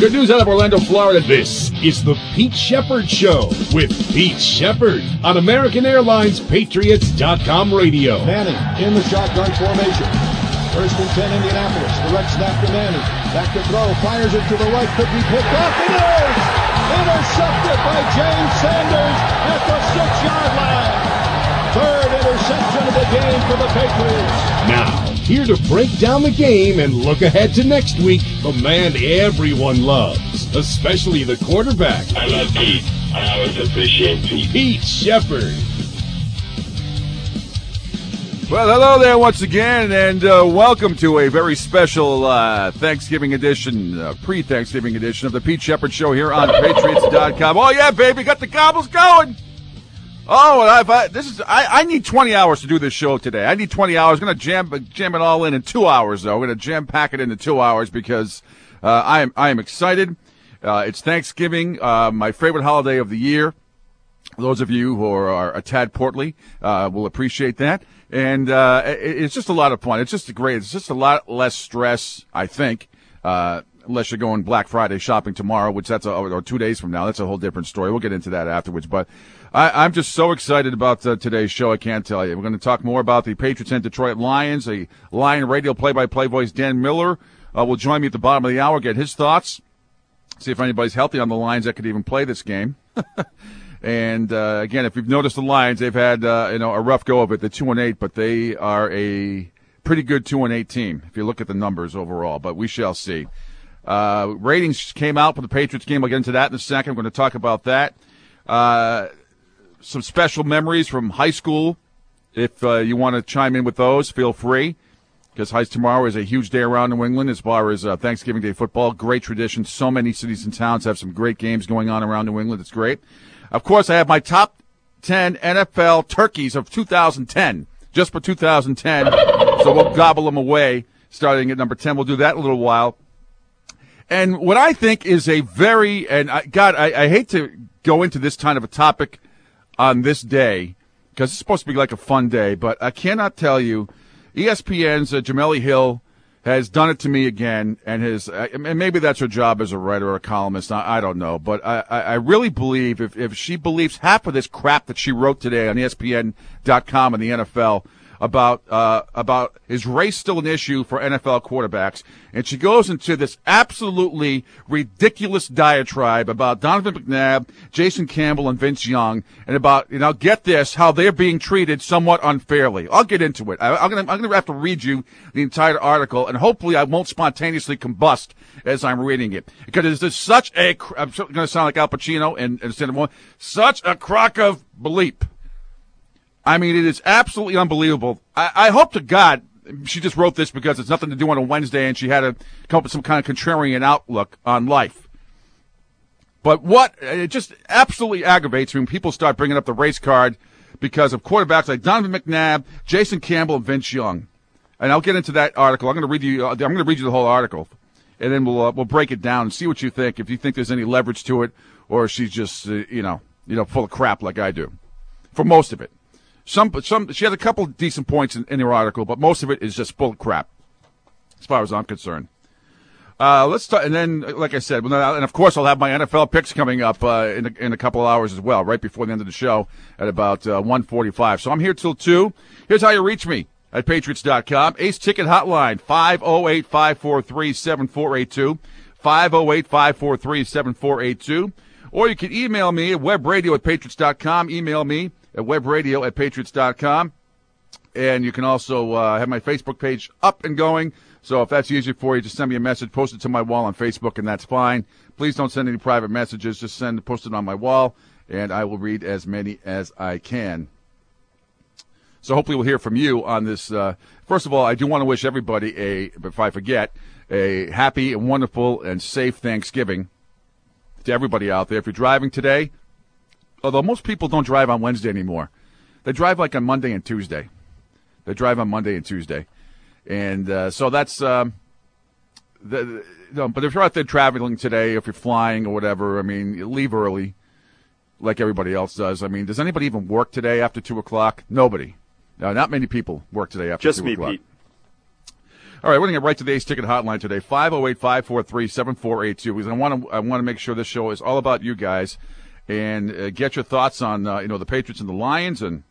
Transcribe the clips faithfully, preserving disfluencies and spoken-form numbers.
Good news out of Orlando, Florida. This is the Pete Shepard Show with Pete Shepard on American Airlines Patriots dot com radio. Manning in the shotgun formation. First and ten, Indianapolis. Direct snap to Manning. Back to throw. Fires it to the right. Could be picked off. It is! Intercepted by James Sanders at the six-yard line. Third interception of the game for the Patriots. Now, here to break down the game and look ahead to next week, the man everyone loves, especially the quarterback. I love Pete. I always appreciate Pete. Pete Shepard. Well, hello there once again, and uh, welcome to a very special uh, Thanksgiving edition, uh, pre-Thanksgiving edition of the Pete Shepard Show here on Patriots dot com. Oh, yeah, baby, got the Cobbles going. Oh, and I've, I, this is I, I need twenty hours to do this show today. I need twenty hours. I'm going to jam jam it all in in two hours, though. I'm going to jam pack it into two hours because uh, I am I am excited. Uh, it's Thanksgiving, uh, my favorite holiday of the year. Those of you who are, are a tad portly uh, will appreciate that. And uh, it, it's just a lot of fun. It's just great. It's just a lot less stress, I think, uh, unless you're going Black Friday shopping tomorrow, which that's a, or two days from now. That's a whole different story. We'll get into that afterwards. But I, I'm just so excited about uh, today's show, I can't tell you. We're going to talk more about the Patriots and Detroit Lions. A Lion radio play-by-play voice, Dan Miller, uh, will join me at the bottom of the hour, get his thoughts, see if anybody's healthy on the Lions that could even play this game. And, uh, again, if you've noticed the Lions, they've had, uh, you know, a rough go of it. They're two and eight, but they are a pretty good two and eight team if you look at the numbers overall, but we shall see. Uh, ratings came out for the Patriots game. I'll get into that in a second. I'm going to talk about that. Uh, some special memories from high school. If, uh, you want to chime in with those, feel free. Because high tomorrow is a huge day around New England as far as uh, Thanksgiving Day football. Great tradition. So many cities and towns have some great games going on around New England. It's great. Of course, I have my top ten N F L turkeys of two thousand ten, just for two thousand ten. So we'll gobble them away starting at number ten. We'll do that in a little while. And what I think is a very, and I, God, I, I hate to go into this kind of a topic on this day because it's supposed to be like a fun day, but I cannot tell you, E S P N's uh, Jameli Hill has done it to me again, and his uh, and maybe that's her job as a writer or a columnist. I, I don't know, but I, I really believe if, if she believes half of this crap that she wrote today on E S P N dot com and the N F L about uh, about is race still an issue for N F L quarterbacks, and she goes into this absolutely ridiculous diatribe about Donovan McNabb, Jason Campbell, and Vince Young, and about, you know, get this, how they're being treated somewhat unfairly. I'll get into it. I, I'm gonna I'm gonna have to read you the entire article, and hopefully I won't spontaneously combust as I'm reading it, because it's such a I'm going to sound like Al Pacino and instead of one such a crock of bleep. I mean, it is absolutely unbelievable. I, I hope to God she just wrote this because it's nothing to do on a Wednesday and she had to come up with some kind of contrarian outlook on life. But what, it just absolutely aggravates me when people start bringing up the race card because of quarterbacks like Donovan McNabb, Jason Campbell, and Vince Young. And I'll get into that article. I'm going to read you, I'm going to read you the whole article. And then we'll, uh, we'll break it down and see what you think, if you think there's any leverage to it or she's just, uh, you know, you know, full of crap like I do. For most of it. Some, some, she has a couple of decent points in, in her article, but most of it is just full of crap, as far as I'm concerned. Uh, let's start, and then, like I said, and of course, I'll have my N F L picks coming up uh, in, a, in a couple of hours as well, right before the end of the show at about uh, one forty-five. So I'm here till two. Here's how you reach me at Patriots dot com. Ace Ticket Hotline, five oh eight, five four three, seven four eight two, five oh eight, five four three, seven four eight two. Or you can email me at webradio at Patriots dot com. Email me at webradio at Patriots dot com. And you can also uh, have my Facebook page up and going. So if that's easier for you, just send me a message, post it to my wall on Facebook, and that's fine. Please don't send any private messages. Just send, post it on my wall, and I will read as many as I can. So hopefully we'll hear from you on this. Uh, first of all, I do want to wish everybody a, if I forget, a happy and wonderful and safe Thanksgiving to everybody out there. If you're driving today, although most people don't drive on Wednesday anymore. They drive like on Monday and Tuesday. They drive on Monday and Tuesday. And uh, so that's um, – the, no, but if you're out there traveling today, if you're flying or whatever, I mean, you leave early like everybody else does. I mean, does anybody even work today after two o'clock? Nobody. No, not many people work today after Just two me, o'clock. Pete. All right, we're going to get right to the Ace Ticket Hotline today, five oh eight, five four three, seven four eight two, because I want to I want to make sure this show is all about you guys and uh, get your thoughts on, uh, you know, the Patriots and the Lions and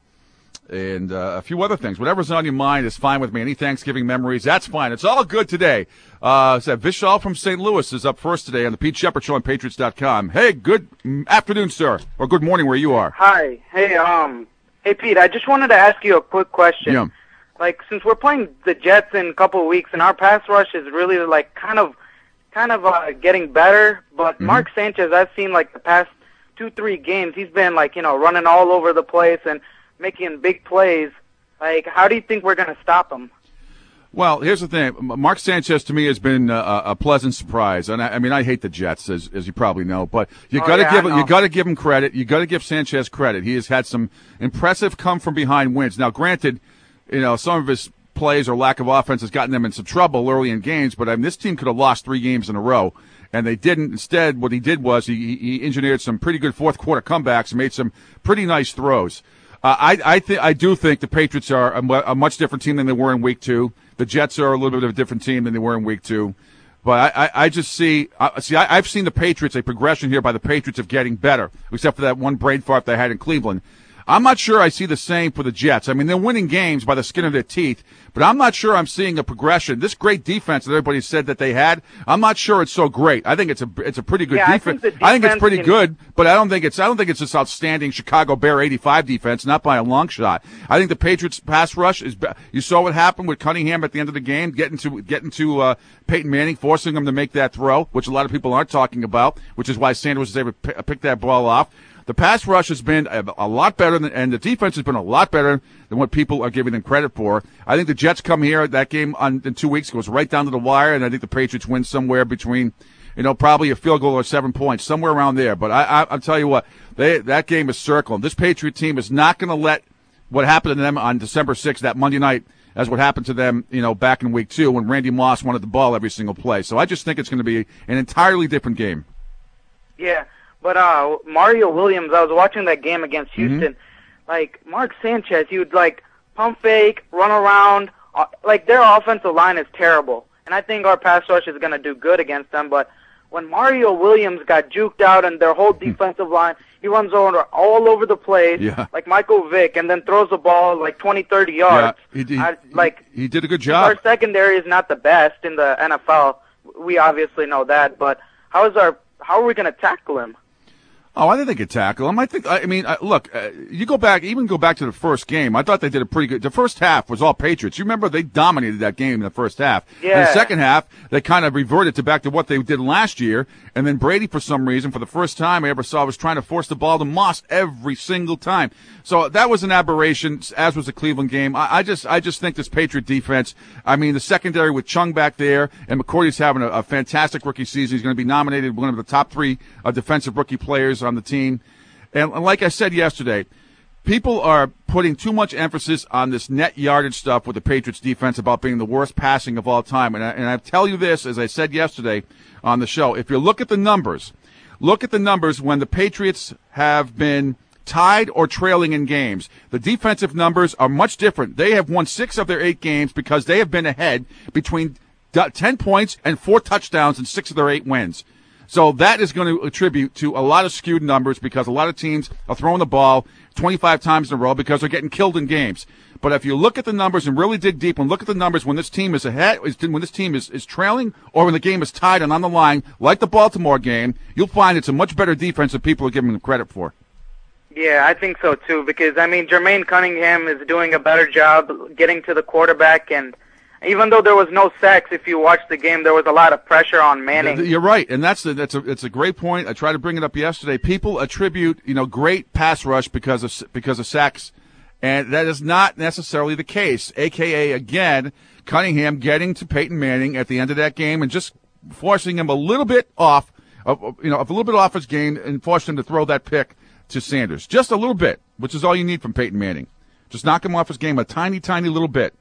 and uh, a few other things. Whatever's on your mind is fine with me. Any Thanksgiving memories, that's fine. It's all good today. Uh, so Vishal from Saint Louis is up first today on the Pete Shepard Show on Patriots dot com. Hey, good afternoon, sir, or good morning where you are. Hi. Hey, um, hey, Pete, I just wanted to ask you a quick question. Yeah. Like, since we're playing the Jets in a couple of weeks, and our pass rush is really, like, kind of kind of uh, getting better, but mm-hmm. Mark Sanchez, I've seen, like, the past two, three games, he's been, like, you know, running all over the place and making big plays. Like, how do you think we're going to stop him? Well, here's the thing. Mark Sanchez, to me, has been a, a pleasant surprise. And I, I mean, I hate the Jets, as as you probably know, but you oh, got to yeah, give you got to give him credit. You got to give Sanchez credit. He has had some impressive come from behind wins. Now, granted, you know, some of his plays or lack of offense has gotten them in some trouble early in games, but I mean, this team could have lost three games in a row, and they didn't. Instead, what he did was he, he engineered some pretty good fourth quarter comebacks and made some pretty nice throws. Uh, I I, th- I do think the Patriots are a, a much different team than they were in week two. The Jets are a little bit of a different team than they were in week two. But I, I, I just see, uh, see, I, I've seen the Patriots, a progression here by the Patriots of getting better, except for that one brain fart they had in Cleveland. I'm not sure I see the same for the Jets. I mean, they're winning games by the skin of their teeth, but I'm not sure I'm seeing a progression. This great defense that everybody said that they had, I'm not sure it's so great. I think it's a it's a pretty good yeah, defense. I think, I think it's pretty can... good, but I don't think it's I don't think it's this outstanding Chicago Bear eighty-five defense, not by a long shot. I think the Patriots pass rush is. You saw what happened with Cunningham at the end of the game, getting to getting to uh, Peyton Manning, forcing him to make that throw, which a lot of people aren't talking about, which is why Sanders was able to p- pick that ball off. The pass rush has been a, a lot better, than, and the defense has been a lot better than what people are giving them credit for. I think the Jets come here, that game on, in two weeks goes right down to the wire, and I think the Patriots win somewhere between, you know, probably a field goal or seven points, somewhere around there. But I, I, I'll tell you what, they, that game is circling. This Patriot team is not going to let what happened to them on December sixth, that Monday night, as what happened to them, you know, back in week two when Randy Moss wanted the ball every single play. So I just think it's going to be an entirely different game. Yeah. But uh, Mario Williams, I was watching that game against Houston. Mm-hmm. Like, Mark Sanchez, he would, like, pump fake, run around. Uh, like, their offensive line is terrible. And I think our pass rush is going to do good against them. But when Mario Williams got juked out and their whole defensive line, he runs over all over the place, yeah. like Michael Vick, and then throws the ball like twenty, thirty yards. Yeah, he, he, I, like, he did a good job. Our secondary is not the best in the N F L. We obviously know that. But how is our how are we going to tackle him? Oh, I think they could tackle him. I think. I mean, uh, look, uh, you go back, even go back to the first game. I thought they did a pretty good. The first half was all Patriots. You remember they dominated that game in the first half. Yeah. In the second half, they kind of reverted to back to what they did last year. And then Brady, for some reason, for the first time I ever saw, was trying to force the ball to Moss every single time. So that was an aberration, as was the Cleveland game. I, I just, I just think this Patriot defense. I mean, the secondary with Chung back there, and McCourty's having a, a fantastic rookie season. He's going to be nominated one of the top three uh, defensive rookie players on the team. And like I said yesterday, people are putting too much emphasis on this net yardage stuff with the Patriots defense about being the worst passing of all time. And I, and I tell you this, as I said yesterday on the show, if you look at the numbers, look at the numbers when the Patriots have been tied or trailing in games. The defensive numbers are much different. They have won six of their eight games because they have been ahead between ten points and four touchdowns in six of their eight wins. So that is going to attribute to a lot of skewed numbers because a lot of teams are throwing the ball twenty-five times in a row because they're getting killed in games. But if you look at the numbers and really dig deep and look at the numbers when this team is ahead, when this team is, is trailing, or when the game is tied and on the line, like the Baltimore game, you'll find it's a much better defense than people are giving them credit for. Yeah, I think so too, because, I mean, Jermaine Cunningham is doing a better job getting to the quarterback, and even though there was no sacks, if you watch the game, there was a lot of pressure on Manning. You're right, and that's a, that's a it's a great point. I tried to bring it up yesterday. People attribute, you know, great pass rush because of because of sacks, and that is not necessarily the case. A K A again, Cunningham getting to Peyton Manning at the end of that game and just forcing him a little bit off, of, you know, a little bit off his game and forcing him to throw that pick to Sanders, just a little bit, which is all you need from Peyton Manning. Just knock him off his game a tiny, tiny little bit.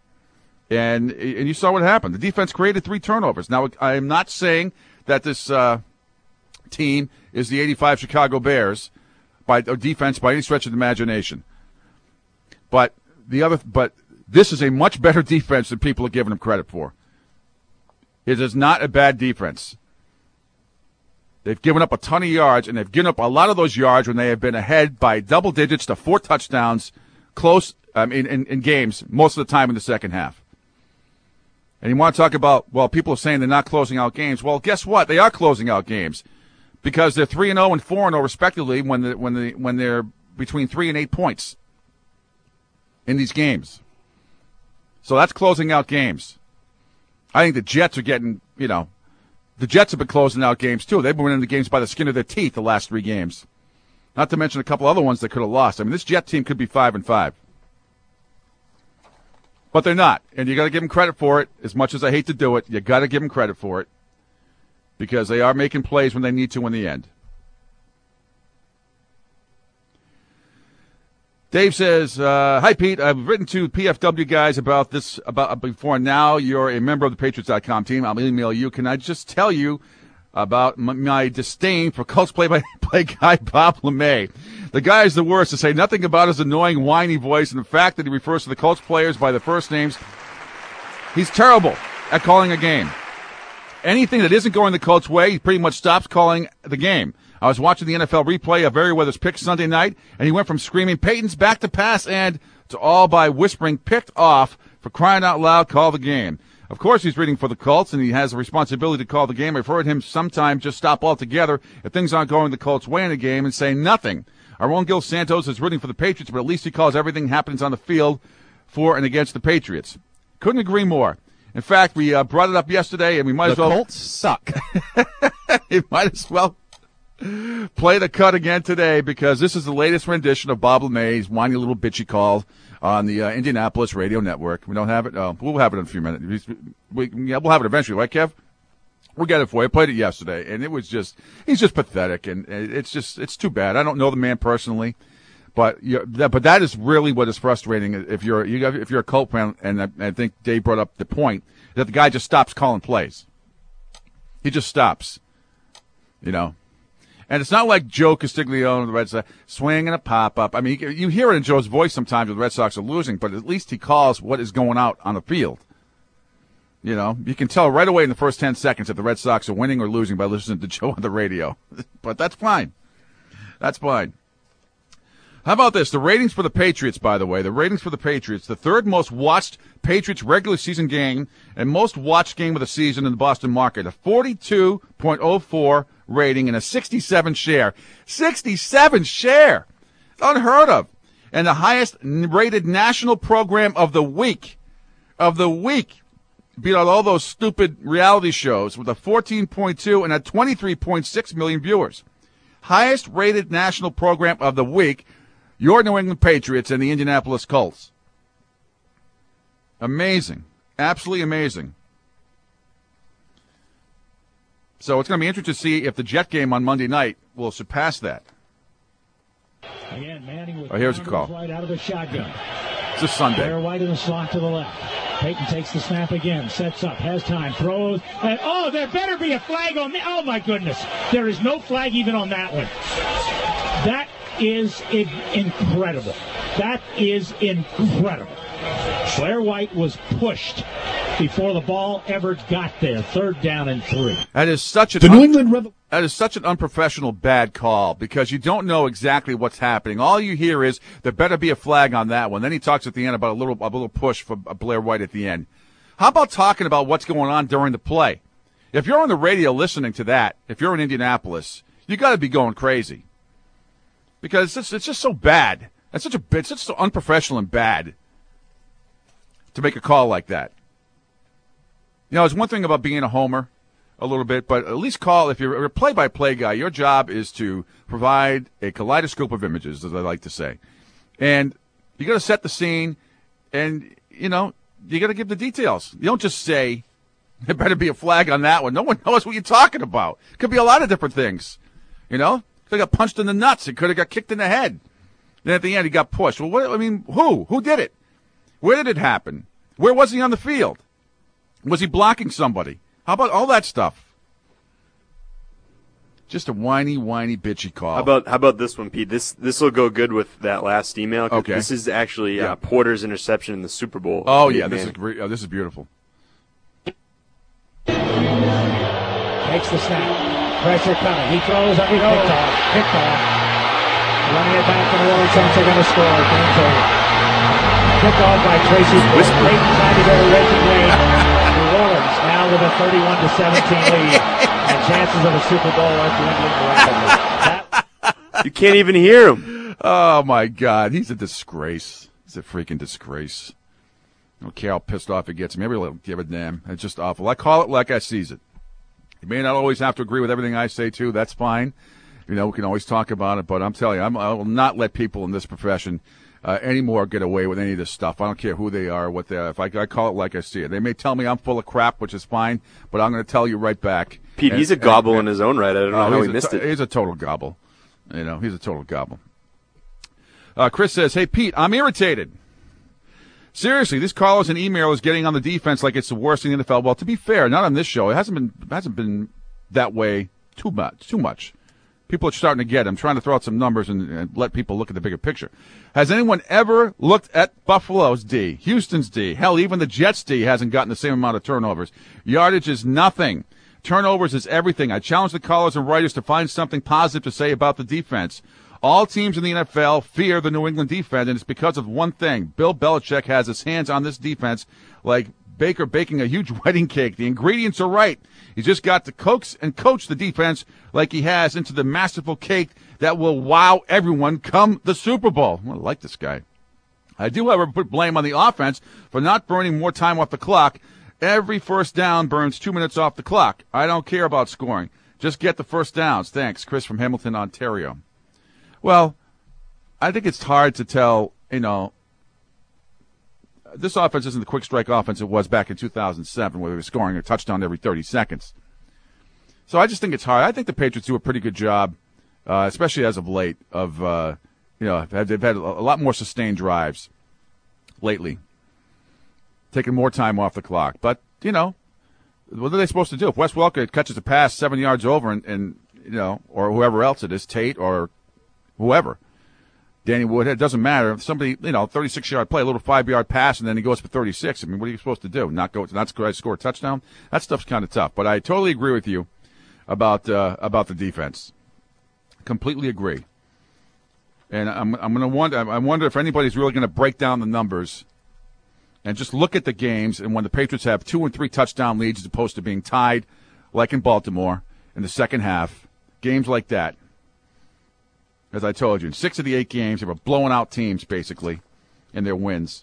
And and you saw what happened. The defense created three turnovers. Now, I am not saying that this uh, team is the eighty-five Chicago Bears by or defense by any stretch of the imagination. But the other, but this is a much better defense than people are giving them credit for. It is not a bad defense. They've given up a ton of yards, and they've given up a lot of those yards when they have been ahead by double digits to four touchdowns close um, in, in, in games most of the time in the second half. And you want to talk about, well, people are saying they're not closing out games. Well, guess what? They are closing out games because they're three and oh and four and oh respectively when, the, when, the, when they're between three and eight points in these games. So that's closing out games. I think the Jets are getting, you know, the Jets have been closing out games, too. They've been winning the games by the skin of their teeth the last three games. Not to mention a couple other ones that could have lost. I mean, this Jet team could be five and five. But they're not. And you got to give them credit for it. As much as I hate to do it, you got to give them credit for it. Because they are making plays when they need to in the end. Dave says, uh, hi, Pete. I've written to P F W guys about this about before. Now you're a member of the Patriots dot com team. I'll email you. Can I just tell you about m- my disdain for Colts play-by-play guy Bob LeMay? The guy is the worst, to say nothing about his annoying, whiny voice and the fact that he refers to the Colts players by their first names. He's terrible at calling a game. Anything that isn't going the Colts' way, he pretty much stops calling the game. I was watching the N F L replay of Merriweather's pick Sunday night, and he went from screaming Peyton's back to pass and to all by whispering picked off, for crying out loud, call the game. Of course he's reading for the Colts, and he has a responsibility to call the game. I've heard him sometimes just stop altogether if things aren't going the Colts' way in the game and say nothing. Our own Gil Santos is rooting for the Patriots, but at least he calls everything happens on the field for and against the Patriots. Couldn't agree more. In fact, we uh, brought it up yesterday, and we might the as well... The Colts suck. You might as well play the cut again today, because this is the latest rendition of Bob LeMay's whiny little bitchy call on the uh, Indianapolis radio network. We don't have it? Oh, we'll have it in a few minutes. We, yeah, we'll have it eventually, right, Kev? We'll get it for you. I played it yesterday, and it was just, he's just pathetic, and it's just, it's too bad. I don't know the man personally, but you that, but that is really what is frustrating. If you're, you if you're a Colt fan, and I, I think Dave brought up the point, that the guy just stops calling plays. He just stops, you know. And it's not like Joe Castiglione of the Red Sox swinging a pop-up. I mean, you hear it in Joe's voice sometimes when the Red Sox are losing, but at least he calls what is going out on the field. You know, you can tell right away in the first ten seconds if the Red Sox are winning or losing by listening to Joe on the radio. But that's fine. That's fine. How about this? The ratings for the Patriots, by the way, the ratings for the Patriots, the third most watched Patriots regular season game and most watched game of the season in the Boston market, a forty-two point oh four rating and a sixty-seven share. sixty-seven share! Unheard of. And the highest rated national program of the week. Of the week. Beat out all those stupid reality shows with a fourteen point two and a twenty-three point six million viewers. Highest rated national program of the week. Your New England Patriots and the Indianapolis Colts. Amazing. Absolutely amazing. So it's going to be interesting to see if the Jet game on Monday night will surpass that. Again, Manning with oh, here's a call. Right out of the shotgun. It's a Sunday. Blair White in the slot to the left. Peyton takes the snap again, sets up, has time, throws. And, oh, there better be a flag on that. Oh, my goodness. There is no flag even on that one. That is incredible. That is incredible. Blair White was pushed before the ball ever got there. Third down and three. That is such an the un- New England Revel- That is such an unprofessional bad call, because you don't know exactly what's happening. All you hear is there better be a flag on that one. Then he talks at the end about a little a little push for Blair White at the end. How about talking about what's going on during the play? If you're on the radio listening to that, if you're in Indianapolis, you got to be going crazy, because it's just, it's just so bad. It's such a it's just so unprofessional and bad to make a call like that. You know, it's one thing about being a homer a little bit, but at least call, if you're a play-by-play guy, your job is to provide a kaleidoscope of images, as I like to say. And you got to set the scene, and, you know, you got to give the details. You don't just say, there better be a flag on that one. No one knows what you're talking about. It could be a lot of different things. You know, could have got punched in the nuts. It could have got kicked in the head. Then at the end, he got pushed. Well, what, I mean, who? Who did it? Where did it happen? Where was he on the field? Was he blocking somebody? How about all that stuff? Just a whiny, whiny, bitchy call. How about how about this one, Pete? This this will go good with that last email. Okay. This is actually yeah. uh, Porter's interception in the Super Bowl. Oh yeah, this is oh, this is beautiful. Takes the snap. Pressure coming. He throws up. Picked off. Picked off. Running it back to the Orange Saints are going to score. Game's over. Picked off by Tracy Whisper. Peyton trying to go to Reggie Wayne. New Orleans now with a thirty-one to seventeen lead. And chances of a Super Bowl are dwindling rapidly. That- You can't even hear him. Oh, my God. He's a disgrace. He's a freaking disgrace. I don't care how pissed off he gets. Maybe he'll give a damn. It's just awful. I call it like I sees it. You may not always have to agree with everything I say, too. That's fine. You know, we can always talk about it. But I'm telling you, I'm, I will not let people in this profession uh, anymore get away with any of this stuff. I don't care who they are or what they are. If I, I call it like I see it. They may tell me I'm full of crap, which is fine, but I'm going to tell you right back. Pete, and, he's a gobble and, in his own right. I don't know uh, how he a, missed it. He's a total gobble. You know, he's a total gobble. Uh, Chris says, hey, Pete, I'm irritated. Seriously, these callers and emailers getting on the defense like it's the worst in the N F L. Well, to be fair, not on this show. It hasn't been hasn't been that way too much. Too much. People are starting to get it. I'm trying to throw out some numbers and, and let people look at the bigger picture. Has anyone ever looked at Buffalo's D, Houston's D? Hell, even the Jets' D hasn't gotten the same amount of turnovers. Yardage is nothing. Turnovers is everything. I challenge the callers and writers to find something positive to say about the defense. All teams in the N F L fear the New England defense, and it's because of one thing. Bill Belichick has his hands on this defense like Baker baking a huge wedding cake. The ingredients are right. He's just got to coax and coach the defense like he has into the masterful cake that will wow everyone come the Super Bowl. I like this guy. I do, however, put blame on the offense for not burning more time off the clock. Every first down burns two minutes off the clock. I don't care about scoring. Just get the first downs. Thanks, Chris from Hamilton, Ontario. Well, I think it's hard to tell, you know, this offense isn't the quick strike offense it was back in two thousand seven where they were scoring a touchdown every thirty seconds. So I just think it's hard. I think the Patriots do a pretty good job, uh, especially as of late, of, uh, you know, they've had a lot more sustained drives lately, taking more time off the clock. But, you know, what are they supposed to do? If Wes Welker catches a pass seven yards over and, and you know, or whoever else it is, Tate or whoever, Danny Woodhead, doesn't matter. If somebody, you know, thirty-six-yard play, a little five-yard pass, and then he goes for thirty-six. I mean, what are you supposed to do? Not go, not score, score a touchdown? That stuff's kind of tough. But I totally agree with you about uh, about the defense. Completely agree. And I'm I'm going to wonder. I wonder if anybody's really going to break down the numbers and just look at the games. And when the Patriots have two and three touchdown leads, as opposed to being tied, like in Baltimore, in the second half, games like that. As I told you, in six of the eight games, they were blowing out teams, basically, in their wins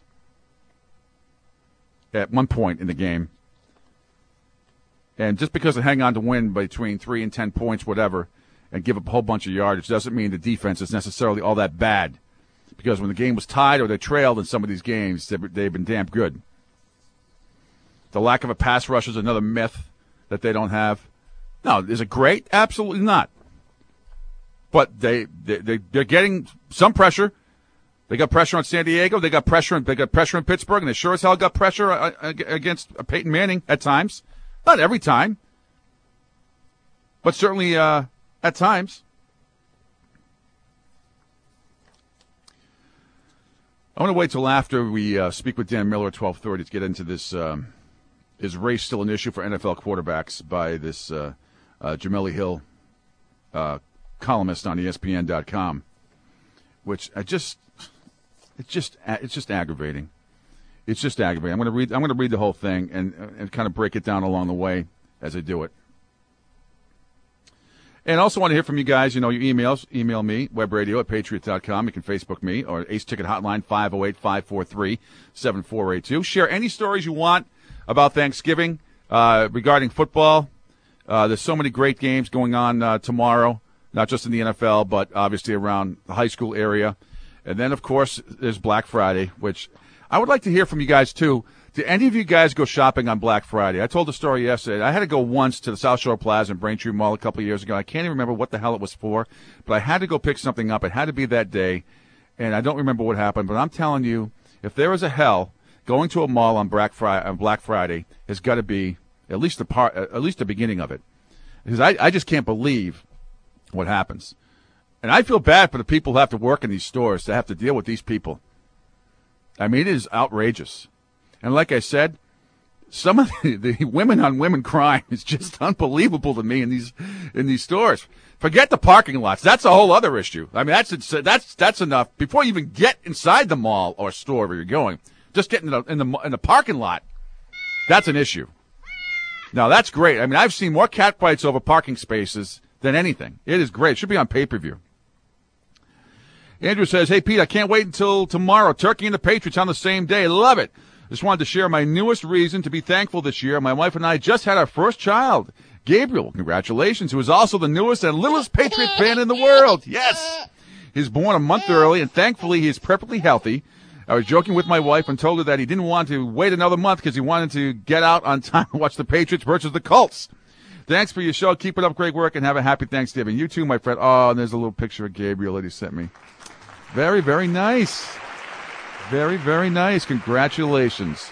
at one point in the game. And just because they hang on to win between three and ten points, whatever, and give up a whole bunch of yardage doesn't mean the defense is necessarily all that bad. Because when the game was tied or they trailed in some of these games, they've, they've been damn good. The lack of a pass rush is another myth that they don't have. No, is it great? Absolutely not. But they, they, they, they're getting some pressure. They got pressure on San Diego. They got pressure, they got pressure in Pittsburgh, and they sure as hell got pressure against Peyton Manning at times. Not every time, but certainly uh, at times. I want to wait till after we uh, speak with Dan Miller at twelve thirty to get into this. Um, is race still an issue for N F L quarterbacks by this uh, uh, Jameli Hill uh columnist on E S P N dot com, which I just, it's just, it's just aggravating. It's just aggravating. I'm going to read, I'm going to read the whole thing and and kind of break it down along the way as I do it. And I also want to hear from you guys. You know, your emails. Email me, webradio at patriot dot com. You can Facebook me or Ace Ticket Hotline, five oh eight, five four three, seven four eight two. Share any stories you want about Thanksgiving uh, regarding football. Uh, there's so many great games going on uh, tomorrow. Not just in the N F L, but obviously around the high school area. And then, of course, there's Black Friday, which I would like to hear from you guys, too. Did any of you guys go shopping on Black Friday? I told the story yesterday. I had to go once to the South Shore Plaza in Braintree Mall a couple of years ago. I can't even remember what the hell it was for, but I had to go pick something up. It had to be that day, and I don't remember what happened. But I'm telling you, if there is a hell, going to a mall on Black Friday, on Black Friday has got to be at least the part, at least the beginning of it. Because I, I just can't believe what happens. And I feel bad for the people who have to work in these stores to have to deal with these people. I mean, it is outrageous. And like I said, some of the, the women on women crime is just unbelievable to me in these in these stores. Forget the parking lots. That's a whole other issue. I mean, that's that's that's enough before you even get inside the mall or store where you're going. Just getting in the in the, in the parking lot, that's an issue. Now that's great. I mean, I've seen more cat fights over parking spaces than anything. It is great. It should be on pay-per-view. Andrew says, "Hey Pete, I can't wait until tomorrow. Turkey and the Patriots on the same day. Love it. Just wanted to share my newest reason to be thankful this year. My wife and I just had our first child, Gabriel. Congratulations, who is also the newest and littlest Patriot fan in the world. Yes. He's born a month early, and thankfully he is perfectly healthy. I was joking with my wife and told her that he didn't want to wait another month because he wanted to get out on time and watch the Patriots versus the Colts. Thanks for your show. Keep it up. Great work, and have a happy Thanksgiving. You too, my friend." Oh, and there's a little picture of Gabriel that he sent me. Very, very nice. Very, very nice. Congratulations.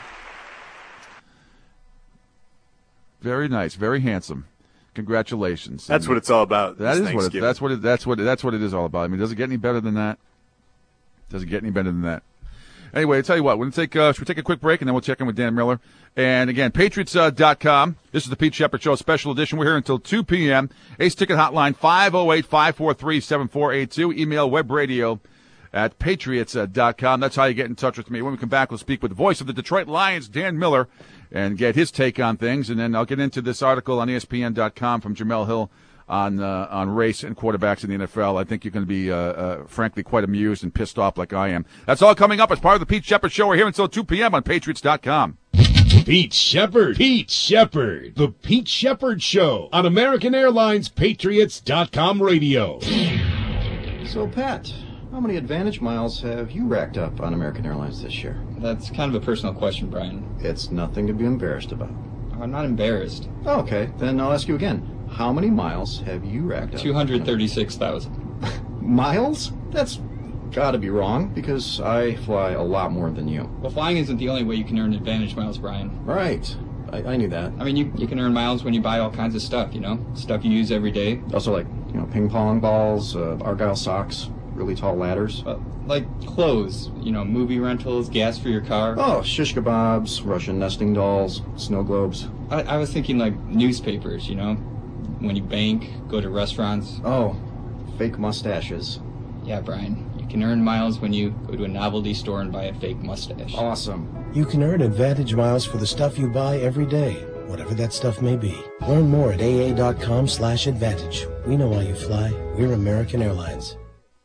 Very nice. Very handsome. Congratulations. That's and what it's all about. That is what it, that's what it, that's what it, that's what it is all about. I mean, does it get any better than that? Does it get any better than that? Anyway, I'll tell you what. We're gonna take uh, should we take a quick break and then we'll check in with Dan Miller. And again, Patriots dot com. This is the Pete Shepard Show special edition. We're here until two p.m. Ace Ticket Hotline five oh eight, five four three, seven four eight two. Email webradio at patriots dot com. That's how you get in touch with me. When we come back, we'll speak with the voice of the Detroit Lions, Dan Miller, and get his take on things. And then I'll get into this article on E S P N dot com from Jamel Hill on uh, on race and quarterbacks in the N F L. I think you're going to be, uh, uh, frankly, quite amused and pissed off like I am. That's all coming up as part of the Pete Shepard Show. We're here until two p.m. on patriots dot com. Pete Shepard. Pete Shepard. The Pete Shepard Show on American Airlines Patriots dot com radio. So, Pat, how many Advantage miles have you racked up on American Airlines this year? That's kind of a personal question, Brian. It's nothing to be embarrassed about. I'm not embarrassed. Oh, okay, then I'll ask you again. How many miles have you racked up? two hundred thirty-six thousand. Miles? That's gotta be wrong, because I fly a lot more than you. Well, flying isn't the only way you can earn Advantage miles, Brian. Right. I, I knew that. I mean, you, you can earn miles when you buy all kinds of stuff, you know? Stuff you use every day. Also, like, you know, ping pong balls, uh, Argyle socks, really tall ladders. Uh, like clothes, you know, movie rentals, gas for your car. Oh, shish kebabs, Russian nesting dolls, snow globes. I, I was thinking, like, newspapers, you know? When you bank, go to restaurants. Oh, fake mustaches. Yeah, Brian. You can earn miles when you go to a novelty store and buy a fake mustache. Awesome. You can earn Advantage miles for the stuff you buy every day, whatever that stuff may be. Learn more at A A dot com slash advantage. We know why you fly. We're American Airlines.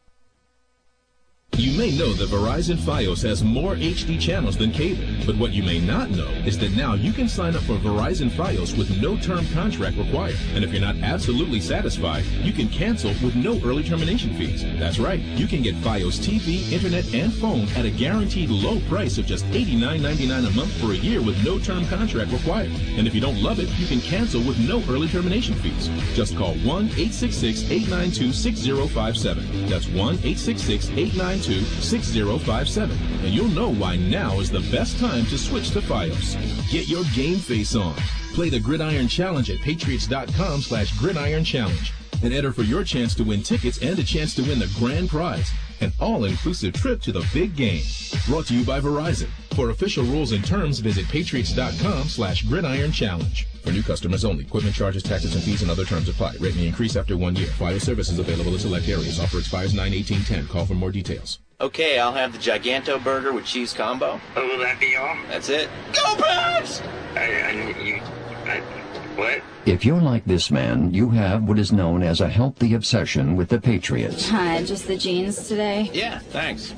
You may know that Verizon Fios has more H D channels than cable, but what you may not know is that now you can sign up for Verizon Fios with no term contract required. And if you're not absolutely satisfied, you can cancel with no early termination fees. That's right, you can get Fios T V, internet, and phone at a guaranteed low price of just eighty-nine ninety-nine a month for a year with no term contract required. And if you don't love it, you can cancel with no early termination fees. Just call one eight six six, eight nine two, six zero five seven. That's one eight six six, eight nine two, six zero five seven, and you'll know why now is the best time to switch to Fios. Get your game face on. Play the Gridiron Challenge at patriots dot com slash gridiron challenge and enter for your chance to win tickets and a chance to win the grand prize, an all-inclusive trip to the big game. Brought to you by Verizon. For official rules and terms, visit patriots dot com slash gridiron challenge. For new customers only. Equipment charges, taxes, and fees and other terms apply. Rate may increase after one year. Fios services available in select areas. Offer expires nine eighteen ten. Call for more details. Okay, I'll have the Giganto burger with cheese combo. Oh, will that be all? That's it. Go Pats! I, I, you, I, what? If you're like this man, you have what is known as a healthy obsession with the Patriots. Hi, just the jeans today? Yeah, thanks.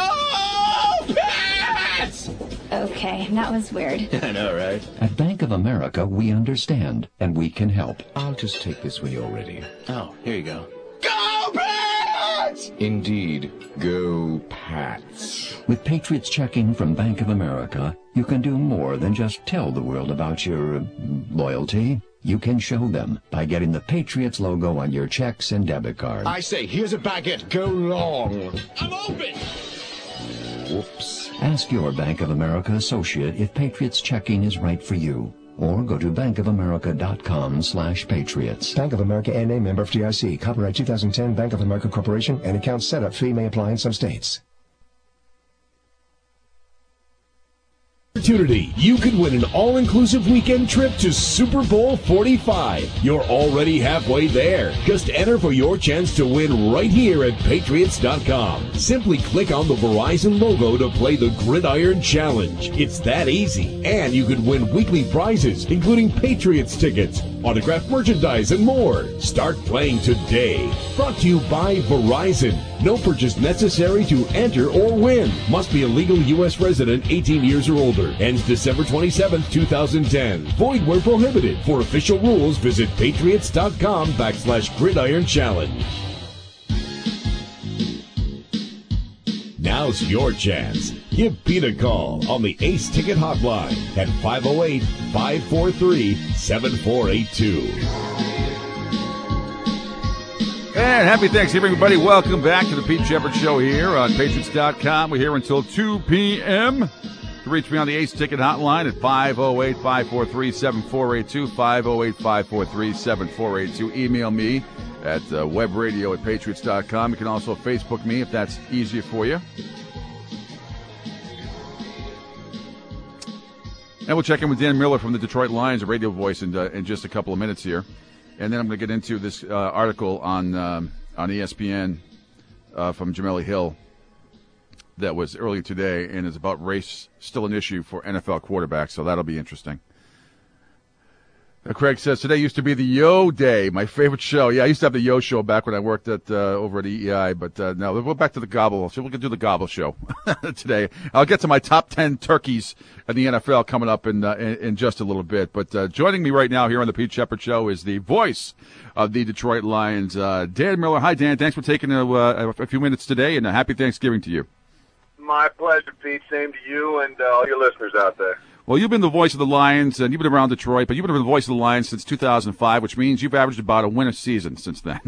Go Pats! Okay, that was weird. I know, right? At Bank of America, we understand, and we can help. I'll just take this when you're ready. Oh, here you go. Go Pats! Indeed, go Pats. With Patriots checking from Bank of America, you can do more than just tell the world about your uh, loyalty. You can show them by getting the Patriots logo on your checks and debit cards. I say, here's a baguette. Go long. I'm open! Whoops. Ask your Bank of America associate if Patriots checking is right for you. Or go to bank of america dot com slash patriots. Bank of America N A member F D I C. Copyright two thousand ten Bank of America Corporation. And account setup fee may apply in some states. Opportunity. You could win an all-inclusive weekend trip to Super Bowl forty-five. You're already halfway there. Just enter for your chance to win right here at Patriots dot com. Simply click on the Verizon logo to play the Gridiron Challenge. It's that easy. And you could win weekly prizes, including Patriots tickets, autographed merchandise, and more. Start playing today. Brought to you by Verizon. No purchase necessary to enter or win. Must be a legal U S resident, eighteen years or older. Ends December twenty-seventh, twenty ten. Void where prohibited. For official rules, visit Patriots dot com backslash Gridiron Challenge. Now's your chance. Give Pete a call on the Ace Ticket Hotline at five oh eight, five four three, seven four eight two. And happy Thanksgiving, everybody. Welcome back to the Pete Shepard Show here on Patriots dot com. We're here until two p.m. To reach me on the Ace Ticket Hotline at five oh eight, five four three, seven four eight two, five oh eight, five four three, seven four eight two. Email me at uh, webradio at patriots dot com. You can also Facebook me if that's easier for you. And we'll check in with Dan Miller from the Detroit Lions, a radio voice, in, uh, in just a couple of minutes here. And then I'm going to get into this uh, article on um, on E S P N uh, from Jameli Hill that was earlier today, and is about race still an issue for N F L quarterbacks, so that'll be interesting. Uh, Craig says, today used to be the Yo Day, my favorite show. Yeah, I used to have the Yo Show back when I worked at uh, over at E E I, but uh, no, we'll go back to the Gobble. So we can do the Gobble Show today. I'll get to my top ten turkeys in the N F L coming up in, uh, in, in just a little bit. But uh, joining me right now here on the Pete Shepard Show is the voice of the Detroit Lions, uh, Dan Miller. Hi, Dan. Thanks for taking a, uh, a few minutes today, and a happy Thanksgiving to you. My pleasure, Pete. Same to you and uh, all your listeners out there. Well, you've been the voice of the Lions, and you've been around Detroit, but you've been the voice of the Lions since two thousand five, which means you've averaged about a win a season since then.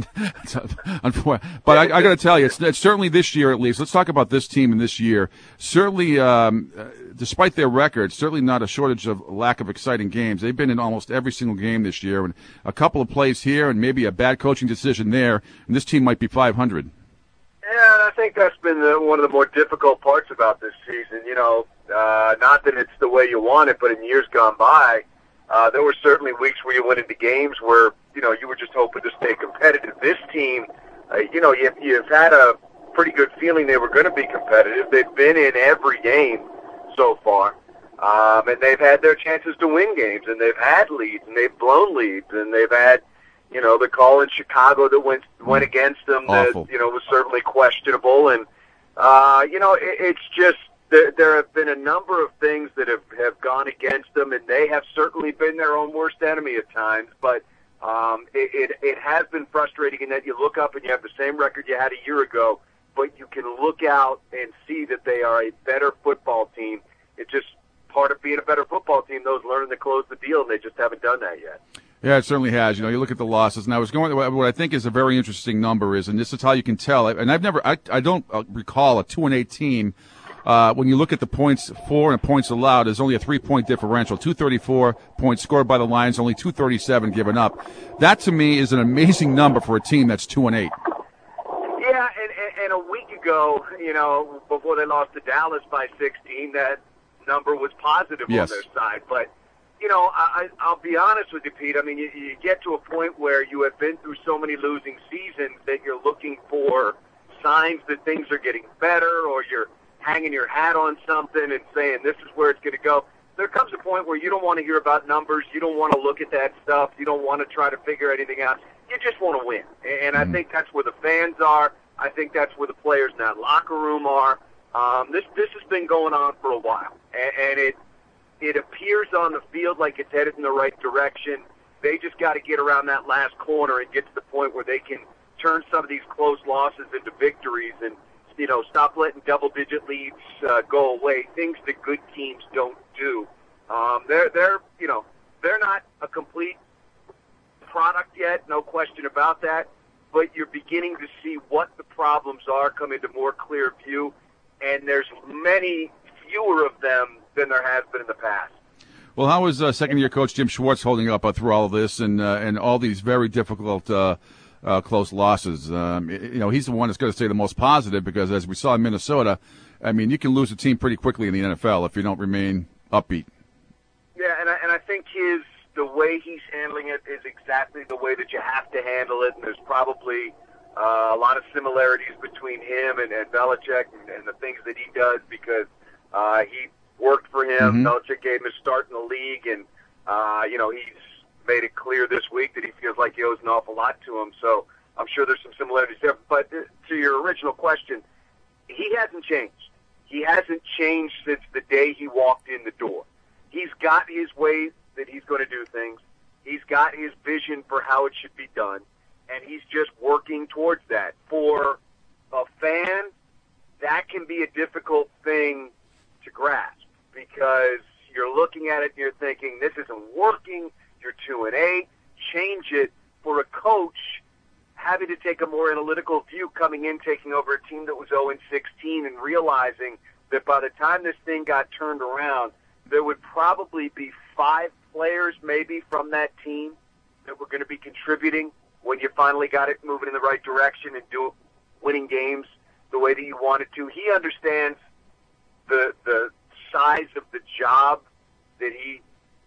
But I, I got to tell you, it's, it's certainly this year at least. Let's talk about this team in this year. Certainly, um, despite their record, certainly not a shortage of lack of exciting games. They've been in almost every single game this year, and a couple of plays here and maybe a bad coaching decision there, and this team might be five hundred. Yeah, and I think that's been the, one of the more difficult parts about this season. You know, uh, not that it's the way you want it, but in years gone by, uh, there were certainly weeks where you went into games where, you know, you were just hoping to stay competitive. This team, uh, you know, you've, you've had a pretty good feeling they were going to be competitive. They've been in every game so far, um, and they've had their chances to win games, and they've had leads, and they've blown leads, and they've had, you know, the call in Chicago that went went against them that, Awful. you know, was certainly questionable. And, uh, you know, it, it's just there, there have been a number of things that have, have gone against them, and they have certainly been their own worst enemy at times. But um, it, it, it has been frustrating in that you look up and you have the same record you had a year ago, but you can look out and see that they are a better football team. It's just part of being a better football team, those learning to close the deal, and they just haven't done that yet. Yeah, it certainly has. You know, you look at the losses, and I was going. What I think is a very interesting number is, and this is how you can tell. And I've never, I, I don't recall a two and eight team. Uh, when you look at the points for and points allowed, there's only a three-point differential. two thirty-four points scored by the Lions, only two thirty-seven given up. That to me is an amazing number for a team that's two and eight. Yeah, and, and, and a week ago, you know, before they lost to Dallas by sixteen, that number was positive Yes. on their side, but. You know, I, I'll be honest with you, Pete. I mean, you, you get to a point where you have been through so many losing seasons that you're looking for signs that things are getting better, or you're hanging your hat on something and saying this is where it's going to go. There comes a point where you don't want to hear about numbers. You don't want to look at that stuff. You don't want to try to figure anything out. You just want to win. And I think that's where the fans are. I think that's where the players in that locker room are. Um, this this has been going on for a while, and, and it. It appears on the field like it's headed in the right direction. They just got to get around that last corner and get to the point where they can turn some of these close losses into victories and, you know, stop letting double-digit leads uh, go away, things that good teams don't do. Um, they're, they're, you know, they're not a complete product yet, no question about that, but you're beginning to see what the problems are come into more clear view, and there's many fewer of them than there has been in the past. Well, how is uh, second-year coach Jim Schwartz holding up uh, through all of this and uh, and all these very difficult uh, uh, close losses? Um, you know, he's the one that's going to say the most positive because, as we saw in Minnesota, I mean, you can lose a team pretty quickly in the N F L if you don't remain upbeat. Yeah, and I, and I think his the way he's handling it is exactly the way that you have to handle it, and there's probably uh, a lot of similarities between him and, and Belichick and, and the things that he does because uh, he worked for him. Mm-hmm. Belichick gave him a start in the league, and, uh, you know, he's made it clear this week that he feels like he owes an awful lot to him, so I'm sure there's some similarities there. But to your original question, he hasn't changed. He hasn't changed since the day he walked in the door. He's got his ways that he's going to do things. He's got his vision for how it should be done, and he's just working towards that. For a fan, that can be a difficult thing to grasp because you're looking at it and you're thinking, this isn't working, you're two and eight, change it. For a coach, having to take a more analytical view coming in, taking over a team that was oh and sixteen and realizing that by the time this thing got turned around, there would probably be five players maybe from that team that were going to be contributing when you finally got it moving in the right direction and do winning games the way that you wanted to. He understands the the size of the job that he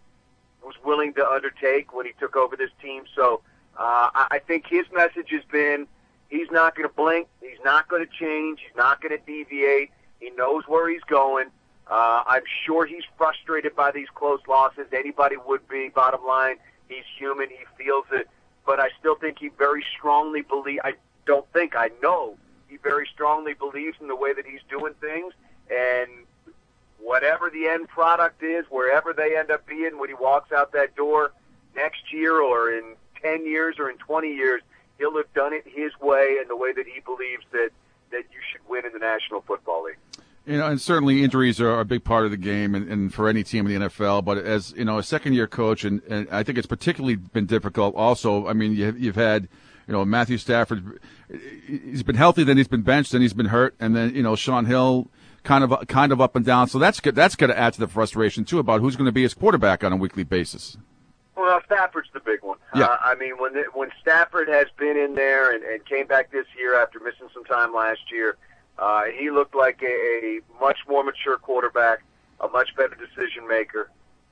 was willing to undertake when he took over this team. So uh, I, I think his message has been he's not going to blink, he's not going to change, he's not going to deviate. He knows where he's going. Uh, I'm sure he's frustrated by these close losses. Anybody would be. Bottom line, he's human. He feels it. But I still think he very strongly believes, I don't think, I know, he very strongly believes in the way that he's doing things. And whatever the end product is, wherever they end up being when he walks out that door next year or in ten years or in twenty years, he'll have done it his way and the way that he believes that, that you should win in the National Football League. You know, and certainly injuries are a big part of the game, and, and for any team in the N F L. But as you know, a second-year coach, and, and I think it's particularly been difficult. Also, I mean, you, you've had, you know, Matthew Stafford. He's been healthy, then he's been benched, then he's been hurt, and then you know, Sean Hill, kind of kind of up and down. So that's good. That's going to add to the frustration too about who's going to be his quarterback on a weekly basis. Well, Stafford's the big one. Yeah. Uh, I mean, when the, when Stafford has been in there and, and came back this year after missing some time last year. Uh, he looked like a, a much more mature quarterback, a much better decision maker,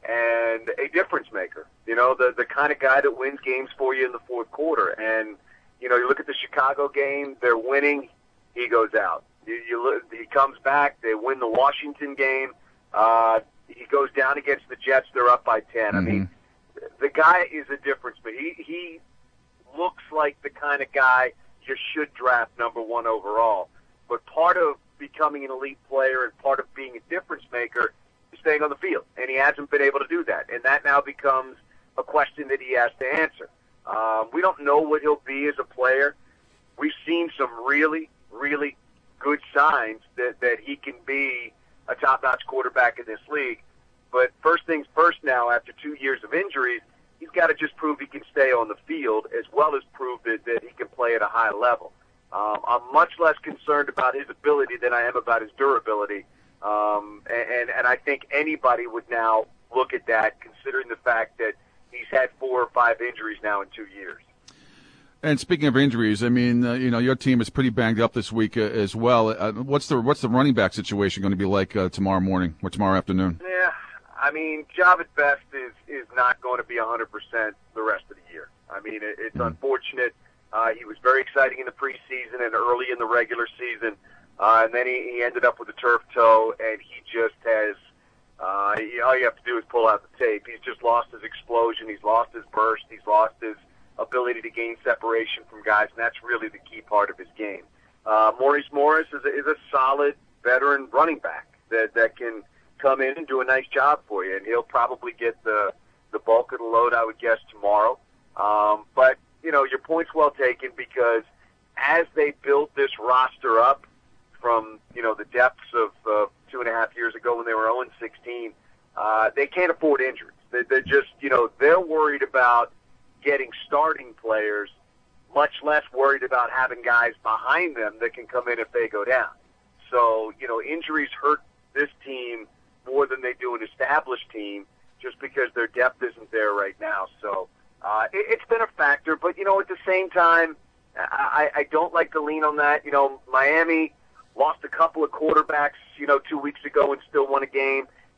and a difference maker. You know, the the kind of guy that wins games for you in the fourth quarter. And, you know, you look at the Chicago game, they're winning, he goes out. You, you look, he comes back, they win the Washington game, uh, he goes down against the Jets, they're up by ten. Mm-hmm. I mean, the guy is a difference, but he, he looks like the kind of guy you should draft number one overall. But part of becoming an elite player and part of being a difference maker is staying on the field. And he hasn't been able to do that. And that now becomes a question that he has to answer. Um, we don't know what he'll be as a player. We've seen some really, really good signs that, that he can be a top-notch quarterback in this league. But first things first now, after two years of injuries, he's got to just prove he can stay on the field as well as prove that, that he can play at a high level. Um, I'm much less concerned about his ability than I am about his durability. Um, and, and I think anybody would now look at that, considering the fact that he's had four or five injuries now in two years. And speaking of injuries, I mean, uh, you know, your team is pretty banged up this week uh, as well. Uh, what's the what's the running back situation going to be like uh, tomorrow morning or tomorrow afternoon? Yeah, I mean, Javid Best is, is not going to be one hundred percent the rest of the year. I mean, it, it's mm. unfortunate. Uh, he was very exciting in the preseason and early in the regular season, uh, and then he, he ended up with a turf toe, and he just has uh, – all you have to do is pull out the tape. He's just lost his explosion. He's lost his burst. He's lost his ability to gain separation from guys, and that's really the key part of his game. Uh, Maurice Morris is a, is a solid veteran running back that, that can come in and do a nice job for you, and he'll probably get the, the bulk of the load, I would guess, tomorrow. Um, but – you know, your point's well taken because as they built this roster up from, you know, the depths of uh, two and a half years ago when they were oh and sixteen, uh, they can't afford injuries. They're, they're just, you know, they're worried about getting starting players, much less worried about having guys behind them that can come in if they go down. So, you know, injuries hurt this team more than they do an established team just because their depth isn't there right now. So, Uh, it, it's been a factor, but, you know, at the same time, I, I don't like to lean on that. You know, Miami lost a couple of quarterbacks, you know, two weeks ago and still won a game.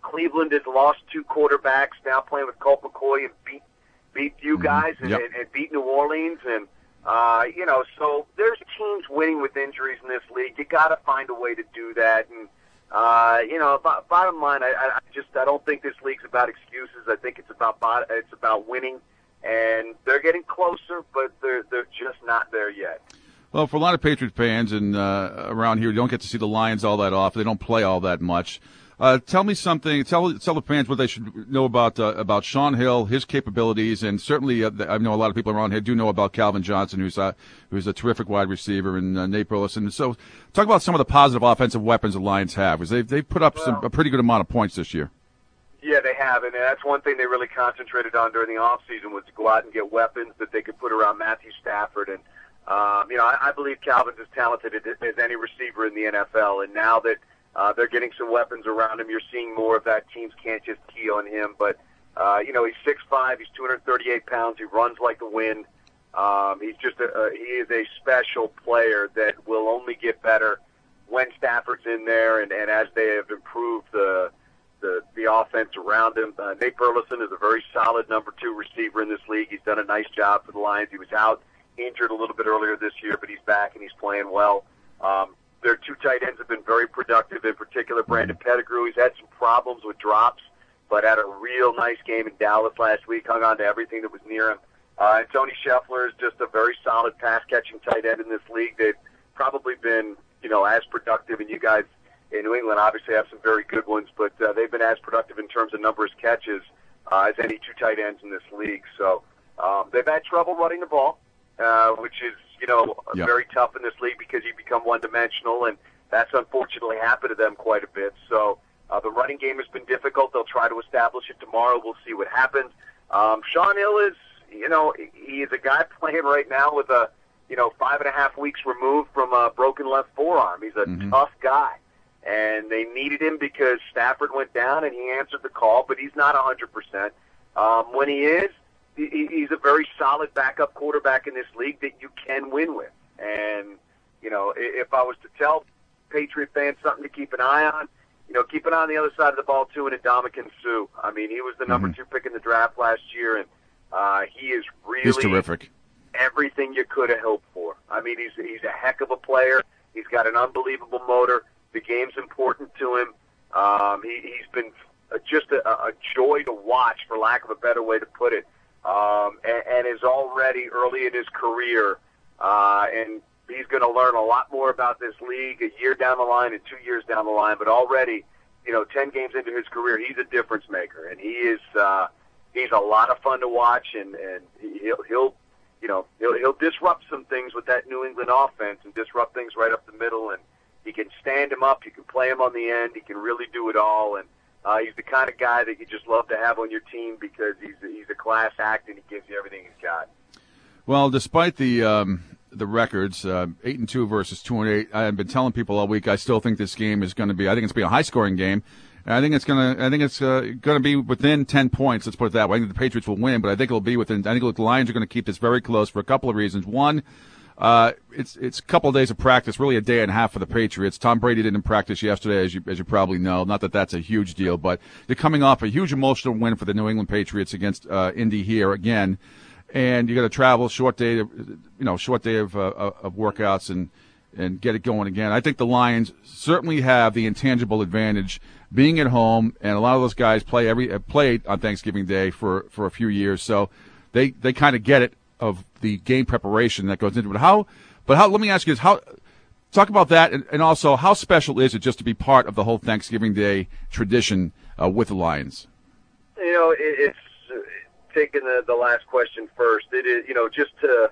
Cleveland has lost two quarterbacks, now playing with Colt McCoy and beat beat you guys and, Yep. and, and beat New Orleans. And, uh, you know, so there's teams winning with injuries in this league. You got to find a way to do that. And, uh, you know, b- bottom line, I, I just I don't think this league's about excuses. I think it's about bo- it's about winning. And they're getting closer, but they're they're just not there yet. Well, for a lot of Patriots fans and uh, around here, you don't get to see the Lions all that often. They don't play all that much. Uh, tell me something. Tell tell the fans what they should know about uh, about Shaun Hill, his capabilities, and certainly uh, I know a lot of people around here do know about Calvin Johnson, who's uh, who's a terrific wide receiver, and uh, Nate Burleson. So, talk about some of the positive offensive weapons the Lions have, because they've they've put up well, some a pretty good amount of points this year. Yeah, they have, and that's one thing they really concentrated on during the offseason was to go out and get weapons that they could put around Matthew Stafford. And um, you know, I, I believe Calvin's as talented as, as any receiver in the N F L, and now that Uh, they're getting some weapons around him. You're seeing more of that. Teams can't just key on him. But, uh, you know, he's six five. He's two hundred thirty-eight pounds. He runs like the wind. Um, he's just a, a, he is a special player that will only get better when Stafford's in there and, and as they have improved the the, the offense around him. Uh, Nate Burleson is a very solid number two receiver in this league. He's done a nice job for the Lions. He was out injured a little bit earlier this year, but he's back and he's playing well. Um, Their two tight ends have been very productive, in particular Brandon Pettigrew. He's had some problems with drops, but had a real nice game in Dallas last week, hung on to everything that was near him. Uh, and Tony Scheffler is just a very solid pass-catching tight end in this league. They've probably been, you know, as productive, and you guys in New England obviously have some very good ones, but uh, they've been as productive in terms of numbers catches uh, as any two tight ends in this league. So um, they've had trouble running the ball, uh, which is, you know, Yep. very tough in this league because you become one-dimensional, and that's unfortunately happened to them quite a bit. So uh, the running game has been difficult. They'll try to establish it tomorrow. We'll see what happens. Um, Shaun Hill is, you know, he is a guy playing right now with a, you know, five and a half weeks removed from a broken left forearm. He's a Mhm. tough guy, and they needed him because Stafford went down, and he answered the call, but he's not one hundred percent. Um, when he is, he- he's a very solid backup quarterback in this league that you can win with. And, you know, i- if I was to tell Patriot fans something to keep an eye on, you know, keep an eye on the other side of the ball, too, and Ndamukong Suh. I mean, he was the number Mhm. two pick in the draft last year, and uh, he is really He's terrific. everything you could have hoped for. I mean, he's he's a heck of a player. He's got an unbelievable motor. The game's important to him. Um, he, he's been uh, just a, a joy to watch, for lack of a better way to put it, um, and, and is already early in his career, uh, and he's going to learn a lot more about this league a year down the line and two years down the line, but already, you know, ten games into his career, he's a difference maker, and he is uh, he's a lot of fun to watch, and, and he'll, he'll you know, he'll, he'll disrupt some things with that New England offense and disrupt things right up the middle, and he can stand him up, you can play him on the end, he can really do it all, and uh, he's the kind of guy that you just love to have on your team because he's he's a class act and he gives you everything he's got. Well, despite the um, the records, uh, eight and two versus two and eight, I've been telling people all week I still think this game is going to be. I think it's going to be a high scoring game. And I think it's going to. I think it's uh, going to be within ten points. Let's put it that way. I think the Patriots will win, but I think it'll be within. I think the Lions are going to keep this very close for a couple of reasons. One, uh, it's it's a couple of days of practice, really a day and a half for the Patriots. Tom Brady didn't practice yesterday, as you as you probably know. Not that that's a huge deal, but they're coming off a huge emotional win for the New England Patriots against uh, Indy here again, and you got to travel, short day, you know, short day of uh, of workouts and and get it going again. I think the Lions certainly have the intangible advantage being at home, and a lot of those guys play every uh, played on Thanksgiving Day for, for a few years, so they, they kind of get it of the game preparation that goes into it. How, but how? Let me ask you this: how? Talk about that, and, and also how special is it just to be part of the whole Thanksgiving Day tradition uh, with the Lions? You know, it, it's uh, taking the the last question first. It is, you know, just to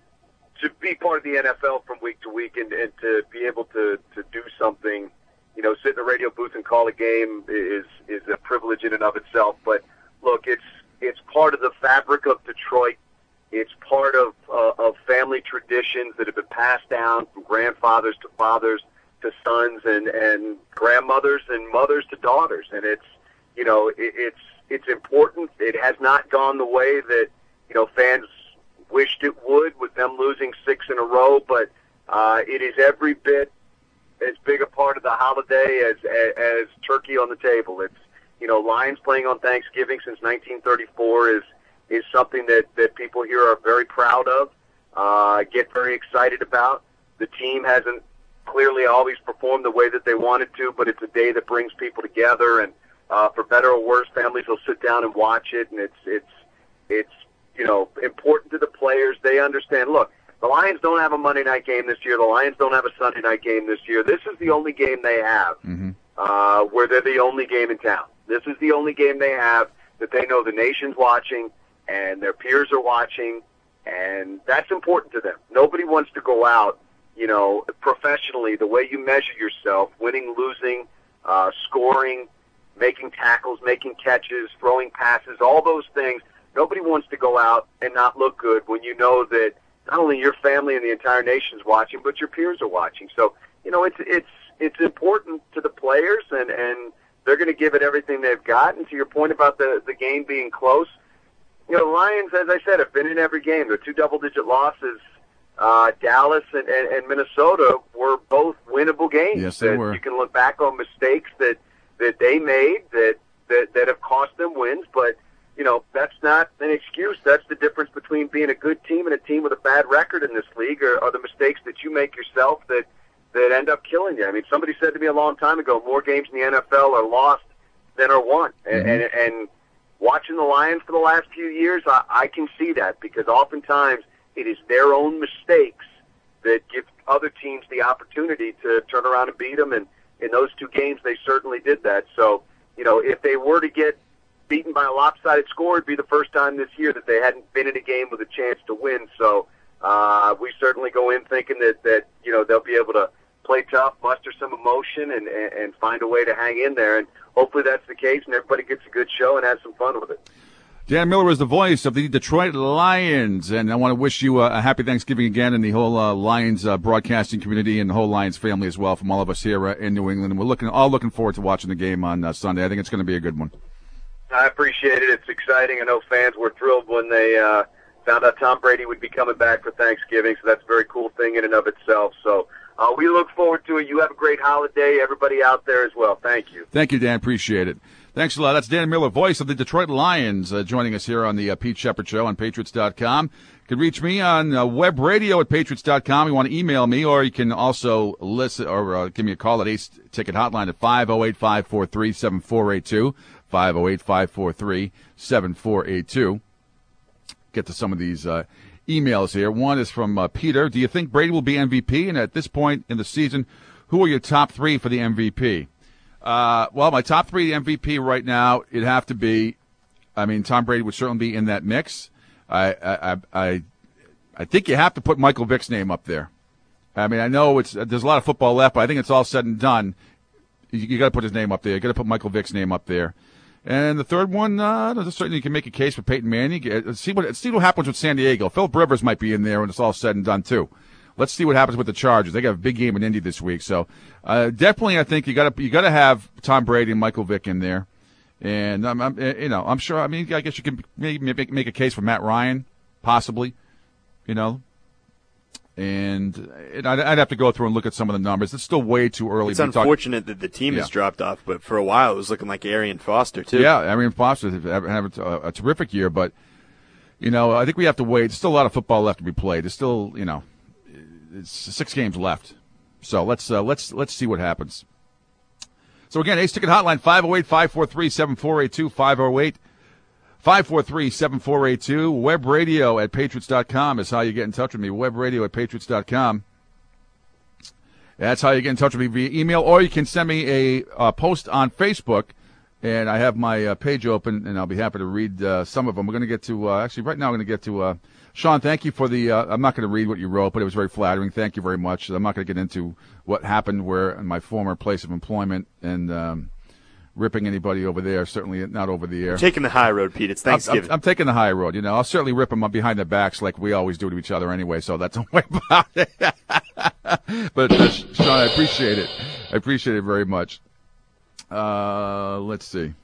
to be part of the N F L from week to week, and, and to be able to to do something. You know, sit in a radio booth and call a game is is a privilege in and of itself. But look, it's it's part of the fabric of Detroit. It's part of uh, of family traditions that have been passed down from grandfathers to fathers to sons and, and grandmothers and mothers to daughters. And it's you know it, it's it's important. It has not gone the way that you know fans wished it would with them losing six in a row. But uh, it is every bit as big a part of the holiday as, as as turkey on the table. It's you know, Lions playing on Thanksgiving since nineteen thirty-four is is something that, that people here are very proud of, uh, get very excited about. The team hasn't clearly always performed the way that they wanted to, but it's a day that brings people together, and uh, for better or worse, families will sit down and watch it, and it's it's it's you know important to the players. They understand. Look, the Lions don't have a Monday night game this year. The Lions don't have a Sunday night game this year. This is the only game they have Mm-hmm. uh, where they're the only game in town. This is the only game they have that they know the nation's watching and their peers are watching, and that's important to them. Nobody wants to go out, you know, professionally, the way you measure yourself, winning, losing, uh, scoring, making tackles, making catches, throwing passes, all those things. Nobody wants to go out and not look good when you know that not only your family and the entire nation's watching, but your peers are watching. So, you know, it's it's it's important to the players, and, and they're going to give it everything they've got. And to your point about the, the game being close, you know, the Lions, as I said, have been in every game. They're two double-digit losses. Uh, Dallas and, and, and Minnesota were both winnable games. Yes, they that were. You can look back on mistakes that, that they made that, that, that have cost them wins, but, you know, that's not an excuse. That's the difference between being a good team and a team with a bad record in this league, are, are the mistakes that you make yourself that, that end up killing you. I mean, somebody said to me a long time ago, more games in the N F L are lost than are won. Mm-hmm. And, and, and watching the Lions for the last few years, I, I can see that, because oftentimes it is their own mistakes that give other teams the opportunity to turn around and beat them. And in those two games, they certainly did that. So, you know, if they were to get beaten by a lopsided score, it'd be the first time this year that they hadn't been in a game with a chance to win. So uh, we certainly go in thinking that, that, you know, they'll be able to play tough, muster some emotion, and, and, and find a way to hang in there. And hopefully that's the case, and everybody gets a good show and has some fun with it. Dan Miller is the voice of the Detroit Lions, and I want to wish you a, a happy Thanksgiving again, and the whole uh, Lions uh, broadcasting community and the whole Lions family as well, from all of us here uh, in New England. And we're looking all looking forward to watching the game on uh, Sunday. I think it's going to be a good one. I appreciate it. It's exciting. I know fans were thrilled when they uh, found out Tom Brady would be coming back for Thanksgiving, so that's a very cool thing in and of itself. So uh, we look forward to it. You have a great holiday, everybody out there as well. Thank you. Thank you, Dan. Appreciate it. Thanks a lot. That's Dan Miller, voice of the Detroit Lions, uh, joining us here on the uh, Pete Shepard Show on Patriots dot com. You can reach me on uh, web radio at Patriots dot com. You want to email me, or you can also listen or uh, give me a call at Ace Ticket Hotline at five oh eight, five four three, seven four eight two, five oh eight, five four three, seven four eight two. Get to some of these uh, emails here. One is from uh, Peter. Do you think Brady will be M V P? And at this point in the season, who are your top three for the M V P? Uh, well, my top three M V P right now, it'd have to be, I mean, Tom Brady would certainly be in that mix. I, I, I, I think you have to put Michael Vick's name up there. I mean, I know it's, there's a lot of football left, but I think it's all said and done. You, you got to put his name up there. You got to put Michael Vick's name up there. And the third one, uh, certainly you can make a case for Peyton Manning. Let's see what, see what happens with San Diego. Philip Rivers might be in there when it's all said and done too. Let's see what happens with the Chargers. They got a big game in Indy this week, so uh, definitely I think you got to you got to have Tom Brady and Michael Vick in there, and I'm, I'm you know I'm sure I mean I guess you can maybe make, make a case for Matt Ryan, possibly, you know, and it, I'd, I'd have to go through and look at some of the numbers. It's still way too early. It's to be unfortunate talk- that the team yeah. has dropped off, but for a while it was looking like Arian Foster too. Yeah, Arian Foster had a, a terrific year, but you know I think we have to wait. There's still a lot of football left to be played. There's still you know. It's six games left, so let's uh, let's let's see what happens. So again, Ace Ticket Hotline five oh eight, five four three, seven four eight two, five oh eight, five four three, seven four eight two. Web radio at Patriots dot com is how you get in touch with me. Web radio at Patriots dot com. That's how you get in touch with me via email, or you can send me a uh, post on Facebook, and I have my uh, page open, and I'll be happy to read uh, some of them. We're going to get to uh, actually right now. I'm going to get to. Uh, Sean, thank you for the, uh, I'm not going to read what you wrote, but it was very flattering. Thank you very much. I'm not going to get into what happened where in my former place of employment and um, ripping anybody over there, certainly not over the air. You're taking the high road, Pete. It's Thanksgiving. I'm, I'm, I'm taking the high road. You know, I'll certainly rip them up behind their backs like we always do to each other anyway, so that's don't worry about it. But, uh, Sean, I appreciate it. I appreciate it very much. Uh, let's see.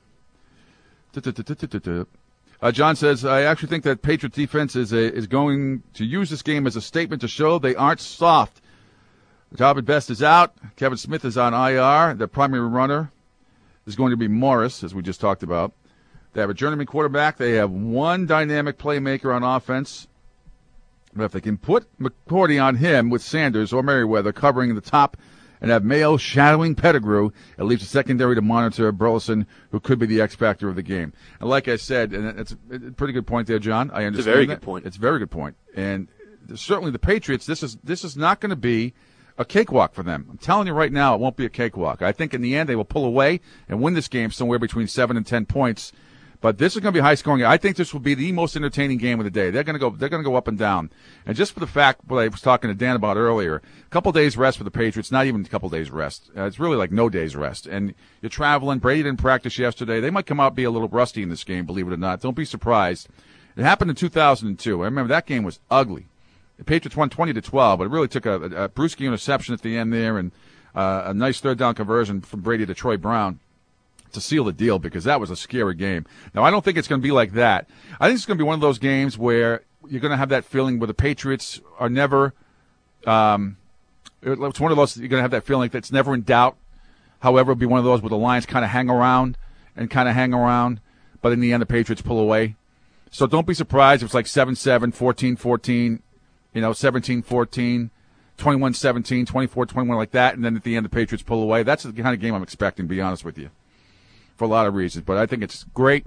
Uh, John says, I actually think that Patriots defense is a, is going to use this game as a statement to show they aren't soft. Talbot Best is out. Kevin Smith is on I R, the primary runner. is going to be Morris, as we just talked about. They have a journeyman quarterback. They have one dynamic playmaker on offense. But if they can put McCourty on him with Sanders or Merriweather covering the top and have Mayo shadowing Pettigrew, it leaves a secondary to monitor Burleson, who could be the X factor of the game. And like I said, and it's a pretty good point there, John. I understand It's a very that. good point. It's a very good point. And certainly the Patriots, this is this is not going to be a cakewalk for them. I'm telling you right now, it won't be a cakewalk. I think in the end they will pull away and win this game somewhere between seven and ten points. But this is going to be high scoring. I think this will be the most entertaining game of the day. They're going to go. They're going to go up and down. And just for the fact, what I was talking to Dan about earlier, a couple days rest for the Patriots. Not even a couple days rest. Uh, it's really like no days rest. And you're traveling. Brady didn't practice yesterday. They might come out and be a little rusty in this game. Believe it or not. Don't be surprised. It happened in two thousand two. I remember that game was ugly. The Patriots won twenty to twelve, but it really took a, a, a Bruschi interception at the end there and uh, a nice third down conversion from Brady to Troy Brown to seal the deal, because that was a scary game. Now, I don't think it's going to be like that. I think it's going to be one of those games where you're going to have that feeling where the Patriots are never um, – it's one of those – you're going to have that feeling that it's never in doubt. However, it'll be one of those where the Lions kind of hang around and kind of hang around, but in the end the Patriots pull away. So don't be surprised if it's like seven seven, fourteen fourteen, you know, seventeen fourteen, twenty-one seventeen, twenty-four twenty-one, like that, and then at the end the Patriots pull away. That's the kind of game I'm expecting, to be honest with you, for a lot of reasons. But I think it's great.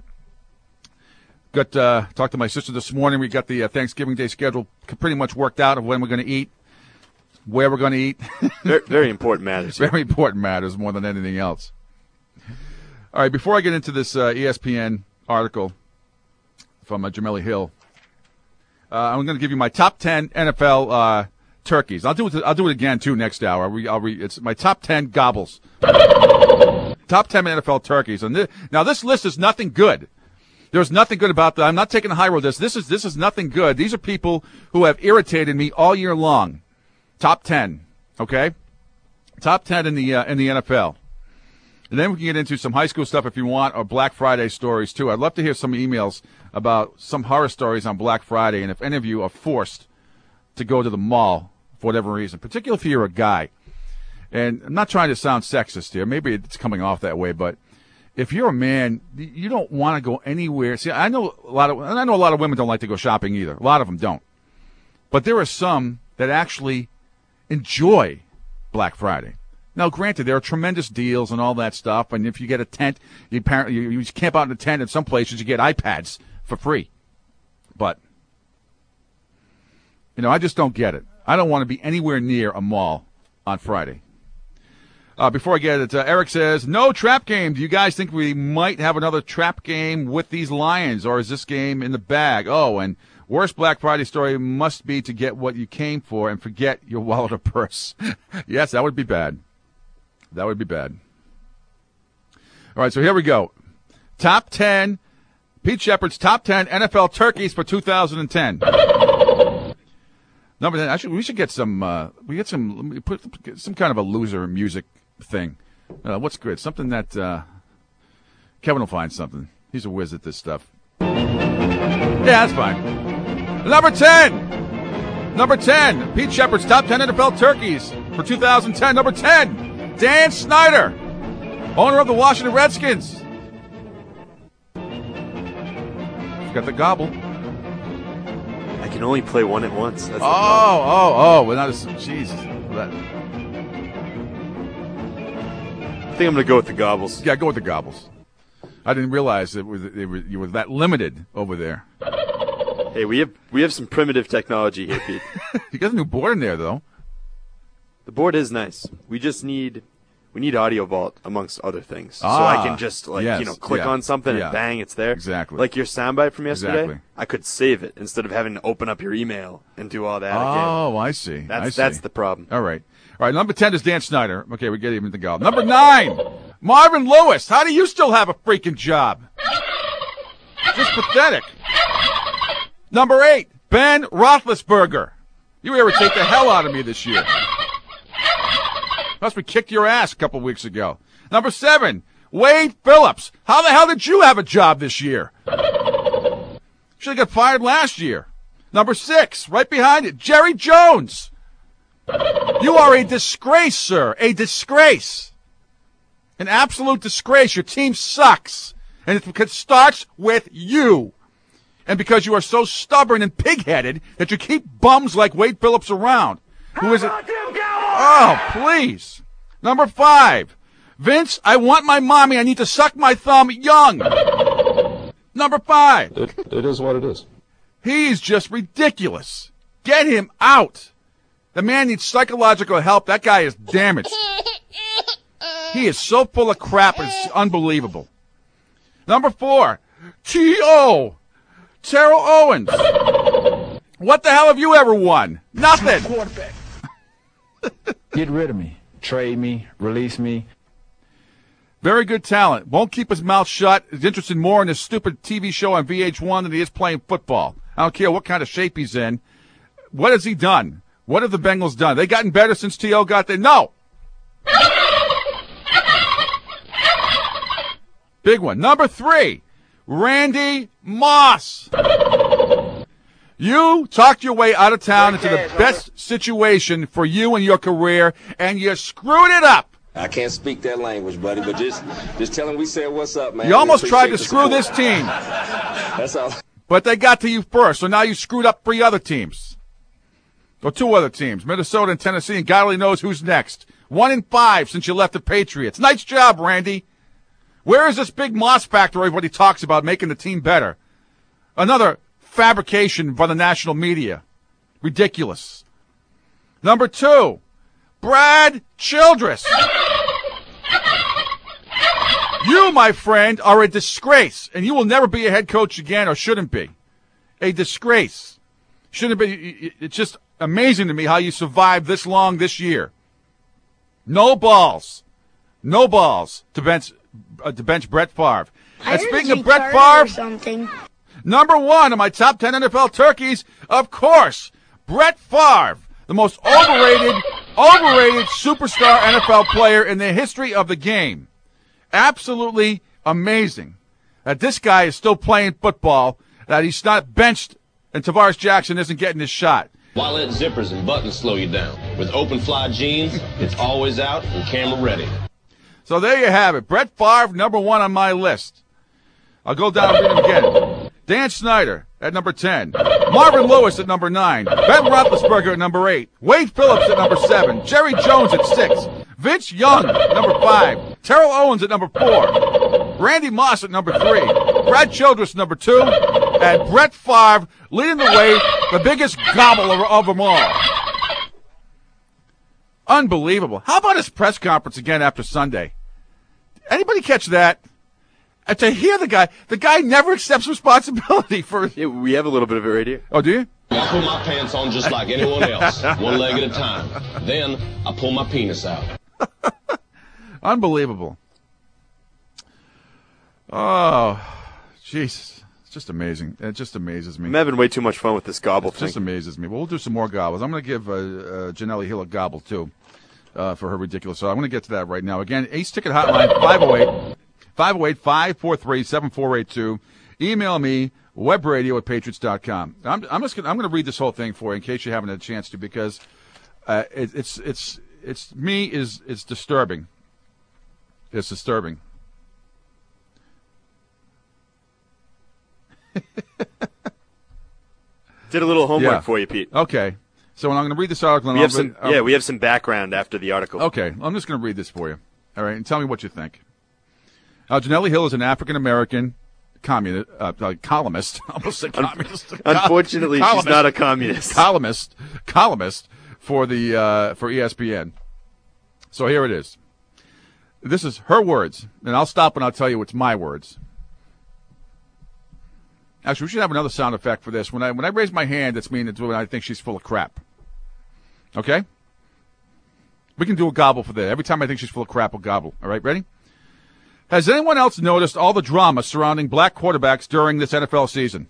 Got uh, talked to my sister this morning. We got the uh, Thanksgiving Day schedule pretty much worked out of when we're going to eat, where we're going to eat. very, very important matters. Very important matters more than anything else. All right, before I get into this uh, E S P N article from uh, Jameli Hill, uh, I'm going to give you my top ten N F L uh, turkeys. I'll do it. I'll do it again too next hour. I'll re, I'll re, it's my top ten gobbles. Top ten N F L turkeys. And this, now this list is nothing good. There's nothing good about that. I'm not taking the high road. This this is this is nothing good. These are people who have irritated me all year long. Top ten, okay? Top ten in the uh, in the N F L. And then we can get into some high school stuff if you want, or Black Friday stories too. I'd love to hear some emails about some horror stories on Black Friday, and if any of you are forced to go to the mall for whatever reason, particularly if you're a guy. And I'm not trying to sound sexist here. Maybe it's coming off that way, but if you're a man, you don't want to go anywhere. See, I know a lot of, and I know a lot of women don't like to go shopping either. A lot of them don't. But there are some that actually enjoy Black Friday. Now, granted, there are tremendous deals and all that stuff, and if you get a tent, you apparently you, you camp out in a tent. In some places, you get iPads for free. But you know, I just don't get it. I don't want to be anywhere near a mall on Friday. Uh, before I get it, uh, Eric says, no trap game. Do you guys think we might have another trap game with these Lions, or is this game in the bag? Oh, and worst Black Friday story must be to get what you came for and forget your wallet or purse. Yes, that would be bad. That would be bad. All right, so here we go. Top ten, Pete Shepard's top ten N F L turkeys for two thousand ten. Number ten, actually, we should get some, uh, we get some, put get some kind of a loser music thing. Uh, what's good? Something that, uh, Kevin will find something. He's a whiz at this stuff. Yeah, that's fine. Number ten! Number ten, Pete Shepard's top ten N F L turkeys for two thousand ten. Number ten, Dan Snyder, owner of the Washington Redskins. Got the gobble. I can only play one at once. That's oh, oh, oh. Well, not as, Jesus. That. I think I'm going to go with the gobbles. Yeah, go with the gobbles. I didn't realize that they were, you were that limited over there. Hey, we have we have some primitive technology here, Pete. You got a new board in there, though. The board is nice. We just need we need Audio Vault amongst other things, ah, so I can just like yes, you know click yeah, on something yeah. and bang, it's there. Exactly. Like your soundbite from yesterday. Exactly. I could save it instead of having to open up your email and do all that oh, again. Oh, I see. That's I see. that's the problem. All right. All right, number ten is Dan Snyder. Okay, we get even the goal. Number nine, Marvin Lewis. How do you still have a freaking job? Just pathetic. Number eight, Ben Roethlisberger. You irritate the hell out of me this year. Plus, we kicked your ass a couple weeks ago. Number seven, Wade Phillips. How the hell did you have a job this year? Should have got fired last year. Number six, right behind it, Jerry Jones. You are a disgrace, sir. A disgrace. An absolute disgrace. Your team sucks. And it's because it starts with you. And because you are so stubborn and pig-headed that you keep bums like Wade Phillips around. Who is it? Oh, please. Number five. Vince, I want my mommy. I need to suck my thumb young. Number five. It, it is what it is. He's just ridiculous. Get him out. The man needs psychological help. That guy is damaged. He is so full of crap. It's unbelievable. Number four. T O Terrell Owens. What the hell have you ever won? Nothing. Get rid of me. Trade me. Release me. Very good talent. Won't keep his mouth shut. Is interested more in his stupid T V show on V H one than he is playing football. I don't care what kind of shape he's in. What has he done? What have the Bengals done? They gotten better since T O got there? No. Big one. Number three. Randy Moss. You talked your way out of town into the best situation for you and your career, and you screwed it up. I can't speak that language, buddy, but just just tell him we said what's up, man. You almost tried to screw this team. That's all. But they got to you first, so now you screwed up three other teams. Or two other teams, Minnesota and Tennessee, and God only knows who's next. One in five since you left the Patriots. Nice job, Randy. Where is this big Moss factor everybody talks about making the team better? Another fabrication by the national media. Ridiculous. Number two, Brad Childress. You, my friend, are a disgrace, and you will never be a head coach again, or shouldn't be. A disgrace. Shouldn't be. It's just amazing to me how you survived this long this year. No balls. No balls to bench, uh, to bench Brett Favre. I And heard speaking you of Brett farted Favre, or something. number one on my top ten N F L turkeys, of course, Brett Favre, the most overrated, overrated superstar N F L player in the history of the game. Absolutely amazing that this guy is still playing football, that he's not benched, and Tavares Jackson isn't getting his shot. Wallet zippers and buttons slow you down. With open fly jeans, it's always out and camera ready. So there you have it. Brett Favre, number one on my list. I'll go down and read them again. Dan Snyder at number ten. Marvin Lewis at number nine. Ben Roethlisberger at number eight. Wade Phillips at number seven. Jerry Jones at six. Vince Young at number five. Terrell Owens at number four. Randy Moss at number three. Brad Childress at number two. And Brett Favre leading the way, the biggest gobbler of them all. Unbelievable. How about his press conference again after Sunday? Anybody catch that? And to hear the guy, the guy never accepts responsibility for. Yeah, we have a little bit of it right here. Oh, do you? I put my pants on just like anyone else, one leg at a time. Then I pull my penis out. Unbelievable. Oh, Jesus. It's just amazing. It just amazes me. I'm having way too much fun with this gobble It thing. just amazes me. Well, we'll do some more gobbles. I'm going to give uh, uh, Janelle Hill a gobble, too, uh, for her ridiculous. So I'm going to get to that right now. Again, Ace Ticket Hotline, five oh eight, five oh eight, five four three, seven four eight two. Email me, webradio at patriots dot com. I'm, I'm just gonna, I'm going to read this whole thing for you in case you haven't had a chance to, because uh, it, it's it's it's me is it's disturbing. It's disturbing. Did a little homework Yeah. for you, Pete. Okay. So when I'm going to read this article, and We I'll have some, I'll- yeah, we have some background after the article. Okay, I'm just going to read this for you. All right, and tell me what you think. Uh, Janelle Hill is an African-American communist, uh, uh, columnist. I almost said communist. Unfortunately, she's Columnist. not a communist. Columnist, columnist for the uh, for E S P N. So here it is. This is her words, and I'll stop and I'll tell you it's my words. Actually, we should have another sound effect for this. When I when I raise my hand, that's mean it's when I think she's full of crap. Okay? We can do a gobble for that. Every time I think she's full of crap, we'll gobble. All right, ready? Has anyone else noticed all the drama surrounding black quarterbacks during this N F L season?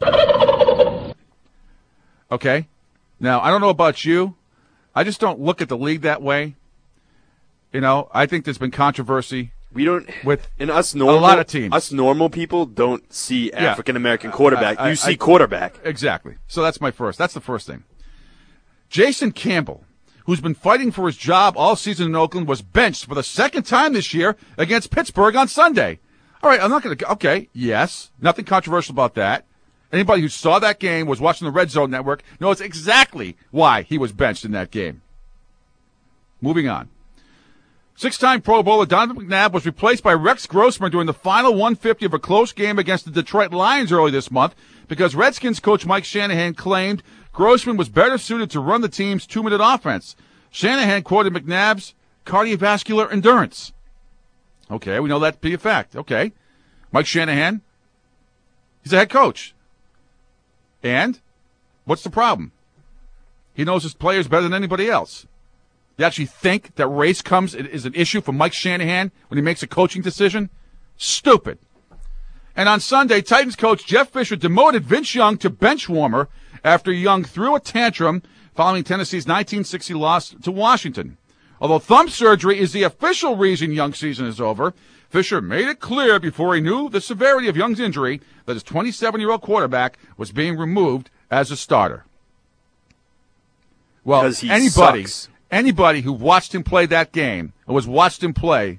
Okay? Now, I don't know about you. I just don't look at the league that way. You know, I think there's been controversy. We don't with and us normal a lot of teams. Us normal people don't see Yeah. African American quarterback. I- I- you see I- quarterback. Exactly. So that's my first. That's the first thing. Jason Campbell who's been fighting for his job all season in Oakland, was benched for the second time this year against Pittsburgh on Sunday. All right, I'm not going to, okay, yes, nothing controversial about that. Anybody who saw that game, was watching the Red Zone Network, knows exactly why he was benched in that game. Moving on. Six-time Pro Bowler Donovan McNabb was replaced by Rex Grossman during the final one fifty of a close game against the Detroit Lions early this month because Redskins coach Mike Shanahan claimed Grossman was better suited to run the team's two-minute offense. Shanahan quoted McNabb's cardiovascular endurance. Okay, we know that to be a fact. Okay. Mike Shanahan, he's a head coach. And what's the problem? He knows his players better than anybody else. You actually think that race comes is an issue for Mike Shanahan when he makes a coaching decision? Stupid. And on Sunday, Titans coach Jeff Fisher demoted Vince Young to bench warmer after Young threw a tantrum following Tennessee's nineteen sixty loss to Washington. Although thumb surgery is the official reason Young's season is over, Fisher made it clear before he knew the severity of Young's injury that his twenty-seven-year-old quarterback was being removed as a starter. Well, anybody... Sucks. Anybody who watched him play that game or was watched him play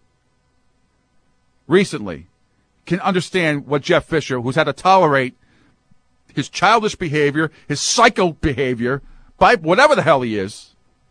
recently can understand what Jeff Fisher, who's had to tolerate his childish behavior, his psycho behavior, by whatever the hell he is,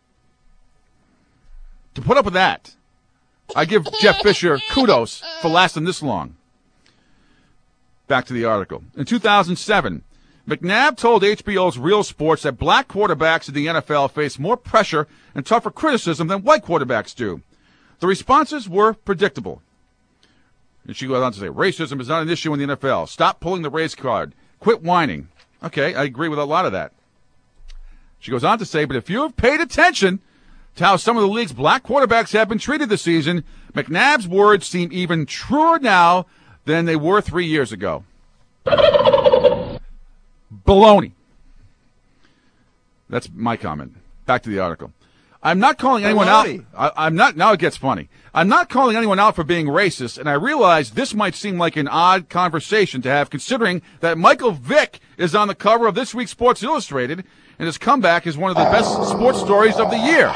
to put up with that. I give Jeff Fisher kudos for lasting this long. Back to the article. In two thousand seven, McNabb told H B O's Real Sports that black quarterbacks in the N F L face more pressure and tougher criticism than white quarterbacks do. The responses were predictable. And she goes on to say, racism is not an issue in the N F L. Stop pulling the race card. Quit whining. Okay, I agree with a lot of that. She goes on to say, but if you have paid attention to how some of the league's black quarterbacks have been treated this season, McNabb's words seem even truer now than they were three years ago. Baloney. That's my comment. Back to the article. I'm not calling anyone Baloney. out. I, I'm not. Now it gets funny. I'm not calling anyone out for being racist, and I realize this might seem like an odd conversation to have, considering that Michael Vick is on the cover of this week's Sports Illustrated, and his comeback is one of the best sports stories of the year.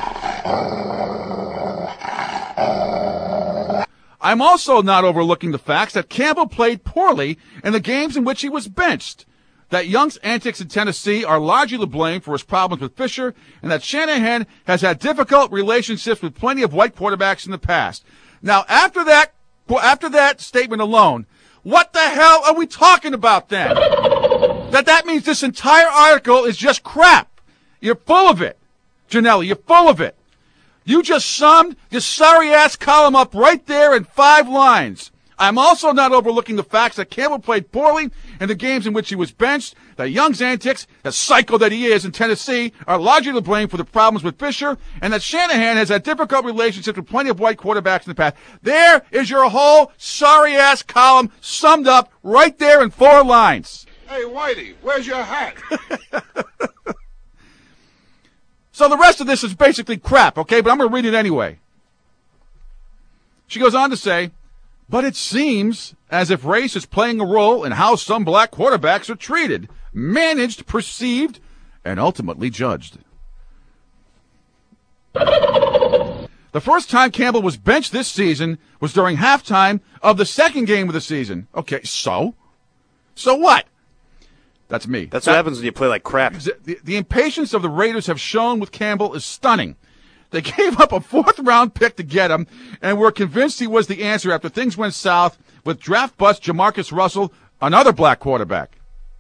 I'm also not overlooking the facts that Campbell played poorly in the games in which he was benched, that Young's antics in Tennessee are largely to blame for his problems with Fisher, and that Shanahan has had difficult relationships with plenty of white quarterbacks in the past. Now, after that, after that statement alone, what the hell are we talking about then? That that means this entire article is just crap. You're full of it. Janelli, you're full of it. You just summed this sorry-ass column up right there in five lines. I'm also not overlooking the facts that Campbell played poorly in the games in which he was benched, that Young's antics, the psycho that he is in Tennessee, are largely to blame for the problems with Fisher, and that Shanahan has had difficult relationships with plenty of white quarterbacks in the past. There is your whole sorry-ass column summed up right there in four lines. Hey, Whitey, where's your hat? So the rest of this is basically crap, okay? But I'm going to read it anyway. She goes on to say, but it seems as if race is playing a role in how some black quarterbacks are treated, managed, perceived, and ultimately judged. The first time Campbell was benched this season was during halftime of the second game of the season. Okay, so? So what? That's me. That's that, what happens when you play like crap. The, the impatience of the Raiders have shown with Campbell is stunning. They gave up a fourth-round pick to get him, and were convinced he was the answer after things went south with draft bust Jamarcus Russell, another black quarterback.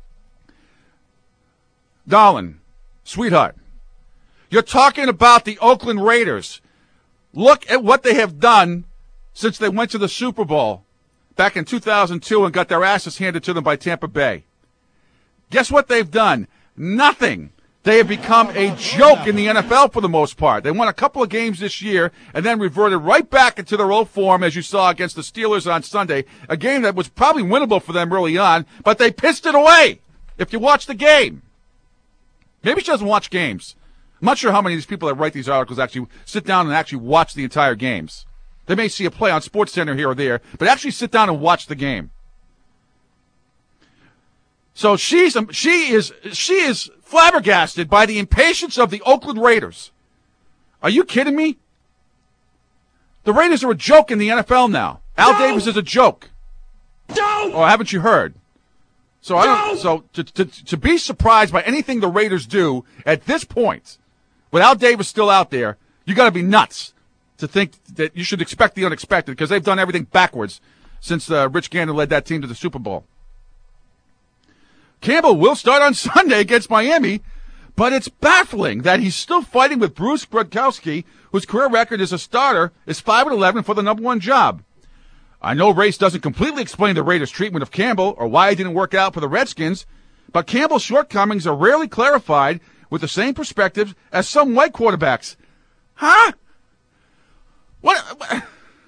Darling, sweetheart, you're talking about the Oakland Raiders. Look at what they have done since they went to the Super Bowl back in two thousand two and got their asses handed to them by Tampa Bay. Guess what they've done? Nothing. They have become a joke in the N F L for the most part. They won a couple of games this year and then reverted right back into their old form, as you saw against the Steelers on Sunday, a game that was probably winnable for them early on, but they pissed it away if you watch the game. Maybe she doesn't watch games. I'm not sure how many of these people that write these articles actually sit down and actually watch the entire games. They may see a play on SportsCenter here or there, but actually sit down and watch the game. So she's she is she is flabbergasted by the impatience of the Oakland Raiders. Are you kidding me? The Raiders are a joke in the N F L now. Al No! Davis is a joke. No! Or haven't you heard? So I don't. So to, to to be surprised by anything the Raiders do at this point, with Al Davis still out there, you got to be nuts to think that you should expect the unexpected, because they've done everything backwards since uh, Rich Gannon led that team to the Super Bowl. Campbell will start on Sunday against Miami, but it's baffling that he's still fighting with Bruce Gradkowski, whose career record as a starter is five and eleven for the number one job. I know race doesn't completely explain the Raiders' treatment of Campbell or why he didn't work out for the Redskins, but Campbell's shortcomings are rarely clarified with the same perspectives as some white quarterbacks. Huh? What? what?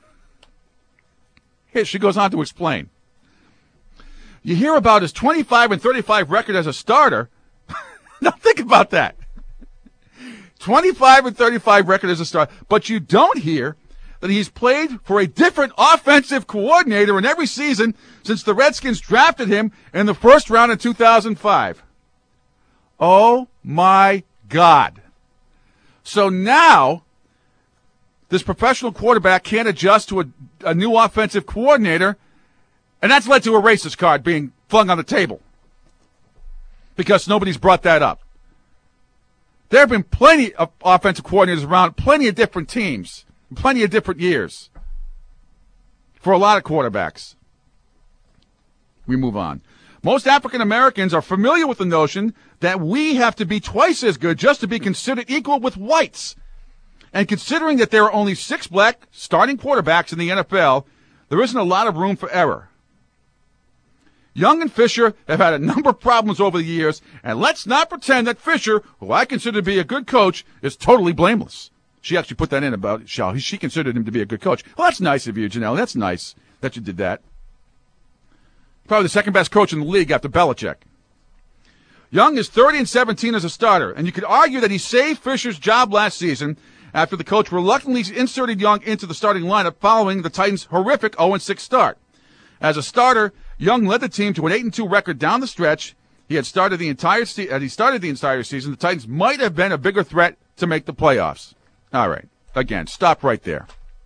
Here, she goes on to explain. You hear about his twenty-five and thirty-five record as a starter. Now think about that. twenty-five and thirty-five record as a starter, but you don't hear that he's played for a different offensive coordinator in every season since the Redskins drafted him in the first round in two thousand five. Oh, my God. So now this professional quarterback can't adjust to a, a new offensive coordinator, and that's led to a racist card being flung on the table because nobody's brought that up. There have been plenty of offensive coordinators around, plenty of different teams, plenty of different years for a lot of quarterbacks. We move on. Most African Americans are familiar with the notion that we have to be twice as good just to be considered equal with whites. And considering that there are only six black starting quarterbacks in the N F L, there isn't a lot of room for error. Young and Fisher have had a number of problems over the years, and let's not pretend that Fisher, who I consider to be a good coach, is totally blameless. She actually put that in about Shaw. She considered him to be a good coach. Well, that's nice of you, Janelle. That's nice that you did that. Probably the second best coach in the league after Belichick. Young is thirty and seventeen as a starter, and you could argue that he saved Fisher's job last season after the coach reluctantly inserted Young into the starting lineup following the Titans' horrific oh and six start. As a starter, Young led the team to an eight and two record down the stretch. He had started the entire se- as he started the entire season. The Titans might have been a bigger threat to make the playoffs. All right. Again, stop right there.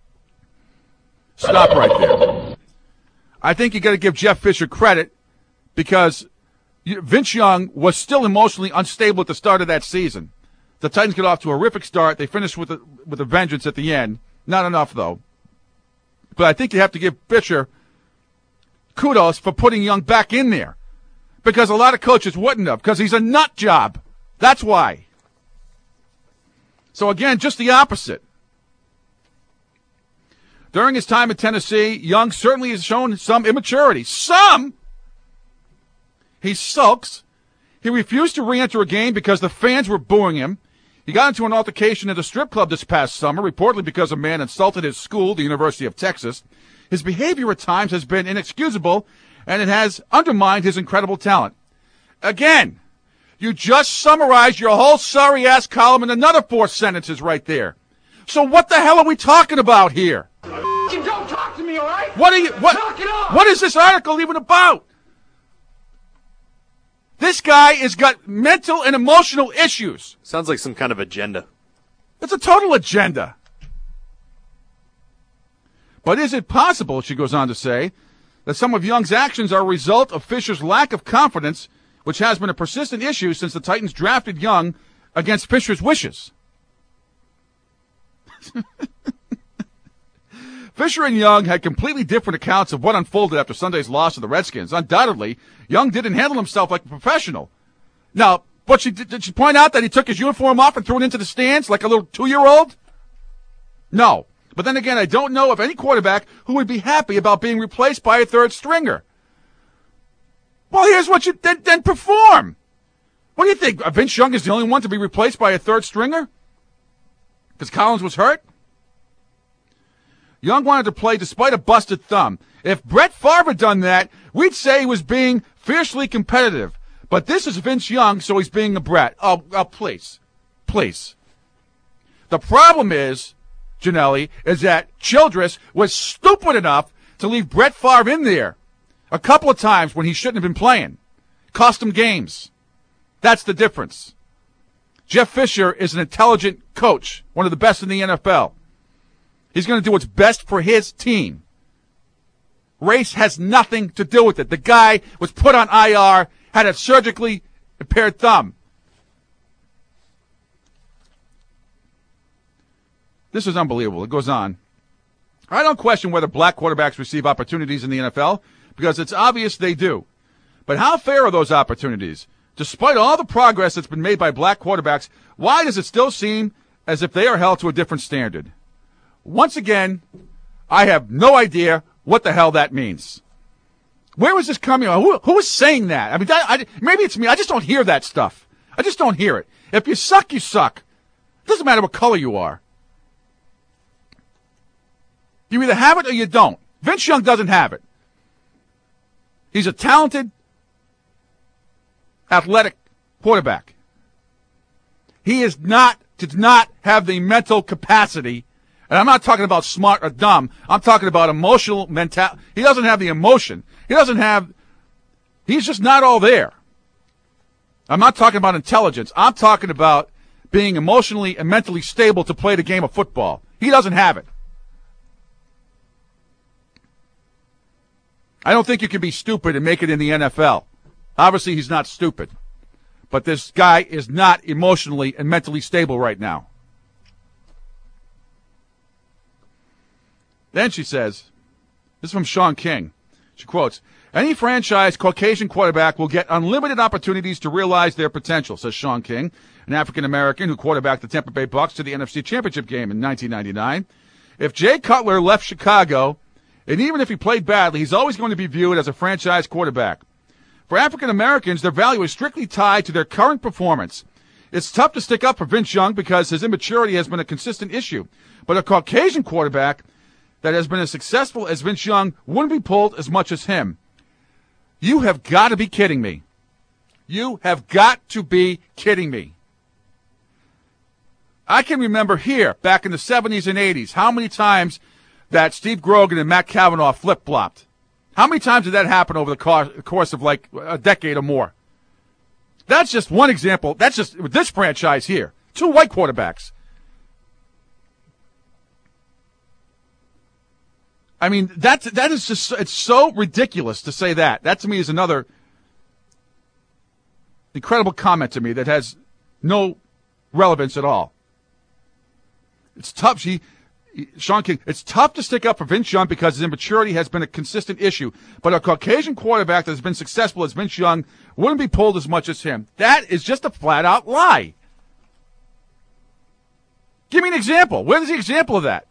Stop right there. I think you got to give Jeff Fisher credit because Vince Young was still emotionally unstable at the start of that season. The Titans get off to a horrific start. They finished with a, with a vengeance at the end. Not enough, though. But I think you have to give Fisher kudos for putting Young back in there because a lot of coaches wouldn't have because he's a nut job. That's why. So, again, just the opposite. During his time at Tennessee, Young certainly has shown some immaturity. Some! He sulks. He refused to re-enter a game because the fans were booing him. He got into an altercation at a strip club this past summer, reportedly because a man insulted his school, the University of Texas. His behavior at times has been inexcusable, and it has undermined his incredible talent. Again, you just summarized your whole sorry-ass column in another four sentences right there. So what the hell are we talking about here? Don't talk to me, all right? What are you? What? Knock it off! What is this article even about? This guy has got mental and emotional issues. Sounds like some kind of agenda. It's a total agenda. But is it possible, she goes on to say, that some of Young's actions are a result of Fisher's lack of confidence, which has been a persistent issue since the Titans drafted Young against Fisher's wishes? Fisher and Young had completely different accounts of what unfolded after Sunday's loss to the Redskins. Undoubtedly, Young didn't handle himself like a professional. Now, but she, did she point out that he took his uniform off and threw it into the stands like a little two-year-old? No. But then again, I don't know of any quarterback who would be happy about being replaced by a third stringer. Well, here's what you then, then perform. What do you think? Vince Young is the only one to be replaced by a third stringer? Because Collins was hurt? Young wanted to play despite a busted thumb. If Brett Favre had done that, we'd say he was being fiercely competitive. But this is Vince Young, so he's being a brat. Oh, oh please. Please. The problem is, Janelli, is that Childress was stupid enough to leave Brett Favre in there a couple of times when he shouldn't have been playing. Cost him games. That's the difference. Jeff Fisher is an intelligent coach, one of the best in the N F L. He's going to do what's best for his team. Race has nothing to do with it. The guy was put on I R, had a surgically impaired thumb. This is unbelievable. It goes on. I don't question whether black quarterbacks receive opportunities in the N F L because it's obvious they do. But how fair are those opportunities? Despite all the progress that's been made by black quarterbacks, why does it still seem as if they are held to a different standard? Once again, I have no idea what the hell that means. Where is this coming from? Who, who is saying that? I mean, that, I, maybe it's me. I just don't hear that stuff. I just don't hear it. If you suck, you suck. It doesn't matter what color you are. You either have it or you don't. Vince Young doesn't have it. He's a talented, athletic quarterback. He is not, does not have the mental capacity. And I'm not talking about smart or dumb. I'm talking about emotional mentality. He doesn't have the emotion. He doesn't have, he's just not all there. I'm not talking about intelligence. I'm talking about being emotionally and mentally stable to play the game of football. He doesn't have it. I don't think you can be stupid and make it in the N F L. Obviously, he's not stupid. But this guy is not emotionally and mentally stable right now. Then she says, this is from Sean King. She quotes, any franchise Caucasian quarterback will get unlimited opportunities to realize their potential, says Sean King, an African-American who quarterbacked the Tampa Bay Bucks to the N F C Championship game in nineteen ninety-nine. If Jay Cutler left Chicago, and even if he played badly, he's always going to be viewed as a franchise quarterback. For African-Americans, their value is strictly tied to their current performance. It's tough to stick up for Vince Young because his immaturity has been a consistent issue. But a Caucasian quarterback that has been as successful as Vince Young wouldn't be pulled as much as him. You have got to be kidding me. You have got to be kidding me. I can remember here, back in the seventies and eighties, how many times that Steve Grogan and Matt Cavanaugh flip-flopped. How many times did that happen over the course of like a decade or more? That's just one example. That's just with this franchise here. Two white quarterbacks. I mean, that, that is just, it's so ridiculous to say that. That to me is another incredible comment to me that has no relevance at all. It's tough. She, Sean King, it's tough to stick up for Vince Young because his immaturity has been a consistent issue. But a Caucasian quarterback that has been successful as Vince Young wouldn't be pulled as much as him. That is just a flat-out lie. Give me an example. Where's the example of that?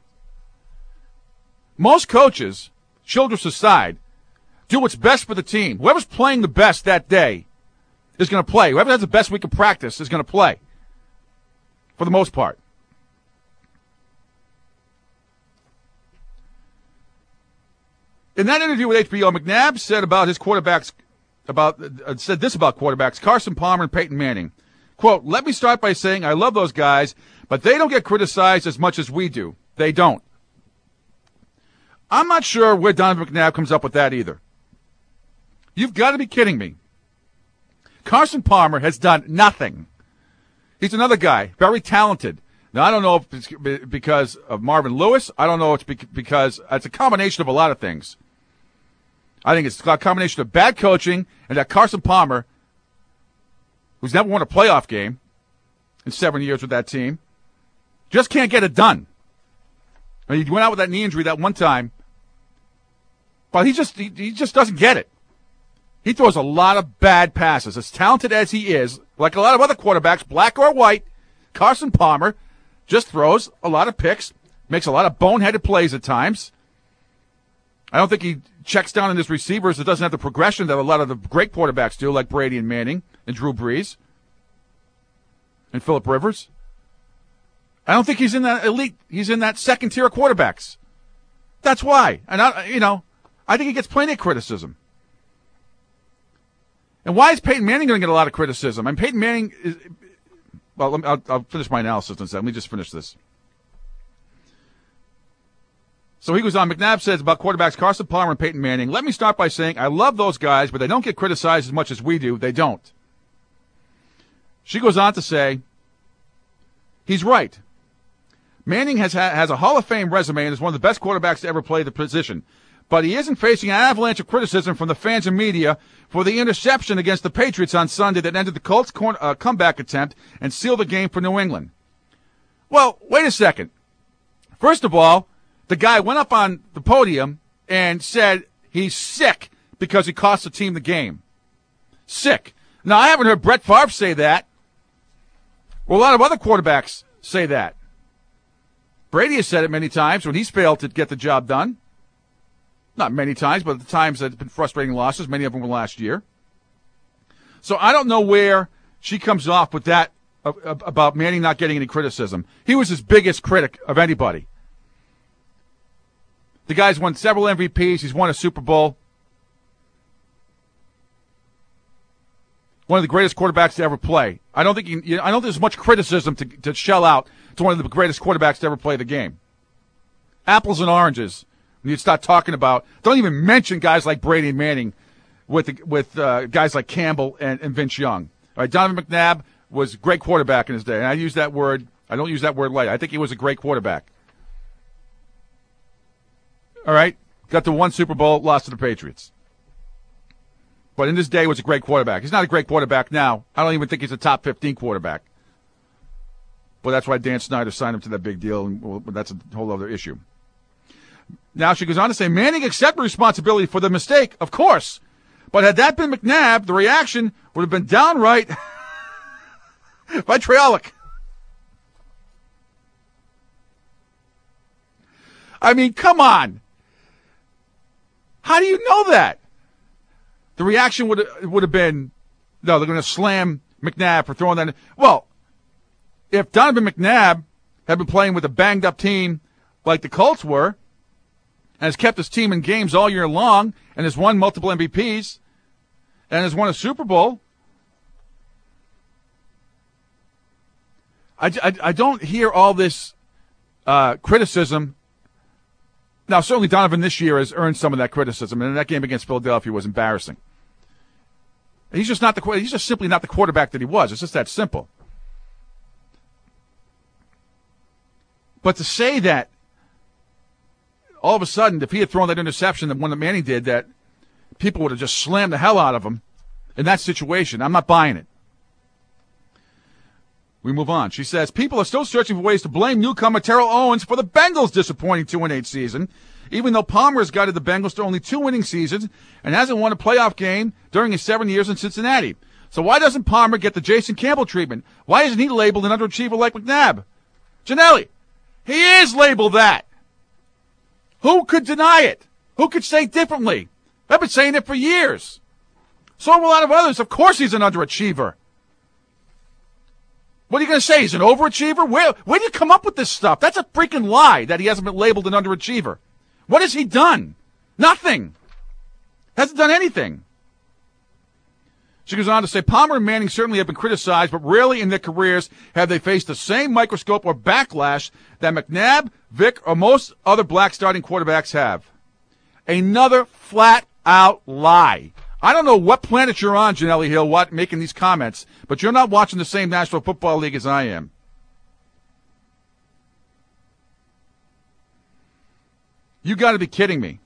Most coaches, Childress aside, do what's best for the team. Whoever's playing the best that day is going to play. Whoever has the best week of practice is going to play, for the most part. In that interview with H B O, McNabb said about his quarterbacks, about uh, said this about quarterbacks, Carson Palmer and Peyton Manning. Quote, let me start by saying I love those guys, but they don't get criticized as much as we do. They don't. I'm not sure where Donovan McNabb comes up with that either. You've got to be kidding me. Carson Palmer has done nothing. He's another guy, very talented. Now, I don't know if it's because of Marvin Lewis. I don't know if it's because it's a combination of a lot of things. I think it's a combination of bad coaching and that Carson Palmer, who's never won a playoff game in seven years with that team, just can't get it done. I mean, he went out with that knee injury that one time, but he just he, he just doesn't get it. He throws a lot of bad passes. As talented as he is, like a lot of other quarterbacks, black or white, Carson Palmer just throws a lot of picks, makes a lot of boneheaded plays at times. I don't think he checks down on his receivers. It doesn't have the progression that a lot of the great quarterbacks do, like Brady and Manning and Drew Brees and Phillip Rivers. I don't think he's in that elite. He's in that second tier of quarterbacks. That's why. And, I, you know, I think he gets plenty of criticism. And why is Peyton Manning going to get a lot of criticism? I mean, Peyton Manning is, well, let me, I'll, I'll finish my analysis in a second. Let me just finish this. So he goes on. McNabb says about quarterbacks Carson Palmer and Peyton Manning, let me start by saying I love those guys, but they don't get criticized as much as we do. They don't. She goes on to say, he's right. Manning has ha- has a Hall of Fame resume and is one of the best quarterbacks to ever play the position. But he isn't facing an avalanche of criticism from the fans and media for the interception against the Patriots on Sunday that ended the Colts' corner, uh, comeback attempt and sealed the game for New England. Well, wait a second. First of all, the guy went up on the podium and said he's sick because he cost the team the game. Sick. Now, I haven't heard Brett Favre say that. Well, a lot of other quarterbacks say that. Brady has said it many times when he's failed to get the job done. Not many times, but the times that have been frustrating losses, many of them were last year. So I don't know where she comes off with that uh, about Manning not getting any criticism. He was his biggest critic of anybody. The guy's won several M V Ps. He's won a Super Bowl. One of the greatest quarterbacks to ever play. I don't think you, you know, I don't think there's much criticism to, to shell out to one of the greatest quarterbacks to ever play the game. Apples and oranges. When you start talking about, don't even mention guys like Brady and Manning with with uh, guys like Campbell and, and Vince Young. All right, Donovan McNabb was a great quarterback in his day, and I use that word. I don't use that word lightly. I think he was a great quarterback. All right, got to one Super Bowl, lost to the Patriots. But in this day, was a great quarterback. He's not a great quarterback now. I don't even think he's a top fifteen quarterback. But that's why Dan Snyder signed him to that big deal, and well, that's a whole other issue. Now she goes on to say, Manning accepted responsibility for the mistake, of course. But had that been McNabb, the reaction would have been downright vitriolic. I mean, come on. How do you know that? The reaction would would have been, no, they're going to slam McNabb for throwing that. Well, if Donovan McNabb had been playing with a banged-up team like the Colts were, and has kept his team in games all year long, and has won multiple M V Ps, and has won a Super Bowl, I, I, I don't hear all this uh, criticism. Now, certainly Donovan this year has earned some of that criticism, and that game against Philadelphia was embarrassing. He's just not the he's just simply not the quarterback that he was. It's just that simple. But to say that all of a sudden, if he had thrown that interception, the one that Manning did, that people would have just slammed the hell out of him in that situation, I'm not buying it. We move on. She says, people are still searching for ways to blame newcomer Terrell Owens for the Bengals' disappointing two and eight season, even though Palmer has guided the Bengals to only two winning seasons and hasn't won a playoff game during his seven years in Cincinnati. So why doesn't Palmer get the Jason Campbell treatment? Why isn't he labeled an underachiever like McNabb? Janelli, he is labeled that. Who could deny it? Who could say differently? I've been saying it for years. So have a lot of others. Of course he's an underachiever. What are you going to say? He's an overachiever? Where, where do you come up with this stuff? That's a freaking lie that he hasn't been labeled an underachiever. What has he done? Nothing. Hasn't done anything. She goes on to say, Palmer and Manning certainly have been criticized, but rarely in their careers have they faced the same microscope or backlash that McNabb, Vick, or most other black starting quarterbacks have. Another flat-out lie. I don't know what planet you're on, Janelli Hill, what, making these comments, but you're not watching the same National Football League as I am. You got to be kidding me.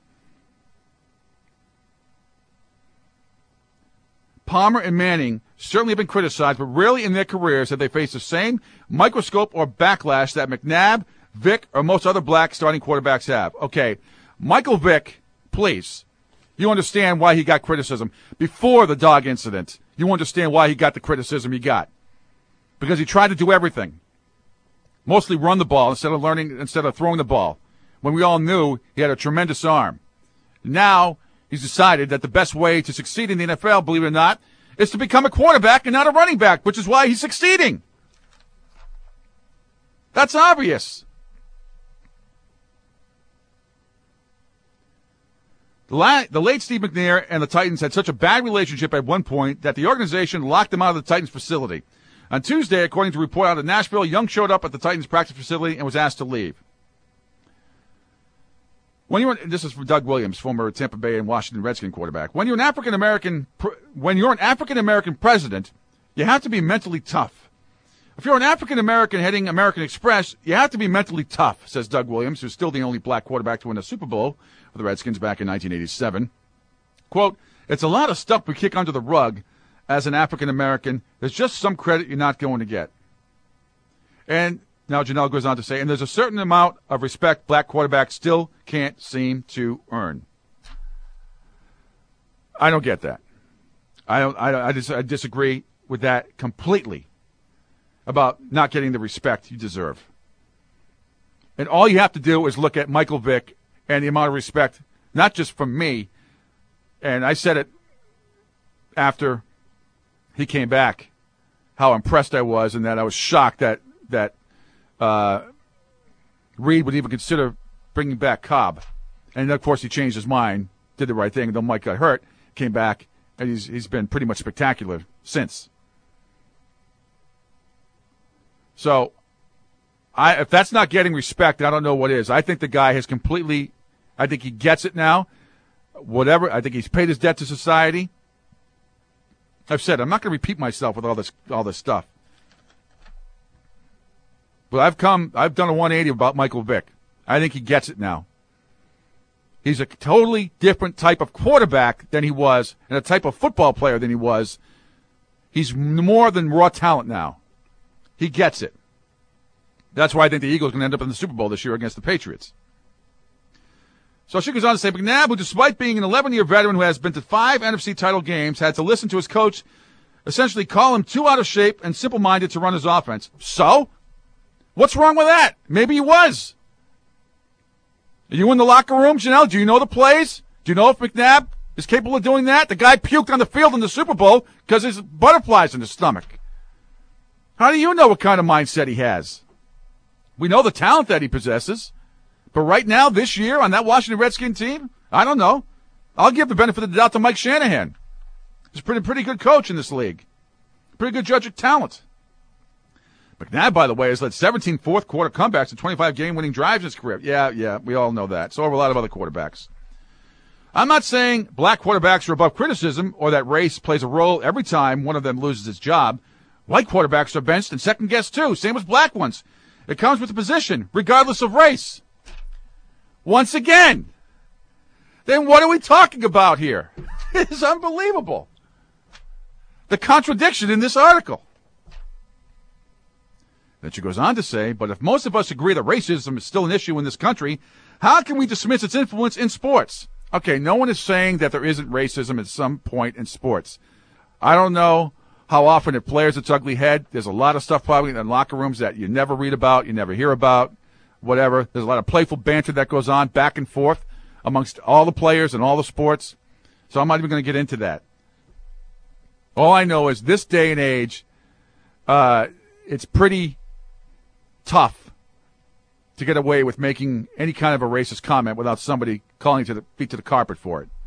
Palmer and Manning certainly have been criticized, but rarely in their careers have they faced the same microscope or backlash that McNabb, Vick, or most other black starting quarterbacks have. Okay, Michael Vick, please. You understand why he got criticism. Before the dog incident, you understand why he got the criticism he got. Because he tried to do everything. Mostly run the ball instead of learning, instead of throwing the ball. When we all knew he had a tremendous arm. Now, he's decided that the best way to succeed in the N F L, believe it or not, is to become a quarterback and not a running back, which is why he's succeeding. That's obvious. The, la- the late Steve McNair and the Titans had such a bad relationship at one point that the organization locked him out of the Titans facility. On Tuesday, according to a report out of Nashville, Young showed up at the Titans practice facility and was asked to leave. When you're, this is from Doug Williams, former Tampa Bay and Washington Redskin quarterback. When you're an African American, when you're an African American president, you have to be mentally tough. If you're an African-American heading American Express, you have to be mentally tough, says Doug Williams, who's still the only black quarterback to win a Super Bowl for the Redskins back in nineteen eighty-seven. Quote, it's a lot of stuff we kick under the rug as an African-American. There's just some credit you're not going to get. And now Janelle goes on to say, and there's a certain amount of respect black quarterbacks still can't seem to earn. I don't get that. I don't. I, I, dis- I disagree with that completely about not getting the respect you deserve. And all you have to do is look at Michael Vick and the amount of respect, not just from me, and I said it after he came back, how impressed I was and that I was shocked that, that uh, Reed would even consider bringing back Cobb. And, of course, he changed his mind, did the right thing, though Mike got hurt, came back, and he's he's been pretty much spectacular since. So, I if that's not getting respect, I don't know what is. I think the guy has completely, I think he gets it now. Whatever, I think he's paid his debt to society. I've said I'm not going to repeat myself with all this all this stuff. But I've come, I've done a one eighty about Michael Vick. I think he gets it now. He's a totally different type of quarterback than he was, and a type of football player than he was. He's more than raw talent now. He gets it. That's why I think the Eagles are going to end up in the Super Bowl this year against the Patriots. So she goes on to say, McNabb, who despite being an eleven-year veteran who has been to five N F C title games, had to listen to his coach essentially call him too out of shape and simple-minded to run his offense. So? What's wrong with that? Maybe he was. Are you in the locker room, Janelle? Do you know the plays? Do you know if McNabb is capable of doing that? The guy puked on the field in the Super Bowl because there's butterflies in his stomach. How do you know what kind of mindset he has? We know the talent that he possesses. But right now, this year, on that Washington Redskin team, I don't know. I'll give the benefit of the doubt to Mike Shanahan. He's a pretty, pretty good coach in this league. Pretty good judge of talent. McNabb, by the way, has led seventeen fourth-quarter comebacks and twenty-five game-winning drives in his career. Yeah, yeah, we all know that. So have a lot of other quarterbacks. I'm not saying black quarterbacks are above criticism or that race plays a role every time one of them loses his job. White quarterbacks are benched and second-guessed, too, same as black ones. It comes with the position, regardless of race. Once again, then what are we talking about here? It's unbelievable. The contradiction in this article. Then she goes on to say, but if most of us agree that racism is still an issue in this country, how can we dismiss its influence in sports? Okay, no one is saying that there isn't racism at some point in sports. I don't know how often it flares its ugly head. There's a lot of stuff probably in locker rooms that you never read about, you never hear about, whatever. There's a lot of playful banter that goes on back and forth amongst all the players and all the sports. So I'm not even going to get into that. All I know is this day and age, uh, it's pretty tough to get away with making any kind of a racist comment without somebody calling to the feet to the carpet for it.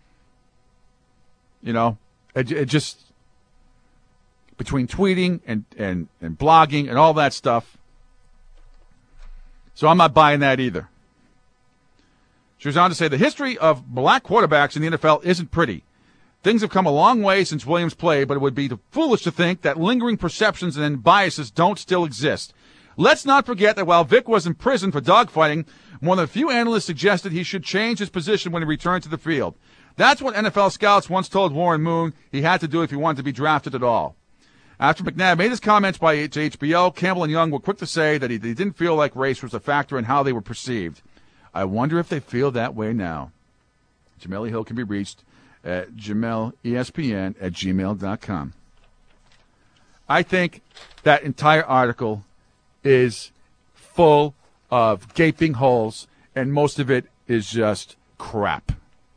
You know, it, it just between tweeting and, and, and blogging and all that stuff. So I'm not buying that either. She was on to say the history of black quarterbacks in the N F L isn't pretty. Things have come a long way since Williams played, but it would be foolish to think that lingering perceptions and biases don't still exist. Let's not forget that while Vick was in prison for dogfighting, more than a few analysts suggested he should change his position when he returned to the field. That's what N F L scouts once told Warren Moon he had to do if he wanted to be drafted at all. After McNabb made his comments by H B O, Campbell and Young were quick to say that he, he didn't feel like race was a factor in how they were perceived. I wonder if they feel that way now. Jamel Hill can be reached at Jamel E S P N at gmail dot com. I think that entire article is full of gaping holes, and most of it is just crap.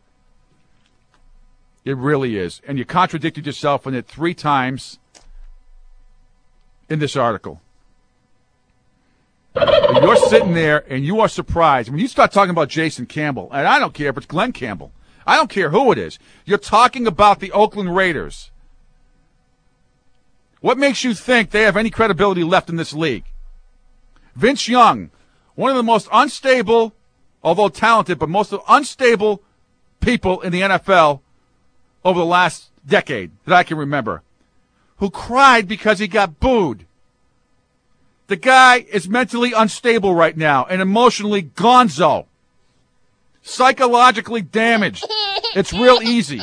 It really is. And you contradicted yourself in it three times in this article. And you're sitting there and you are surprised. When you start talking about Jason Campbell, and I don't care if it's Glenn Campbell, I don't care who it is, you're talking about the Oakland Raiders. What makes you think they have any credibility left in this league? Vince Young, one of the most unstable, although talented, but most unstable people in the N F L over the last decade that I can remember, who cried because he got booed The guy is mentally unstable right now and emotionally gonzo. Psychologically damaged. It's real easy.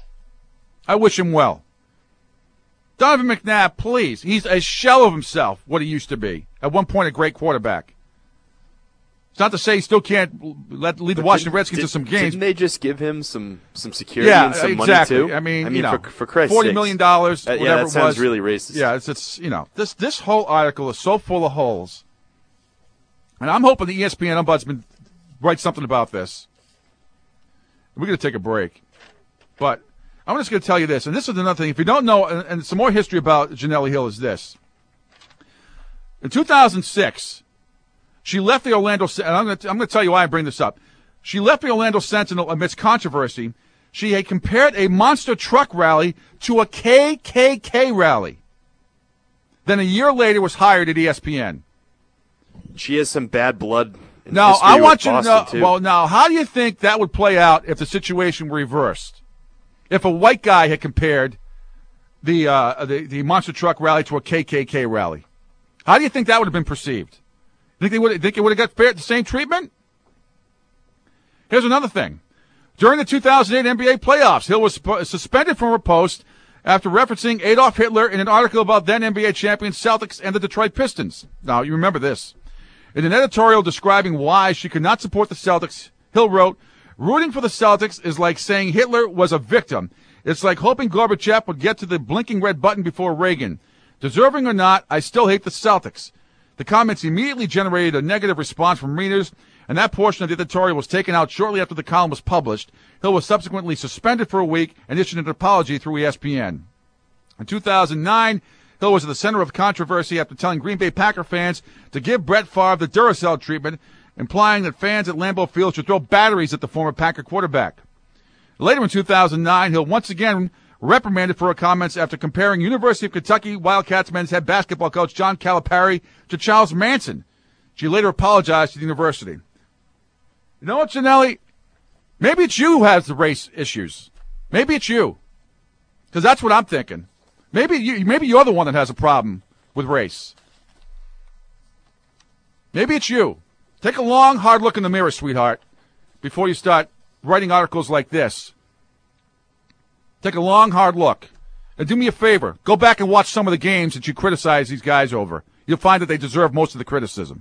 I wish him well. Donovan McNabb, please. He's a shell of himself, what he used to be. At one point, a great quarterback. It's not to say he still can't let, lead the But Washington did- Redskins did- to some games. Didn't they just give him some, some security Yeah, and some exactly. money, too? I mean, I mean you know, for, for Christ's forty sakes. million dollars, Uh, whatever yeah, that it sounds was. really racist. Yeah, it's, it's, you know, this, this whole article is so full of holes. And I'm hoping the E S P N ombudsman writes something about this. We're going to take a break. But I'm just going to tell you this, and this is another thing. If you don't know, and, and some more history about Janelle Hill is this. In two thousand six, she left the Orlando, and I'm going to, I'm going to tell you why I bring this up. She left the Orlando Sentinel amidst controversy. She had compared a monster truck rally to a K K K rally. Then a year later was hired at E S P N. She has some bad blood in Now, history I with want you to know, Boston, too. well, now, how do you think that would play out if the situation were reversed? If a white guy had compared the, uh, the, the monster truck rally to a K K K rally? How do you think that would have been perceived? Think they would think it would have got fair, the same treatment? Here's another thing. During the two thousand eight N B A playoffs, Hill was sp- suspended from her post after referencing Adolf Hitler in an article about then N B A champions Celtics and the Detroit Pistons. Now, you remember this. In an editorial describing why she could not support the Celtics, Hill wrote, "Rooting for the Celtics is like saying Hitler was a victim. It's like hoping Gorbachev would get to the blinking red button before Reagan. Deserving or not, I still hate the Celtics." The comments immediately generated a negative response from readers, and that portion of the editorial was taken out shortly after the column was published. Hill was subsequently suspended for a week and issued an apology through E S P N. In two thousand nine, Hill was at the center of controversy after telling Green Bay Packer fans to give Brett Favre the Duracell treatment, implying that fans at Lambeau Field should throw batteries at the former Packer quarterback. Later in two thousand nine, Hill once again reprimanded for her comments after comparing University of Kentucky Wildcats men's head basketball coach John Calipari to Charles Manson. She later apologized to the university. You know what, Janelle? Maybe it's you who has the race issues. Maybe it's you. Because that's what I'm thinking. Maybe you, maybe you're the one that has a problem with race. Maybe it's you. Take a long, hard look in the mirror, sweetheart, before you start writing articles like this. Take a long, hard look. And do me a favor. Go back and watch some of the games that you criticize these guys over. You'll find that they deserve most of the criticism.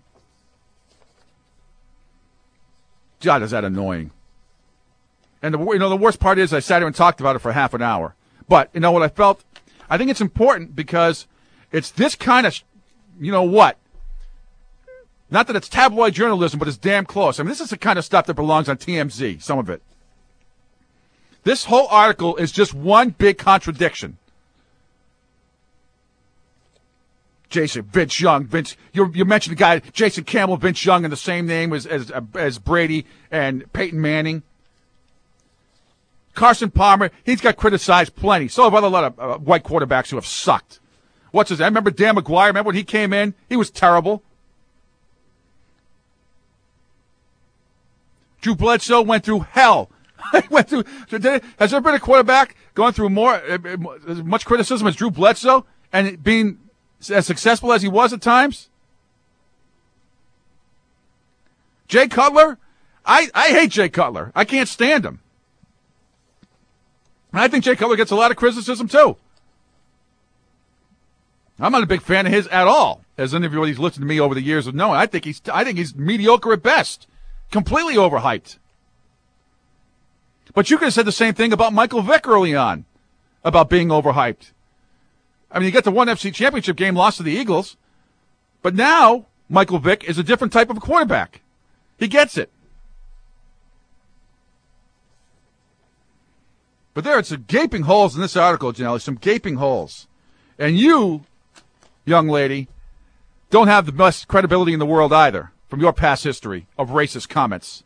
God, is that annoying. And the, you know, the worst part is I sat here and talked about it for half an hour. But, you know what I felt? I think it's important because it's this kind of, you know what? Not that it's tabloid journalism, but it's damn close. I mean, this is the kind of stuff that belongs on T M Z, some of it. This whole article is just one big contradiction. Jason, Vince Young, Vince, you you mentioned the guy, Jason Campbell, Vince Young, in the same name as, as, as Brady and Peyton Manning. Carson Palmer, he's got criticized plenty. So have other lot of uh, white quarterbacks who have sucked. What's his name? I remember Dan McGuire. Remember when he came in? He was terrible. Drew Bledsoe went through hell. went through. Has there been a quarterback going through more uh, as much criticism as Drew Bledsoe and being as successful as he was at times? Jay Cutler? I, I hate Jay Cutler. I can't stand him. And I think Jay Cutler gets a lot of criticism, too. I'm not a big fan of his at all, as anybody's listened to me over the years would know. I think he's I think he's mediocre at best. Completely overhyped. But you could have said the same thing about Michael Vick early on, about being overhyped. I mean, you get the one N F C championship game, lost to the Eagles. But now, Michael Vick is a different type of a quarterback. He gets it. But there are some gaping holes in this article, Janelle, some gaping holes. And you, young lady, don't have the best credibility in the world either from your past history of racist comments.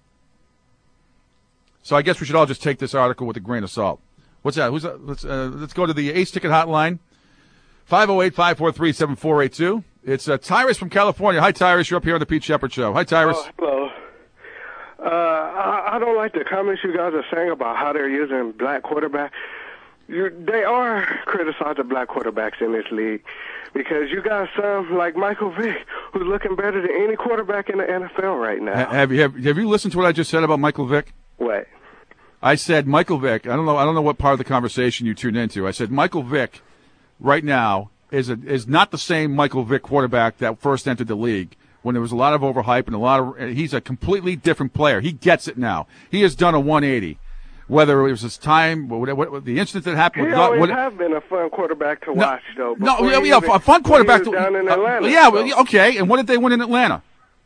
So I guess we should all just take this article with a grain of salt. What's that? Who's that? Let's, uh, let's go to the Ace Ticket Hotline, five oh eight, five four three, seven four eight two. It's uh, Tyrus from California. Hi, Tyrus. You're up here on the Pete Shepard Show. Hi, Tyrus. Oh, hello. Uh, I, I don't like the comments you guys are saying about how they're using black quarterback. You, they are criticizing black quarterbacks in this league because you got some like Michael Vick who's looking better than any quarterback in the N F L right now. Ha- have you have, have you listened to what I just said about Michael Vick? What? I said Michael Vick. I don't know. I don't know what part of the conversation you tuned into. I said Michael Vick, right now, is a, is not the same Michael Vick quarterback that first entered the league when there was a lot of overhype and a lot of. He's a completely different player. He gets it now. He has done a one eighty. Whether it was his time, what, what, what, the incident that happened. He with, always what, has been a fun quarterback to watch, no, though. No, yeah, he yeah, was, a fun quarterback. He was to, down in uh, Atlanta. yeah, so. well, okay. And what did they win in Atlanta?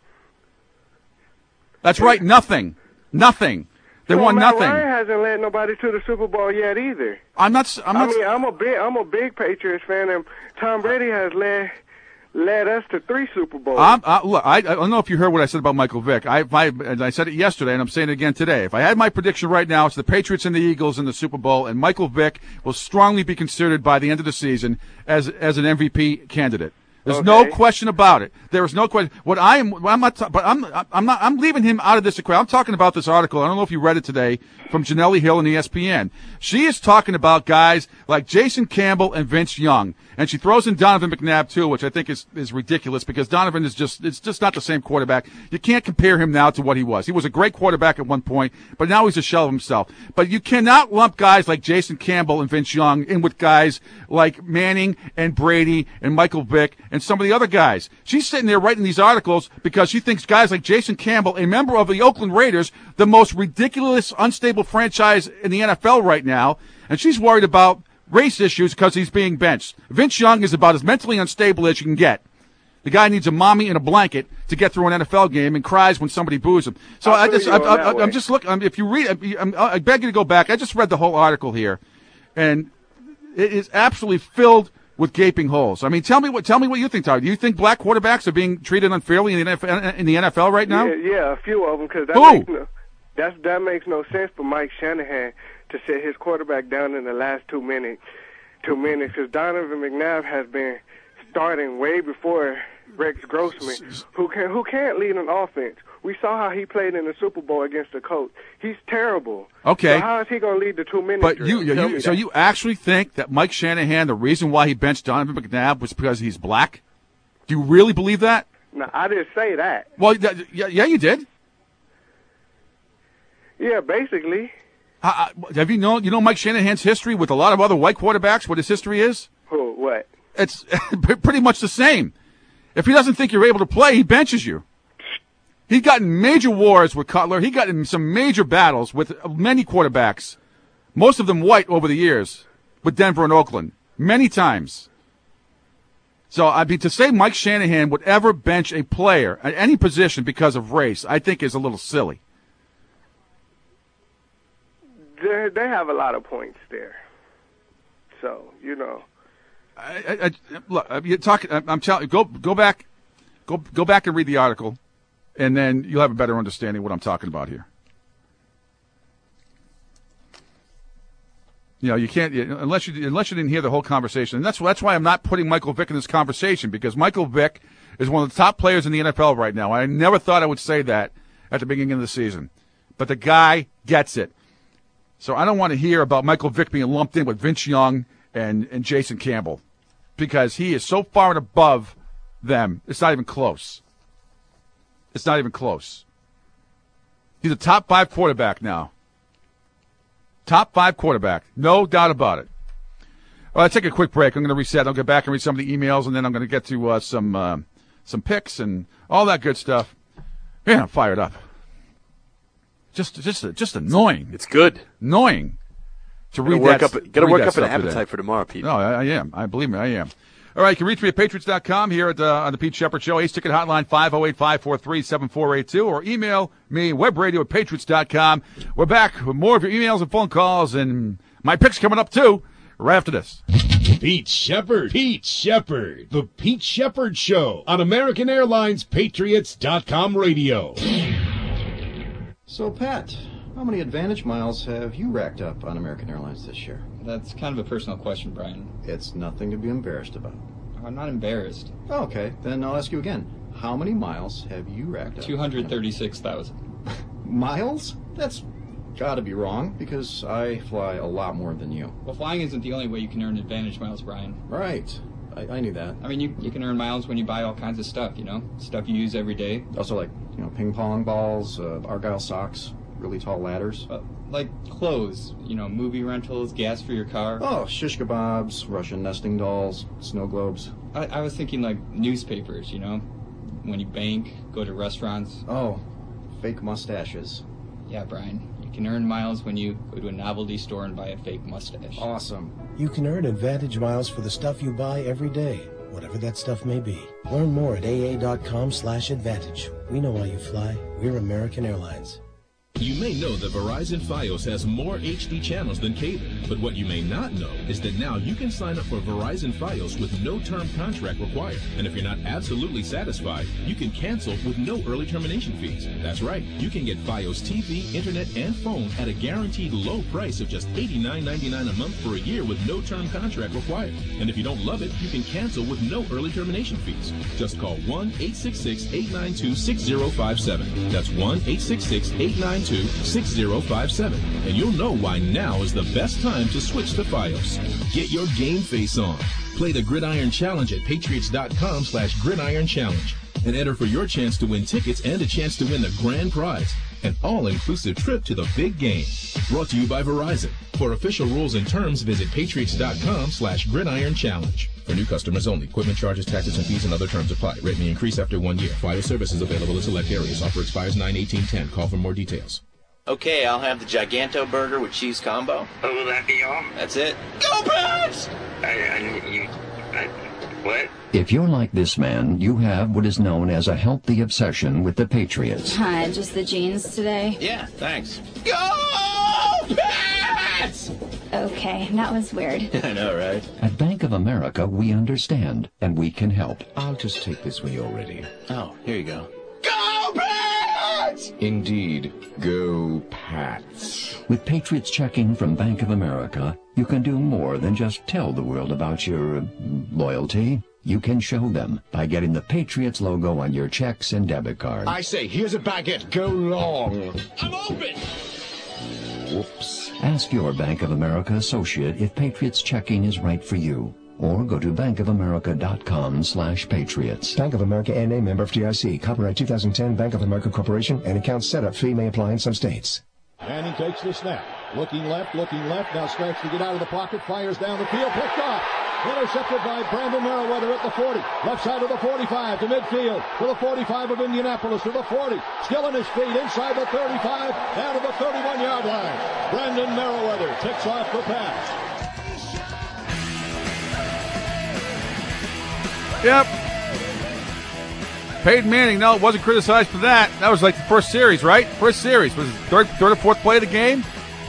That's right, nothing, nothing. They well, won Matt nothing. Ryan hasn't led nobody to the Super Bowl yet either. I'm not. I'm not. I mean, I'm a big, I'm a big Patriots fan, and Tom Brady has led led us to three Super Bowls. I'm, I, look, I, I don't know if you heard what I said about Michael Vick. I, I, and I said it yesterday, and I'm saying it again today. If I had my prediction right now, it's the Patriots and the Eagles in the Super Bowl, and Michael Vick will strongly be considered by the end of the season as as an M V P candidate. There's Okay. no question about it. There is no question. What I am, I'm not, but I'm, I'm not, I'm leaving him out of this equation. I'm talking about this article. I don't know if you read it today from Janelle Hill and E S P N. She is talking about guys like Jason Campbell and Vince Young, and she throws in Donovan McNabb too, which I think is is ridiculous because Donovan is just, it's just not the same quarterback. You can't compare him now to what he was. He was a great quarterback at one point, but now he's a shell of himself. But you cannot lump guys like Jason Campbell and Vince Young in with guys like Manning and Brady and Michael Vick and some of the other guys. She's sitting there writing these articles because she thinks guys like Jason Campbell, a member of the Oakland Raiders, the most ridiculous, unstable franchise in the N F L right now, and she's worried about race issues because he's being benched. Vince Young is about as mentally unstable as you can get. The guy needs a mommy and a blanket to get through an N F L game and cries when somebody boos him. So I just, I, I, I'm just looking. I'm, if you read, I'm, I beg you to go back. I just read the whole article here, and it is absolutely filled with gaping holes. I mean, tell me what tell me what you think, Tyler. Do you think black quarterbacks are being treated unfairly in the N F L, in the N F L right now? Yeah, yeah, a few of them because that Who? makes no, that's that makes no sense for Mike Shanahan to sit his quarterback down in the last two minutes. Two minutes because Donovan McNabb has been starting way before Rex Grossman, who can who can't lead an offense. We saw how he played in the Super Bowl against the Colts. He's terrible. Okay. So how is he going to lead the two minutes? But you, you, you so that. you actually think that Mike Shanahan, the reason why he benched Donovan McNabb was because he's black? Do you really believe that? No, I didn't say that. Well, th- yeah, yeah, you did. Yeah, basically. Uh, have you known you know Mike Shanahan's history with a lot of other white quarterbacks? What his history is? Who? What? It's pretty much the same. If he doesn't think you're able to play, he benches you. He got in major wars with Cutler. He got in some major battles with many quarterbacks, most of them white over the years, with Denver and Oakland, many times. So, I mean, to say Mike Shanahan would ever bench a player at any position because of race, I think is a little silly. They they have a lot of points there. So, you know. I, I, I, look, you're talking. I'm telling you, go go back, go go back and read the article, and then you'll have a better understanding of what I'm talking about here. You know, you can't unless you unless you didn't hear the whole conversation, and that's that's why I'm not putting Michael Vick in this conversation because Michael Vick is one of the top players in the N F L right now. I never thought I would say that at the beginning of the season, but the guy gets it. So I don't want to hear about Michael Vick being lumped in with Vince Young and, and Jason Campbell because he is so far and above them. It's not even close. It's not even close. He's a top five quarterback now. Top five quarterback. No doubt about it. Well, I'll take a quick break. I'm going to reset. I'll get back and read some of the emails, and then I'm going to get to uh, some uh, some picks and all that good stuff. Man, I'm fired up. Just, just, just annoying. It's good. Annoying to read work that. Up, gotta read work that up an stuff appetite today. for tomorrow, Pete. No, I, I am. I believe me, I am. All right, you can reach me at patriots dot com here at uh, on the Pete Shepard Show. Ace Ticket Hotline five oh eight, five four three, seven four eight two or email me webradio at patriots dot com. We're back with more of your emails and phone calls and my picks coming up too. Right after this. Pete Shepard. Pete Shepard. The Pete Shepard Show on American Airlines Patriots dot com radio. So, Pat, how many Advantage miles have you racked up on American Airlines this year? That's kind of a personal question, Brian. It's nothing to be embarrassed about. I'm not embarrassed. Oh, okay, then I'll ask you again. How many miles have you racked up? two hundred thirty-six thousand. Miles? That's Gotta be wrong, because I fly a lot more than you. Well, flying isn't the only way you can earn advantage miles, Brian. Right. I, I knew that. I mean, you, you can earn miles when you buy all kinds of stuff, you know? Stuff you use every day. Also, like, you know, ping pong balls, uh, Argyle socks, really tall ladders. Uh, like clothes, you know, movie rentals, gas for your car. Oh, shish kebabs, Russian nesting dolls, snow globes. I, I was thinking, like, newspapers, you know? When you bank, go to restaurants. Oh, fake mustaches. Yeah, Brian. You can earn miles when you go to a novelty store and buy a fake mustache. Awesome. You can earn advantage miles for the stuff you buy every day, whatever that stuff may be. Learn more at aa.com slash advantage. We know why you fly. We're American Airlines. You may know that Verizon Fios has more H D channels than cable, but what you may not know is that now you can sign up for Verizon Fios with no term contract required. And if you're not absolutely satisfied, you can cancel with no early termination fees. That's right, you can get Fios T V, internet, and phone at a guaranteed low price of just eighty-nine ninety-nine a month for a year with no term contract required. And if you don't love it, you can cancel with no early termination fees. Just call one eight six six, eight nine two, six zero five seven. That's one eight six six, eight nine two, six zero five seven, and you'll know why now is the best time to switch to Fios. Get your game face on. Play the Gridiron Challenge at patriots.com slash gridiron challenge and enter for your chance to win tickets and a chance to win the grand prize, an all-inclusive trip to the big game. Brought to you by Verizon. For official rules and terms, visit patriots.com slash gridiron challenge. For new customers only. Equipment charges, taxes, and fees and other terms apply. Rate may increase after one year. Fios service is available in select areas. Offer expires nine eighteen ten. Call for more details. Okay, I'll have the Giganto burger with cheese combo. Oh, will that be all? That's it. Go Pats! I, I, you, I, what? If you're like this man, you have what is known as a healthy obsession with the Patriots. Hi, just the jeans today? Yeah, thanks. Go Pats! Okay, that was weird. I know, right? At Bank of America, we understand, and we can help. I'll just take this when you're ready. Oh, here you go. Go Pats! Indeed, go Pats. With Patriots checking from Bank of America, you can do more than just tell the world about your uh, loyalty. You can show them by getting the Patriots logo on your checks and debit cards. I say, here's a baguette. Go long. I'm open! Whoops. Ask your Bank of America associate if Patriots checking is right for you. Or go to bankofamerica.com slash patriots. Bank of America N A member F D I C. Copyright two thousand ten Bank of America Corporation. And account setup fee may apply in some states. Manning takes the snap. Looking left, looking left. Now starts to get out of the pocket. Fires down the field. Picked off. Intercepted by Brandon Merriweather at the forty. Left side of the forty-five to midfield. To the forty-five of Indianapolis. To the forty. Still in his feet. Inside the thirty-five. Down to the thirty-one-yard line. Brandon Merriweather takes off the pass. Yep. Peyton Manning, no, wasn't criticized for that. That was like the first series, right? First series. Was it third, third or fourth play of the game?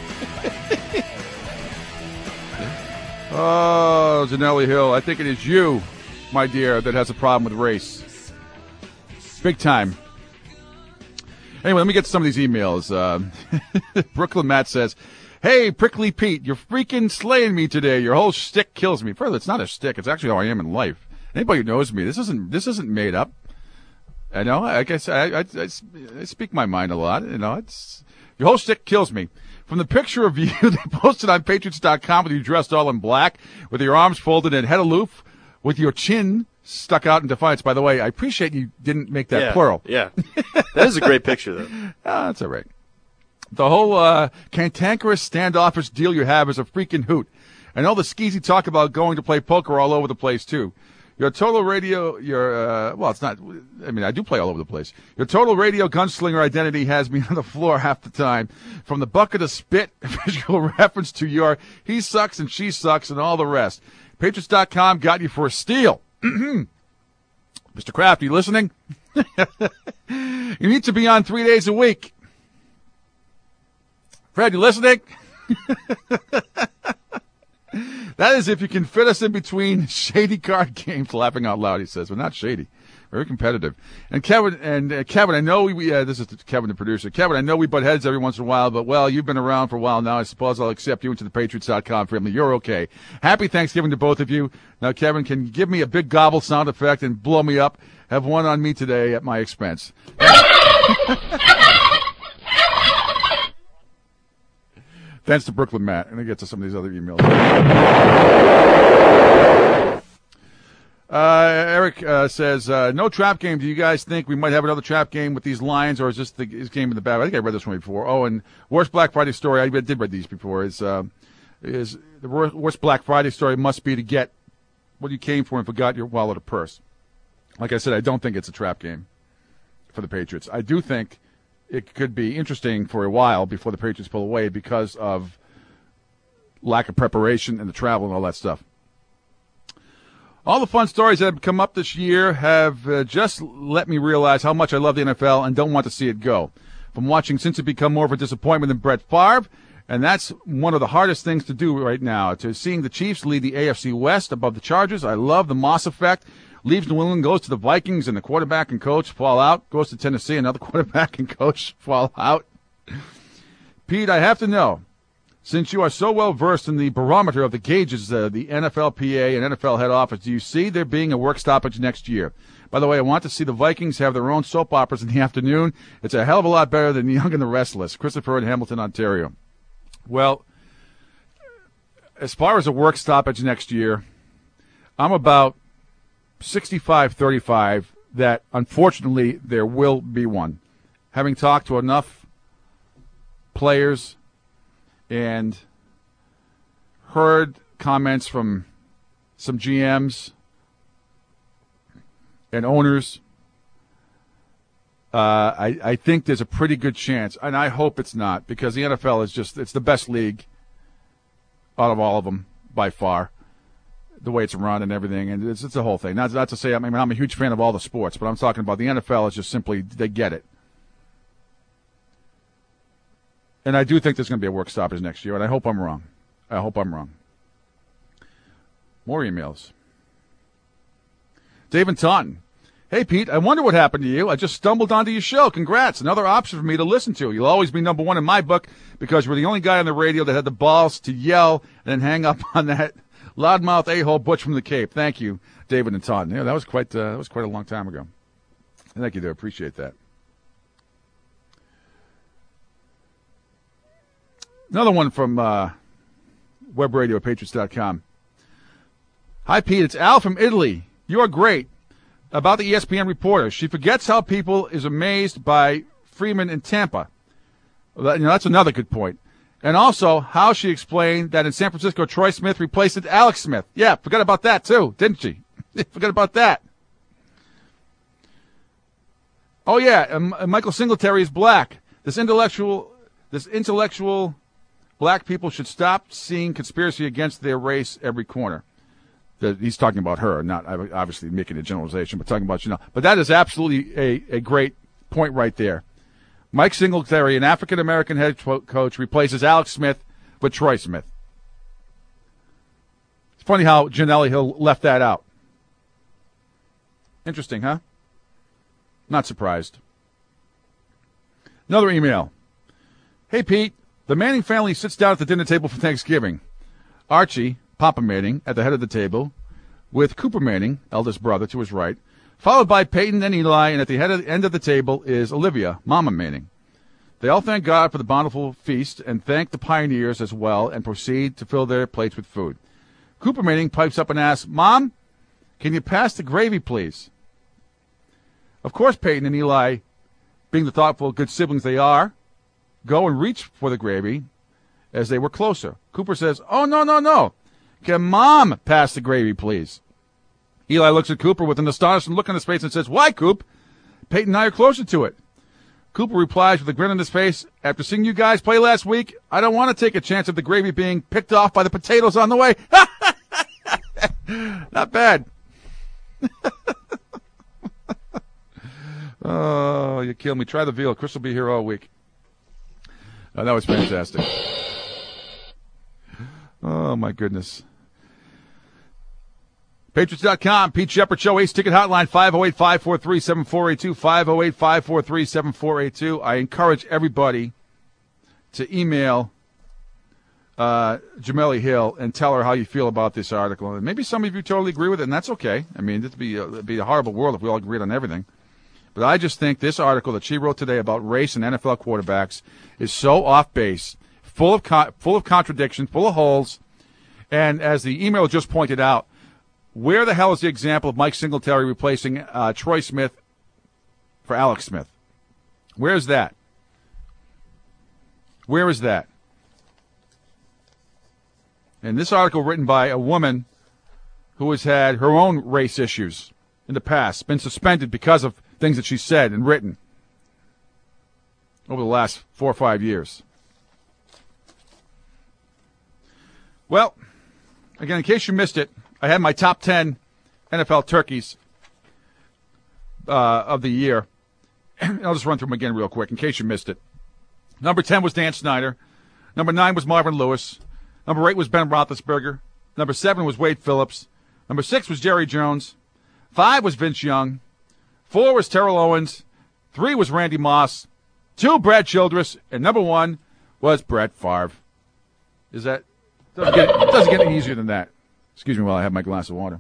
Oh, Janelle Hill, I think it is you, my dear, that has a problem with race. Big time. Anyway, let me get to some of these emails. Uh, Brooklyn Matt says, hey, Prickly Pete, you're freaking slaying me today. Your whole shtick kills me. Further, it's not a shtick. It's actually how I am in life. Anybody who knows me, this isn't this isn't made up. I know. I guess I, I, I, I speak my mind a lot. You know, it's your whole shtick kills me. From the picture of you they posted on Patriots dot com with you dressed all in black, with your arms folded and head aloof, with your chin stuck out in defiance. By the way, I appreciate you didn't make that yeah, plural. Yeah, that is a great picture, though. Ah, that's all right. The whole uh, cantankerous, standoffish deal you have is a freaking hoot. And all the skeezy talk about going to play poker all over the place, too. Your total radio, your, uh, well, it's not, I mean, I do play all over the place. Your total radio gunslinger identity has me on the floor half the time. From the bucket of spit, visual reference to your he sucks and she sucks and all the rest. Patriots dot com got you for a steal. Mister Kraft, are you listening? You need to be on three days a week. Fred, you listening? That is if you can fit us in between shady card games. Laughing out loud, he says. We're not shady. Very competitive. And Kevin, and uh, Kevin, I know we, uh, this is Kevin, the producer. Kevin, I know we butt heads every once in a while, but, well, you've been around for a while now. I suppose I'll accept you into the Patriots dot com family. You're okay. Happy Thanksgiving to both of you. Now, Kevin, can you give me a big gobble sound effect and blow me up? Have one on me today at my expense. Thanks to Brooklyn Matt. I'm going to get to some of these other emails. Uh, Eric uh, says, uh, no trap game. Do you guys think we might have another trap game with these Lions, or is this the this game in the back? I think I read this one before. Oh, and worst Black Friday story, I did read these before, is uh, is the worst, worst Black Friday story must be to get what you came for and forgot your wallet or purse. Like I said, I don't think it's a trap game for the Patriots. I do think it could be interesting for a while before the Patriots pull away because of lack of preparation and the travel and all that stuff. All the fun stories that have come up this year have uh, just let me realize how much I love the N F L and don't want to see it go. From watching since it become more of a disappointment than Brett Favre, and that's one of the hardest things to do right now, to seeing the Chiefs lead the A F C West above the Chargers. I love the Moss effect. Leaves New England, goes to the Vikings, and the quarterback and coach fall out. Goes to Tennessee, another quarterback and coach fall out. Pete, I have to know, since you are so well versed in the barometer of the gauges, uh, the N F L P A and N F L head office, do you see there being a work stoppage next year? By the way, I want to see the Vikings have their own soap operas in the afternoon. It's a hell of a lot better than Young and the Restless. Christopher in Hamilton, Ontario. Well, as far as a work stoppage next year, I'm about sixty-five thirty-five that, unfortunately, there will be one. Having talked to enough players and heard comments from some G Ms and owners, uh, I, I think there's a pretty good chance, and I hope it's not, because the N F L is just, it's the best league out of all of them by far, the way it's run and everything, and it's, it's a whole thing. Not, not to say, I mean, I'm a huge fan of all the sports, but I'm talking about the N F L is just simply, they get it. And I do think there's going to be a work stoppage next year, and I hope I'm wrong. I hope I'm wrong. More emails. Dave and Taunton. Hey, Pete, I wonder what happened to you. I just stumbled onto your show. Congrats. Another option for me to listen to. You'll always be number one in my book because you're the only guy on the radio that had the balls to yell and then hang up on that loudmouth a-hole Butch from the Cape. Thank you, David and Taunton. Yeah, that was quite, uh, that was quite a long time ago. Thank you, there. Appreciate that. Another one from uh, web radio at patriots dot com. Hi, Pete. It's Al from Italy. You're great. About the E S P N reporter. She forgets how people is amazed by Freeman in Tampa. You know, that's another good point. And also how she explained that in San Francisco, Troy Smith replaced Alex Smith. Yeah, forgot about that, too, didn't she? Forgot about that. Oh, yeah, um, Michael Singletary is black. This intellectual, this intellectual black people should stop seeing conspiracy against their race every corner. The, he's talking about her, not obviously making a generalization, but talking about, you know. But that is absolutely a, a great point right there. Mike Singletary, an African-American head coach, replaces Alex Smith with Troy Smith. It's funny how Janelle Hill left that out. Interesting, huh? Not surprised. Another email. Hey, Pete. The Manning family sits down at the dinner table for Thanksgiving. Archie, Papa Manning, at the head of the table, with Cooper Manning, eldest brother, to his right, followed by Peyton and Eli, and at the head of the end of the table is Olivia, Mama Manning. They all thank God for the bountiful feast and thank the pioneers as well and proceed to fill their plates with food. Cooper Manning pipes up and asks, Mom, can you pass the gravy, please? Of course, Peyton and Eli, being the thoughtful, good siblings they are, go and reach for the gravy as they were closer. Cooper says, oh, no, no, no. Can Mom pass the gravy, please? Eli looks at Cooper with an astonished look on his face and says, why, Coop? Peyton and I are closer to it. Cooper replies with a grin on his face, after seeing you guys play last week, I don't want to take a chance of the gravy being picked off by the potatoes on the way. Not bad. Oh, you kill me. Try the veal. Chris will be here all week. Oh, that was fantastic. Oh, my goodness. Patriots dot com, Pete Shepard Show, Ace Ticket Hotline, five oh eight, five four three, seven four eight two, five oh eight, five four three, seven four eight two. I encourage everybody to email uh, Jameli Hill and tell her how you feel about this article. And maybe some of you totally agree with it, and that's okay. I mean, it'd be, a, it'd be a horrible world if we all agreed on everything. But I just think this article that she wrote today about race and N F L quarterbacks is so off base, full of co- full of contradictions, full of holes. And as the email just pointed out, where the hell is the example of Mike Singletary replacing uh, Troy Smith for Alex Smith? Where is that? Where is that? And this article written by a woman who has had her own race issues in the past, been suspended because of things that she said and written over the last four or five years. Well, again, in case you missed it, I had my top ten N F L turkeys uh, of the year. I'll just run through them again real quick in case you missed it. Number ten was Dan Snyder. Number nine was Marvin Lewis. Number eight was Ben Roethlisberger. Number seven was Wade Phillips. Number six was Jerry Jones. Five was Vince Young. Four was Terrell Owens. Three was Randy Moss. Two, Brad Childress. And number one was Brett Favre. Is that... Doesn't get, it doesn't get any easier than that. Excuse me while I have my glass of water.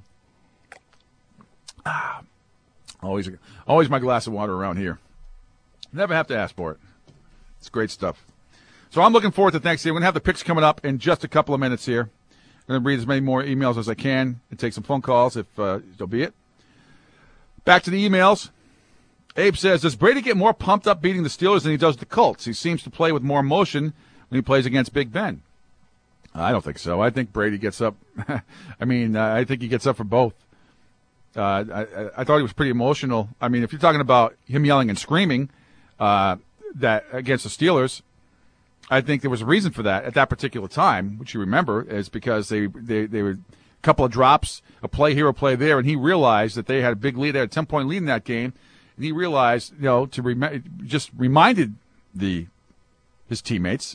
Ah, always, always my glass of water around here. Never have to ask for it. It's great stuff. So I'm looking forward to Thanksgiving. We're going to have the picks coming up in just a couple of minutes here. I'm going to read as many more emails as I can and take some phone calls if uh, there'll be it. Back to the emails. Abe says, does Brady get more pumped up beating the Steelers than he does the Colts? He seems to play with more emotion when he plays against Big Ben. I don't think so. I think Brady gets up. I mean, uh, I think he gets up for both. Uh, I, I thought he was pretty emotional. I mean, if you're talking about him yelling and screaming uh, that against the Steelers, I think there was a reason for that at that particular time, which you remember, is because they, they, they were a couple of drops, a play here, a play there, and he realized that they had a big lead. They had a ten-point lead in that game, and he realized, you know, to rem- just reminded the his teammates,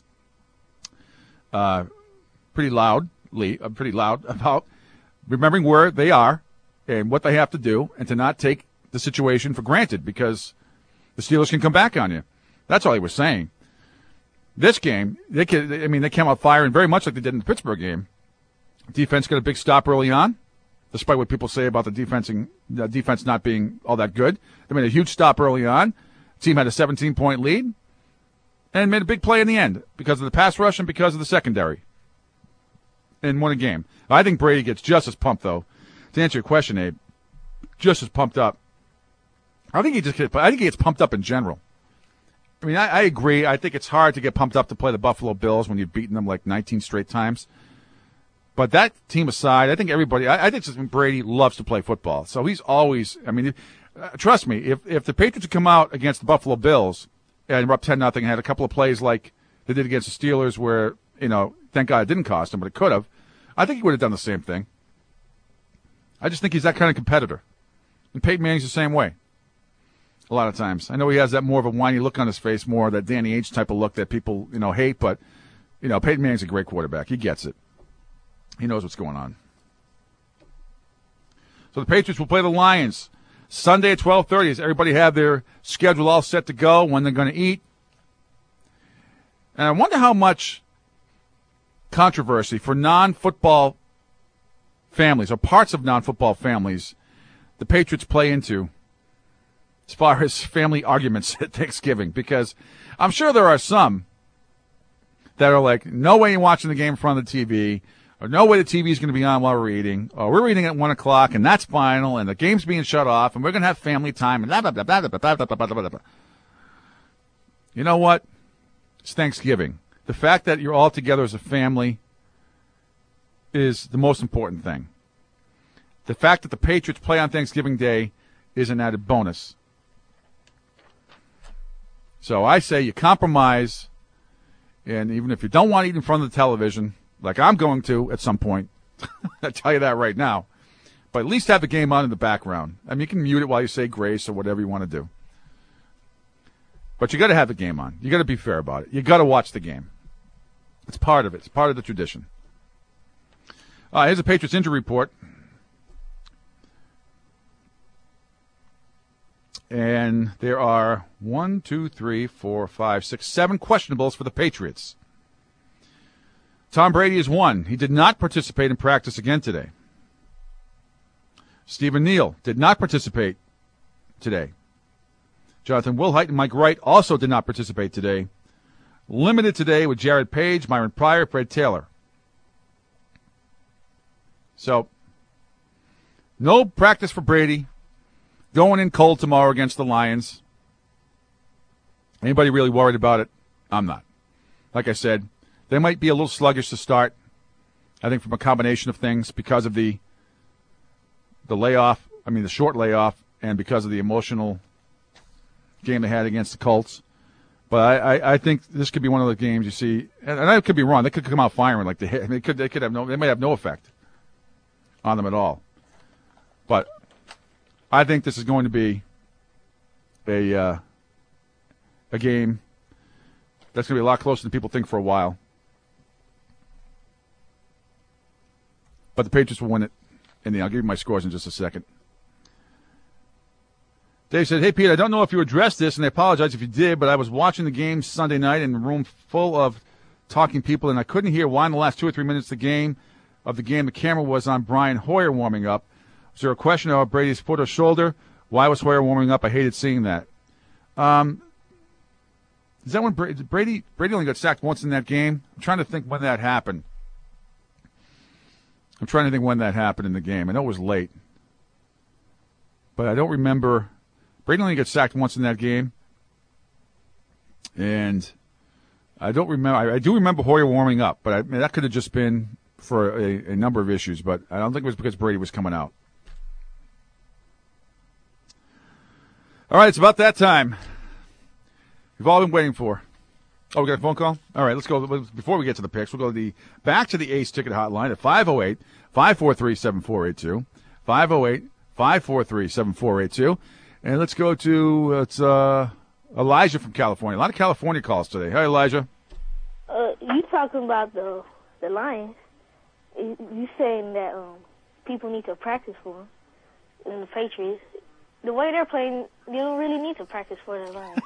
uh, pretty loudly, uh, pretty loud about remembering where they are and what they have to do, and to not take the situation for granted because the Steelers can come back on you. That's all he was saying. This game, they can, I mean, they came out firing very much like they did in the Pittsburgh game. Defense got a big stop early on, despite what people say about the defensing, the defense not being all that good. They made a huge stop early on. The team had a seventeen-point lead and made a big play in the end because of the pass rush and because of the secondary. And won a game. I think Brady gets just as pumped, though. To answer your question, Abe, just as pumped up. I think he just gets, I think he gets pumped up in general. I mean, I, I agree. I think it's hard to get pumped up to play the Buffalo Bills when you've beaten them like nineteen straight times. But that team aside, I think everybody, I, I think just Brady loves to play football. So he's always, I mean, uh, trust me, if if the Patriots had come out against the Buffalo Bills and were up ten nothing and had a couple of plays like they did against the Steelers where, you know, thank God it didn't cost him, but it could have, I think he would have done the same thing. I just think he's that kind of competitor. And Peyton Manning's the same way. A lot of times. I know he has that more of a whiny look on his face, more of that Danny Ainge type of look that people, you know, hate, but, you know, Peyton Manning's a great quarterback. He gets it. He knows what's going on. So the Patriots will play the Lions Sunday at twelve thirty. Does everybody have their schedule all set to go, when they're going to eat? And I wonder how much controversy for non-football families, or parts of non-football families, the Patriots play into as far as family arguments at Thanksgiving, because I'm sure there are some that are like, no way you're watching the game in front of the T V, or no way the T V is going to be on while we're eating, or we're eating at one o'clock and that's final, and the game's being shut off, and we're going to have family time, and blah, blah, blah, blah, blah, blah, blah, blah, blah, blah. You know what? It's Thanksgiving. The fact that you're all together as a family is the most important thing. The fact that the Patriots play on Thanksgiving Day is an added bonus. So I say you compromise, and even if you don't want to eat in front of the television, like I'm going to at some point, I tell you that right now, but at least have the game on in the background. I mean, you can mute it while you say grace or whatever you want to do. But you got to have the game on. You got to be fair about it. You got to watch the game. It's part of it. It's part of the tradition. Uh, here's a Patriots injury report. And there are one, two, three, four, five, six, seven questionables for the Patriots. Tom Brady is one. He did not participate in practice again today. Stephen Neal did not participate today. Jonathan Wilhite and Mike Wright also did not participate today. Limited today with Jared Page, Myron Pryor, Fred Taylor. So, no practice for Brady. Going in cold tomorrow against the Lions. Anybody really worried about it? I'm not. Like I said, they might be a little sluggish to start. I think from a combination of things because of the the layoff, I mean the short layoff, and because of the emotional game they had against the Colts. But I, I, I think this could be one of the games you see, and, and I could be wrong. They could come out firing like they hit. They could, they could have no, they might have no effect on them at all. But I think this is going to be a uh, a game that's going to be a lot closer than people think for a while. But the Patriots will win it. And I'll give you my scores in just a second. Dave said, hey, Pete, I don't know if you addressed this, and I apologize if you did, but I was watching the game Sunday night in a room full of talking people, and I couldn't hear why in the last two or three minutes of the game, of the game, the camera was on Brian Hoyer warming up. Was there a question about Brady's foot or shoulder? Why was Hoyer warming up? I hated seeing that. Um, is that when Brady, Brady, Brady only got sacked once in that game? I'm trying to think when that happened. I'm trying to think when that happened in the game. I know it was late. But I don't remember. Brady only got sacked once in that game. And I don't remember. I, I do remember Hoyer warming up, but I, I mean, that could have just been for a, a number of issues. But I don't think it was because Brady was coming out. All right, it's about that time. We've all been waiting for. Oh, we got a phone call? All right, let's go. Before we get to the picks, we'll go to the back to the Ace Ticket Hotline at five oh eight, five four three, seven four eight two. five oh eight, five four three, seven four eight two. And let's go to it's uh, Elijah from California. A lot of California calls today. Hi, Elijah. Uh, you talking about the the Lions. You, you saying that um, people need to practice for them in the Patriots. The way they're playing, you don't really need to practice for the Lions.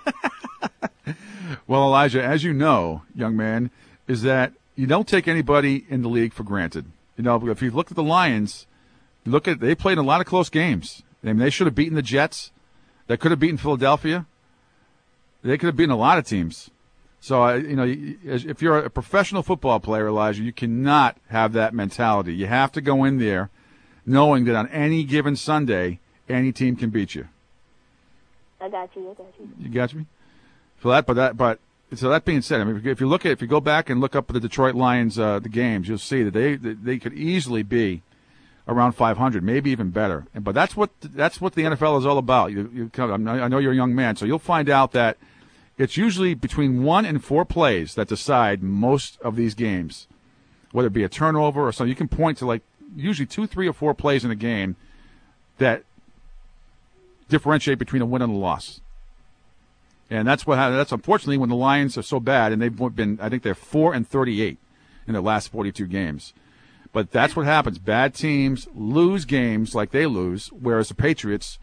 Well, Elijah, as you know, young man, is that you don't take anybody in the league for granted. You know, if you look at the Lions, you look at they played a lot of close games. I mean, they should have beaten the Jets. They could have beaten Philadelphia. They could have beaten a lot of teams. So, uh, you know, if you're a professional football player, Elijah, you cannot have that mentality. You have to go in there knowing that on any given Sunday, any team can beat you. I got you. I got you. You got me? So that, but that, but so that being said, I mean, if you look at, if you go back and look up the Detroit Lions, uh, the games, you'll see that they they could easily be around five hundred, maybe even better. But that's what that's what the N F L is all about. You, you come, I know you're a young man, so you'll find out that it's usually between one and four plays that decide most of these games, whether it be a turnover or something. You can point to like usually two, three, or four plays in a game that differentiate between a win and a loss. And that's what that's unfortunately when the Lions are so bad, and they've been, I think they're four and thirty-eight in their last forty-two games. But that's what happens. Bad teams lose games like they lose, whereas the Patriots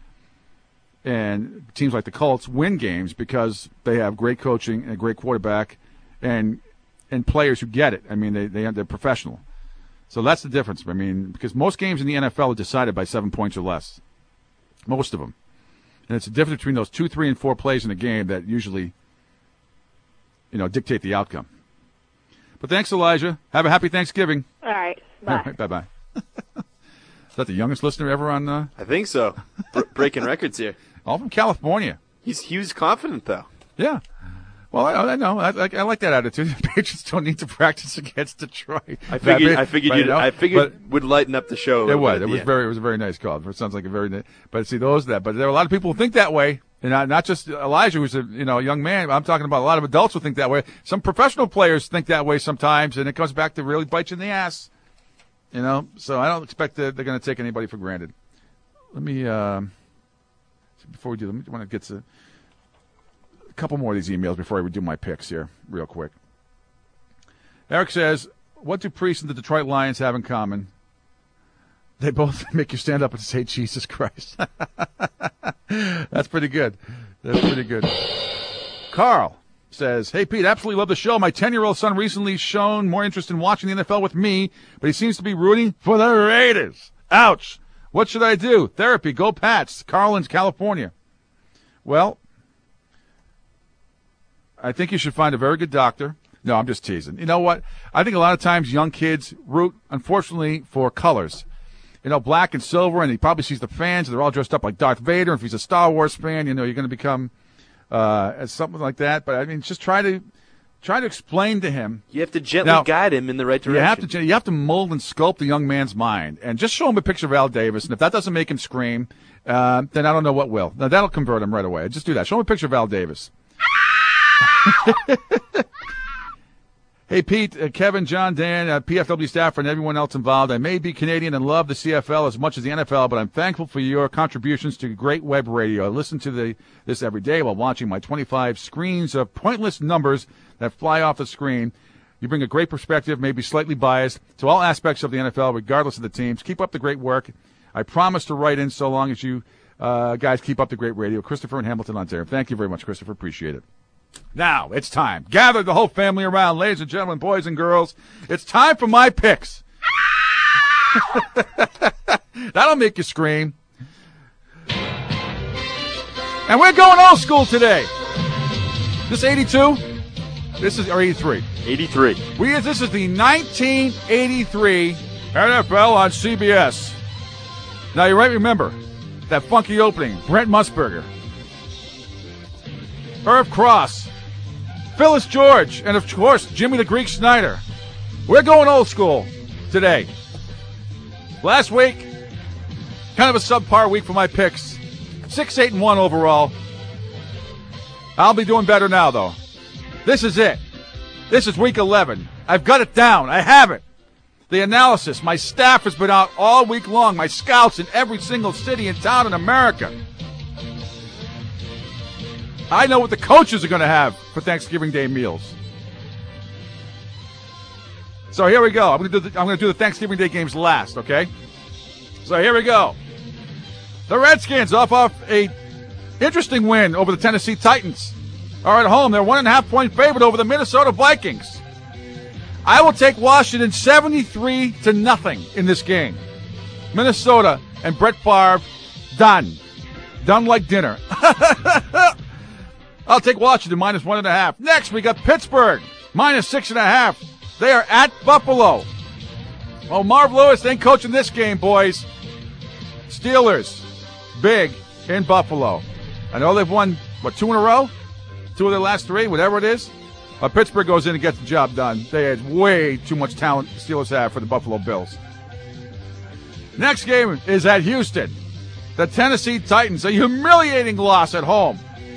and teams like the Colts win games because they have great coaching and a great quarterback and and players who get it. I mean, they, they, they're professional. So that's the difference. I mean, because most games in the N F L are decided by seven points or less. Most of them. And it's the difference between those two, three, and four plays in a game that usually, you know, dictate the outcome. But thanks, Elijah. Have a happy Thanksgiving. All right. Bye. All right, bye-bye. Is that the youngest listener ever on? Uh... I think so. Br- breaking records here. All from California. He's he was confident though. Yeah. Well, I, I know. I, I, I like that attitude. The Patriots don't need to practice against Detroit. I figured. I figured. You'd, I figured but, would lighten up the show. It was. It was end. very. It was a very nice call. It sounds like a very. Nice, but see those that. But there are a lot of people who think that way, and not, not just Elijah, who's a you know a young man. I'm talking about a lot of adults who think that way. Some professional players think that way sometimes, and it comes back to really bite you in the ass. You know. So I don't expect that they're going to take anybody for granted. Let me. Um, before we do, let me want to get to. Couple more of these emails before I do my picks here real quick. Eric says, what do Priest and the Detroit Lions have in common? They both make you stand up and say, Jesus Christ. That's pretty good. That's pretty good. Carl says, hey, Pete, absolutely love the show. My ten-year-old son recently shown more interest in watching the N F L with me, but he seems to be rooting for the Raiders. Ouch. What should I do? Therapy. Go Pats. Carlin's, California. Well, I think you should find a very good doctor. No, I'm just teasing. You know what? I think a lot of times young kids root, unfortunately, for colors. You know, black and silver, and he probably sees the fans, and they're all dressed up like Darth Vader. If he's a Star Wars fan, you know, you're going to become uh, as something like that. But, I mean, just try to try to explain to him. You have to gently Now, guide him in the right direction. You have to you have to mold and sculpt the young man's mind, and just show him a picture of Al Davis. And if that doesn't make him scream, uh, then I don't know what will. Now, that'll convert him right away. Just do that. Show him a picture of Al Davis. Hey, Pete, uh, Kevin, John, Dan, uh, P F W staffer, and everyone else involved. I may be Canadian and love the C F L as much as the N F L, but I'm thankful for your contributions to great web radio. I listen to the, this every day while watching my twenty-five screens of pointless numbers that fly off the screen. You bring a great perspective, maybe slightly biased, to all aspects of the N F L, regardless of the teams. Keep up the great work. I promise to write in so long as you uh, guys keep up the great radio. Christopher in Hamilton, Ontario. Thank you very much, Christopher. Appreciate it. Now, it's time. Gather the whole family around, ladies and gentlemen, boys and girls. It's time for my picks. That'll make you scream. And we're going old school today. This eighty-two? This is, or eighty-three? eighty-three. We, this is the nineteen eighty-three N F L on C B S. Now, you might remember that funky opening. Brent Musburger, Irv Cross, Phyllis George, and, of course, Jimmy the Greek Snyder. We're going old school today. Last week, kind of a subpar week for my picks. Six, eight, and one overall. I'll be doing better now, though. This is it. This is week eleven. I've got it down. I have it. The analysis. My staff has been out all week long. My scouts in every single city and town in America. I know what the coaches are going to have for Thanksgiving Day meals. So here we go. I'm going to do the, I'm going to do the Thanksgiving Day games last, okay? So here we go. The Redskins off off a interesting win over the Tennessee Titans are at home. They're one and a half point favorite over the Minnesota Vikings. I will take Washington seventy-three to nothing in this game. Minnesota and Brett Favre done. Done like dinner. I'll take Washington minus one and a half. Next, we got Pittsburgh minus six and a half. They are at Buffalo. Oh, Marv Lewis ain't coaching this game, boys. Steelers, big in Buffalo. I know they've won, what, two in a row? Two of their last three, whatever it is. But Pittsburgh goes in and gets the job done. They had way too much talent the Steelers have for the Buffalo Bills. Next game is at Houston. The Tennessee Titans, a humiliating loss at home.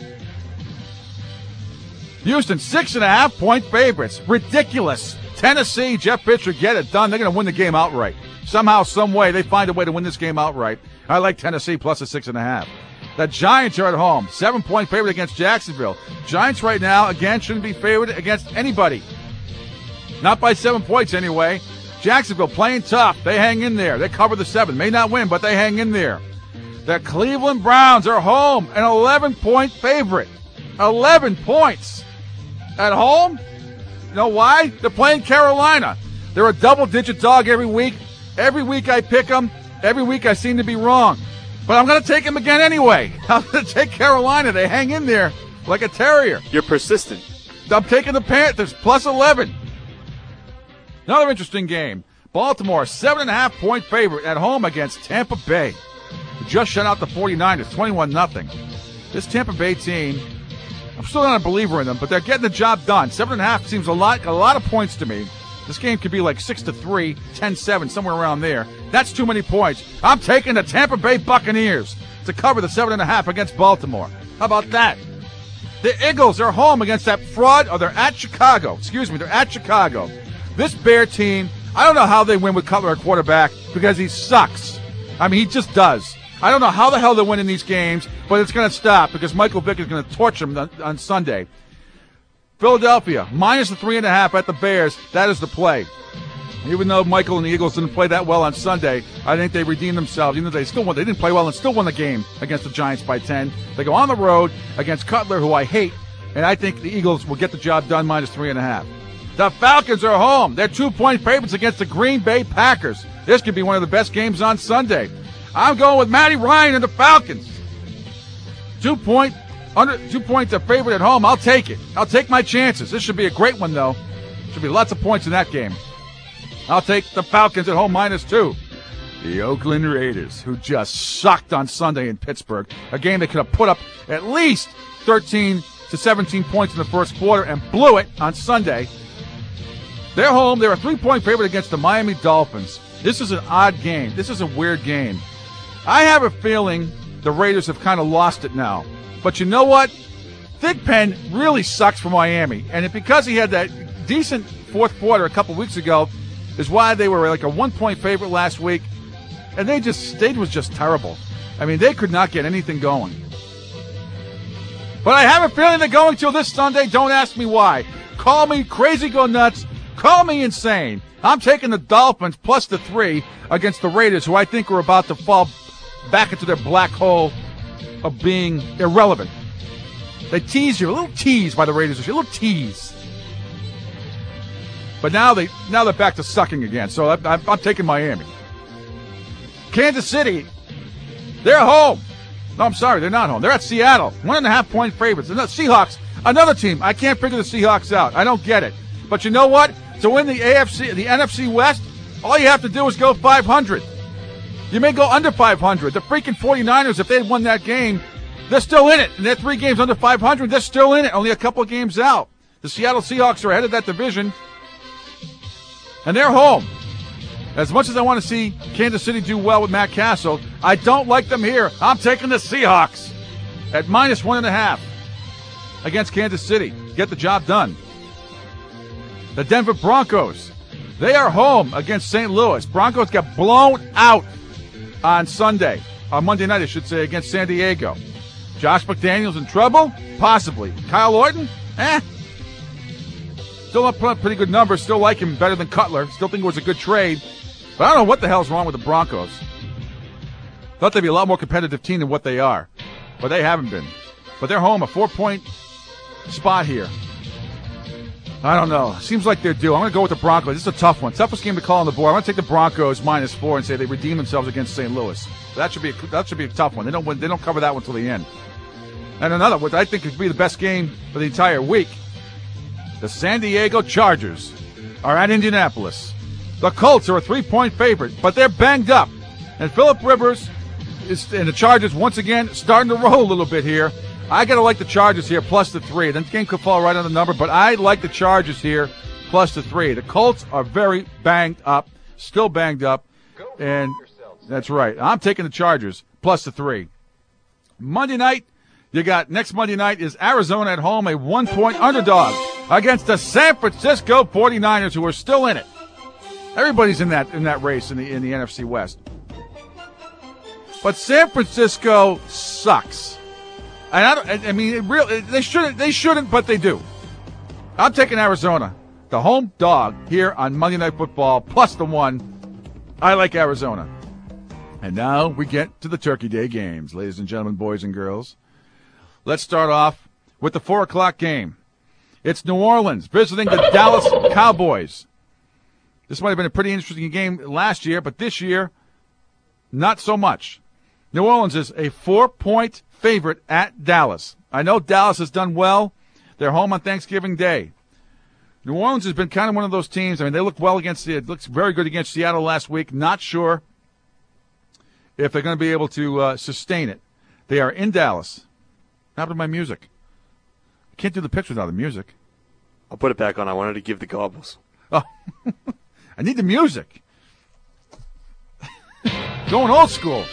Houston, six and a half point favorites. Ridiculous. Tennessee, Jeff Fisher, get it done. They're going to win the game outright. Somehow, some way, they find a way to win this game outright. I like Tennessee plus a six and a half. The Giants are at home. Seven point favorite against Jacksonville. Giants right now, again, shouldn't be favored against anybody. Not by seven points anyway. Jacksonville playing tough. They hang in there. They cover the seven. May not win, but they hang in there. The Cleveland Browns are home, an eleven point favorite. eleven points. At home? You know why? They're playing Carolina. They're a double-digit dog every week. Every week I pick them. Every week I seem to be wrong. But I'm going to take them again anyway. I'm going to take Carolina. They hang in there like a terrier. You're persistent. I'm taking the Panthers, plus eleven. Another interesting game. Baltimore, seven and a half point favorite at home against Tampa Bay. Just shut out the forty-niners, twenty-one nothing. This Tampa Bay team, I'm still not a believer in them, but they're getting the job done. Seven and a half seems a lot, a lot of points to me. This game could be like six to three, ten seven, somewhere around there. That's too many points. I'm taking the Tampa Bay Buccaneers to cover the seven and a half against Baltimore. How about that? The Eagles are home against that fraud, or they're at Chicago. Excuse me, they're at Chicago. This Bear team, I don't know how they win with Cutler at quarterback because he sucks. I mean, he just does. I don't know how the hell they're winning these games, but it's going to stop because Michael Vick is going to torch them on, on Sunday. Philadelphia, minus the three and a half at the Bears. That is the play. Even though Michael and the Eagles didn't play that well on Sunday, I think they redeemed themselves. Even though they still won, they didn't play well and still won the game against the Giants by ten. They go on the road against Cutler, who I hate, and I think the Eagles will get the job done minus three and a half. The Falcons are home. They're two-point favorites against the Green Bay Packers. This could be one of the best games on Sunday. I'm going with Matty Ryan and the Falcons. Two-point Under two-point favorite at home, I'll take it. I'll take my chances. This should be a great one, though. Should be lots of points in that game. I'll take the Falcons at home minus two. The Oakland Raiders, who just sucked on Sunday in Pittsburgh, a game they could have put up at least thirteen to seventeen points in the first quarter and blew it on Sunday. They're home. They're a three-point favorite against the Miami Dolphins. This is an odd game. This is a weird game. I have a feeling the Raiders have kind of lost it now. But you know what? Thigpen really sucks for Miami. And it, because he had that decent fourth quarter a couple weeks ago is why they were like a one-point favorite last week. And they just, they was just terrible. I mean, they could not get anything going. But I have a feeling they're going to this Sunday. Don't ask me why. Call me crazy, go nuts. Call me insane. I'm taking the Dolphins plus the three against the Raiders, who I think are about to fall back into their black hole of being irrelevant. They tease you, a little tease by the Raiders, a little tease. But now, they, now they're back to sucking again, so I, I, I'm taking Miami. Kansas City, they're home. No, I'm sorry, they're not home. They're at Seattle, one and a half point favorites. And the Seahawks, another team. I can't figure the Seahawks out. I don't get it. But you know what? To win the A F C, the N F C West, all you have to do is go five hundred. You may go under five hundred. The freaking 49ers, if they had won that game, they're still in it. And they're three games under five hundred. They're still in it, only a couple of games out. The Seattle Seahawks are ahead of that division. And they're home. As much as I want to see Kansas City do well with Matt Castle, I don't like them here. I'm taking the Seahawks at minus one and a half against Kansas City. Get the job done. The Denver Broncos, they are home against Saint Louis. Broncos got blown out on Sunday, on Monday night, I should say, against San Diego. Josh McDaniels in trouble? Possibly. Kyle Orton? Eh. Still up pretty good numbers. Still like him better than Cutler. Still think it was a good trade. But I don't know what the hell's wrong with the Broncos. Thought they'd be a lot more competitive team than what they are. But they haven't been. But they're home, a four-point spot here. I don't know. Seems like they're due. I'm going to go with the Broncos. This is a tough one. Toughest game to call on the board. I'm going to take the Broncos minus four and say they redeem themselves against Saint Louis. That should be a, that should be a tough one. They don't win, they don't cover that one till the end. And another, what I think could be the best game for the entire week. The San Diego Chargers are at Indianapolis. The Colts are a three-point favorite, but they're banged up. And Phillip Rivers is, and the Chargers, once again, starting to roll a little bit here. I got to like the Chargers here, plus the three. Then the game could fall right on the number, but I like the Chargers here, plus the three. The Colts are very banged up, still banged up. And that's right. I'm taking the Chargers, plus the three. Monday night, you got next Monday night is Arizona at home, a one-point underdog against the San Francisco 49ers, who are still in it. Everybody's in that in that race in the in the N F C West. But San Francisco sucks. And I, don't, I mean, it really, they shouldn't, they shouldn't, but they do. I'm taking Arizona, the home dog here on Monday Night Football, plus the one. I like Arizona. And now we get to the Turkey Day games, ladies and gentlemen, boys and girls. Let's start off with the four o'clock game. It's New Orleans visiting the Dallas Cowboys. This might have been a pretty interesting game last year, but this year, not so much. New Orleans is a four-point favorite at Dallas. I know Dallas has done well. They're home on Thanksgiving Day. New Orleans has been kind of one of those teams. I mean, they looked well against it. Looks very good against Seattle last week. Not sure if they're going to be able to uh, sustain it. They are in Dallas. What happened to my music? I can't do the picture without the music. I'll put it back on. I wanted to give the gobbles. Oh, I need the music. Going old school.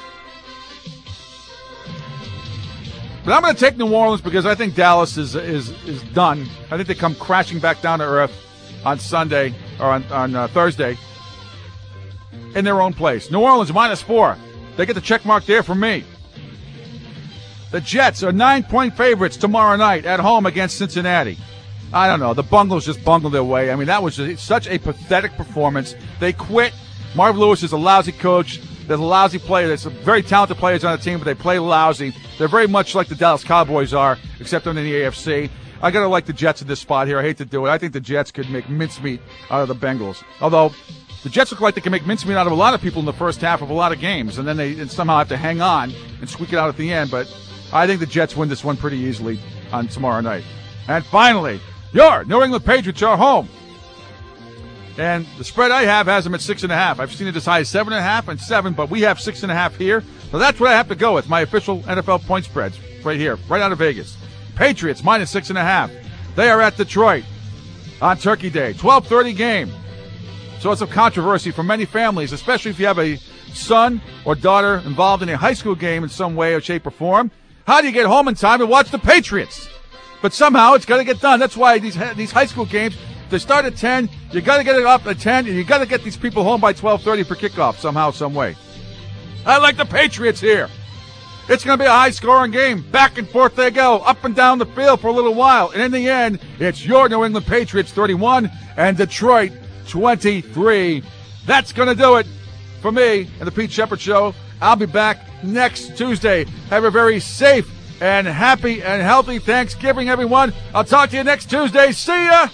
But I'm going to take New Orleans because I think Dallas is is is done. I think they come crashing back down to earth on Sunday or on, on uh, Thursday in their own place. New Orleans minus four. They get the check mark there for me. The Jets are nine-point favorites tomorrow night at home against Cincinnati. I don't know. The Bungles just bungled their way. I mean, that was just such a pathetic performance. They quit. Marv Lewis is a lousy coach. There's a lousy player. There's some very talented players on the team, but they play lousy. They're very much like the Dallas Cowboys are, except they're in the A F C. I got to like the Jets in this spot here. I hate to do it. I think the Jets could make mincemeat out of the Bengals. Although the Jets look like they can make mincemeat out of a lot of people in the first half of a lot of games, and then they and somehow have to hang on and squeak it out at the end. But I think the Jets win this one pretty easily on tomorrow night. And finally, your New England Patriots are home. And the spread I have has them at six and a half. I've seen it as high as seven and a half and seven, but we have six and a half here. So that's what I have to go with. My official N F L point spreads right here, right out of Vegas. Patriots minus six and a half. They are at Detroit on Turkey Day. twelve thirty game. So it's a controversy for many families, especially if you have a son or daughter involved in a high school game in some way or shape or form. How do you get home in time to watch the Patriots? But somehow it's got to get done. That's why these these high school games, they start at ten. You got to get it up at ten, and you got to get these people home by twelve thirty for kickoff somehow, some way. I like the Patriots here. It's going to be a high-scoring game. Back and forth they go, up and down the field for a little while. And in the end, it's your New England Patriots thirty-one and Detroit twenty-three. That's going to do it for me and the Pete Shepard Show. I'll be back next Tuesday. Have a very safe and happy and healthy Thanksgiving, everyone. I'll talk to you next Tuesday. See ya!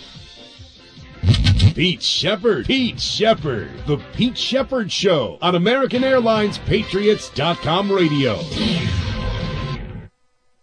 Pete Shepard. Pete Shepard. The Pete Shepard Show on American Airlines Patriots dot com radio.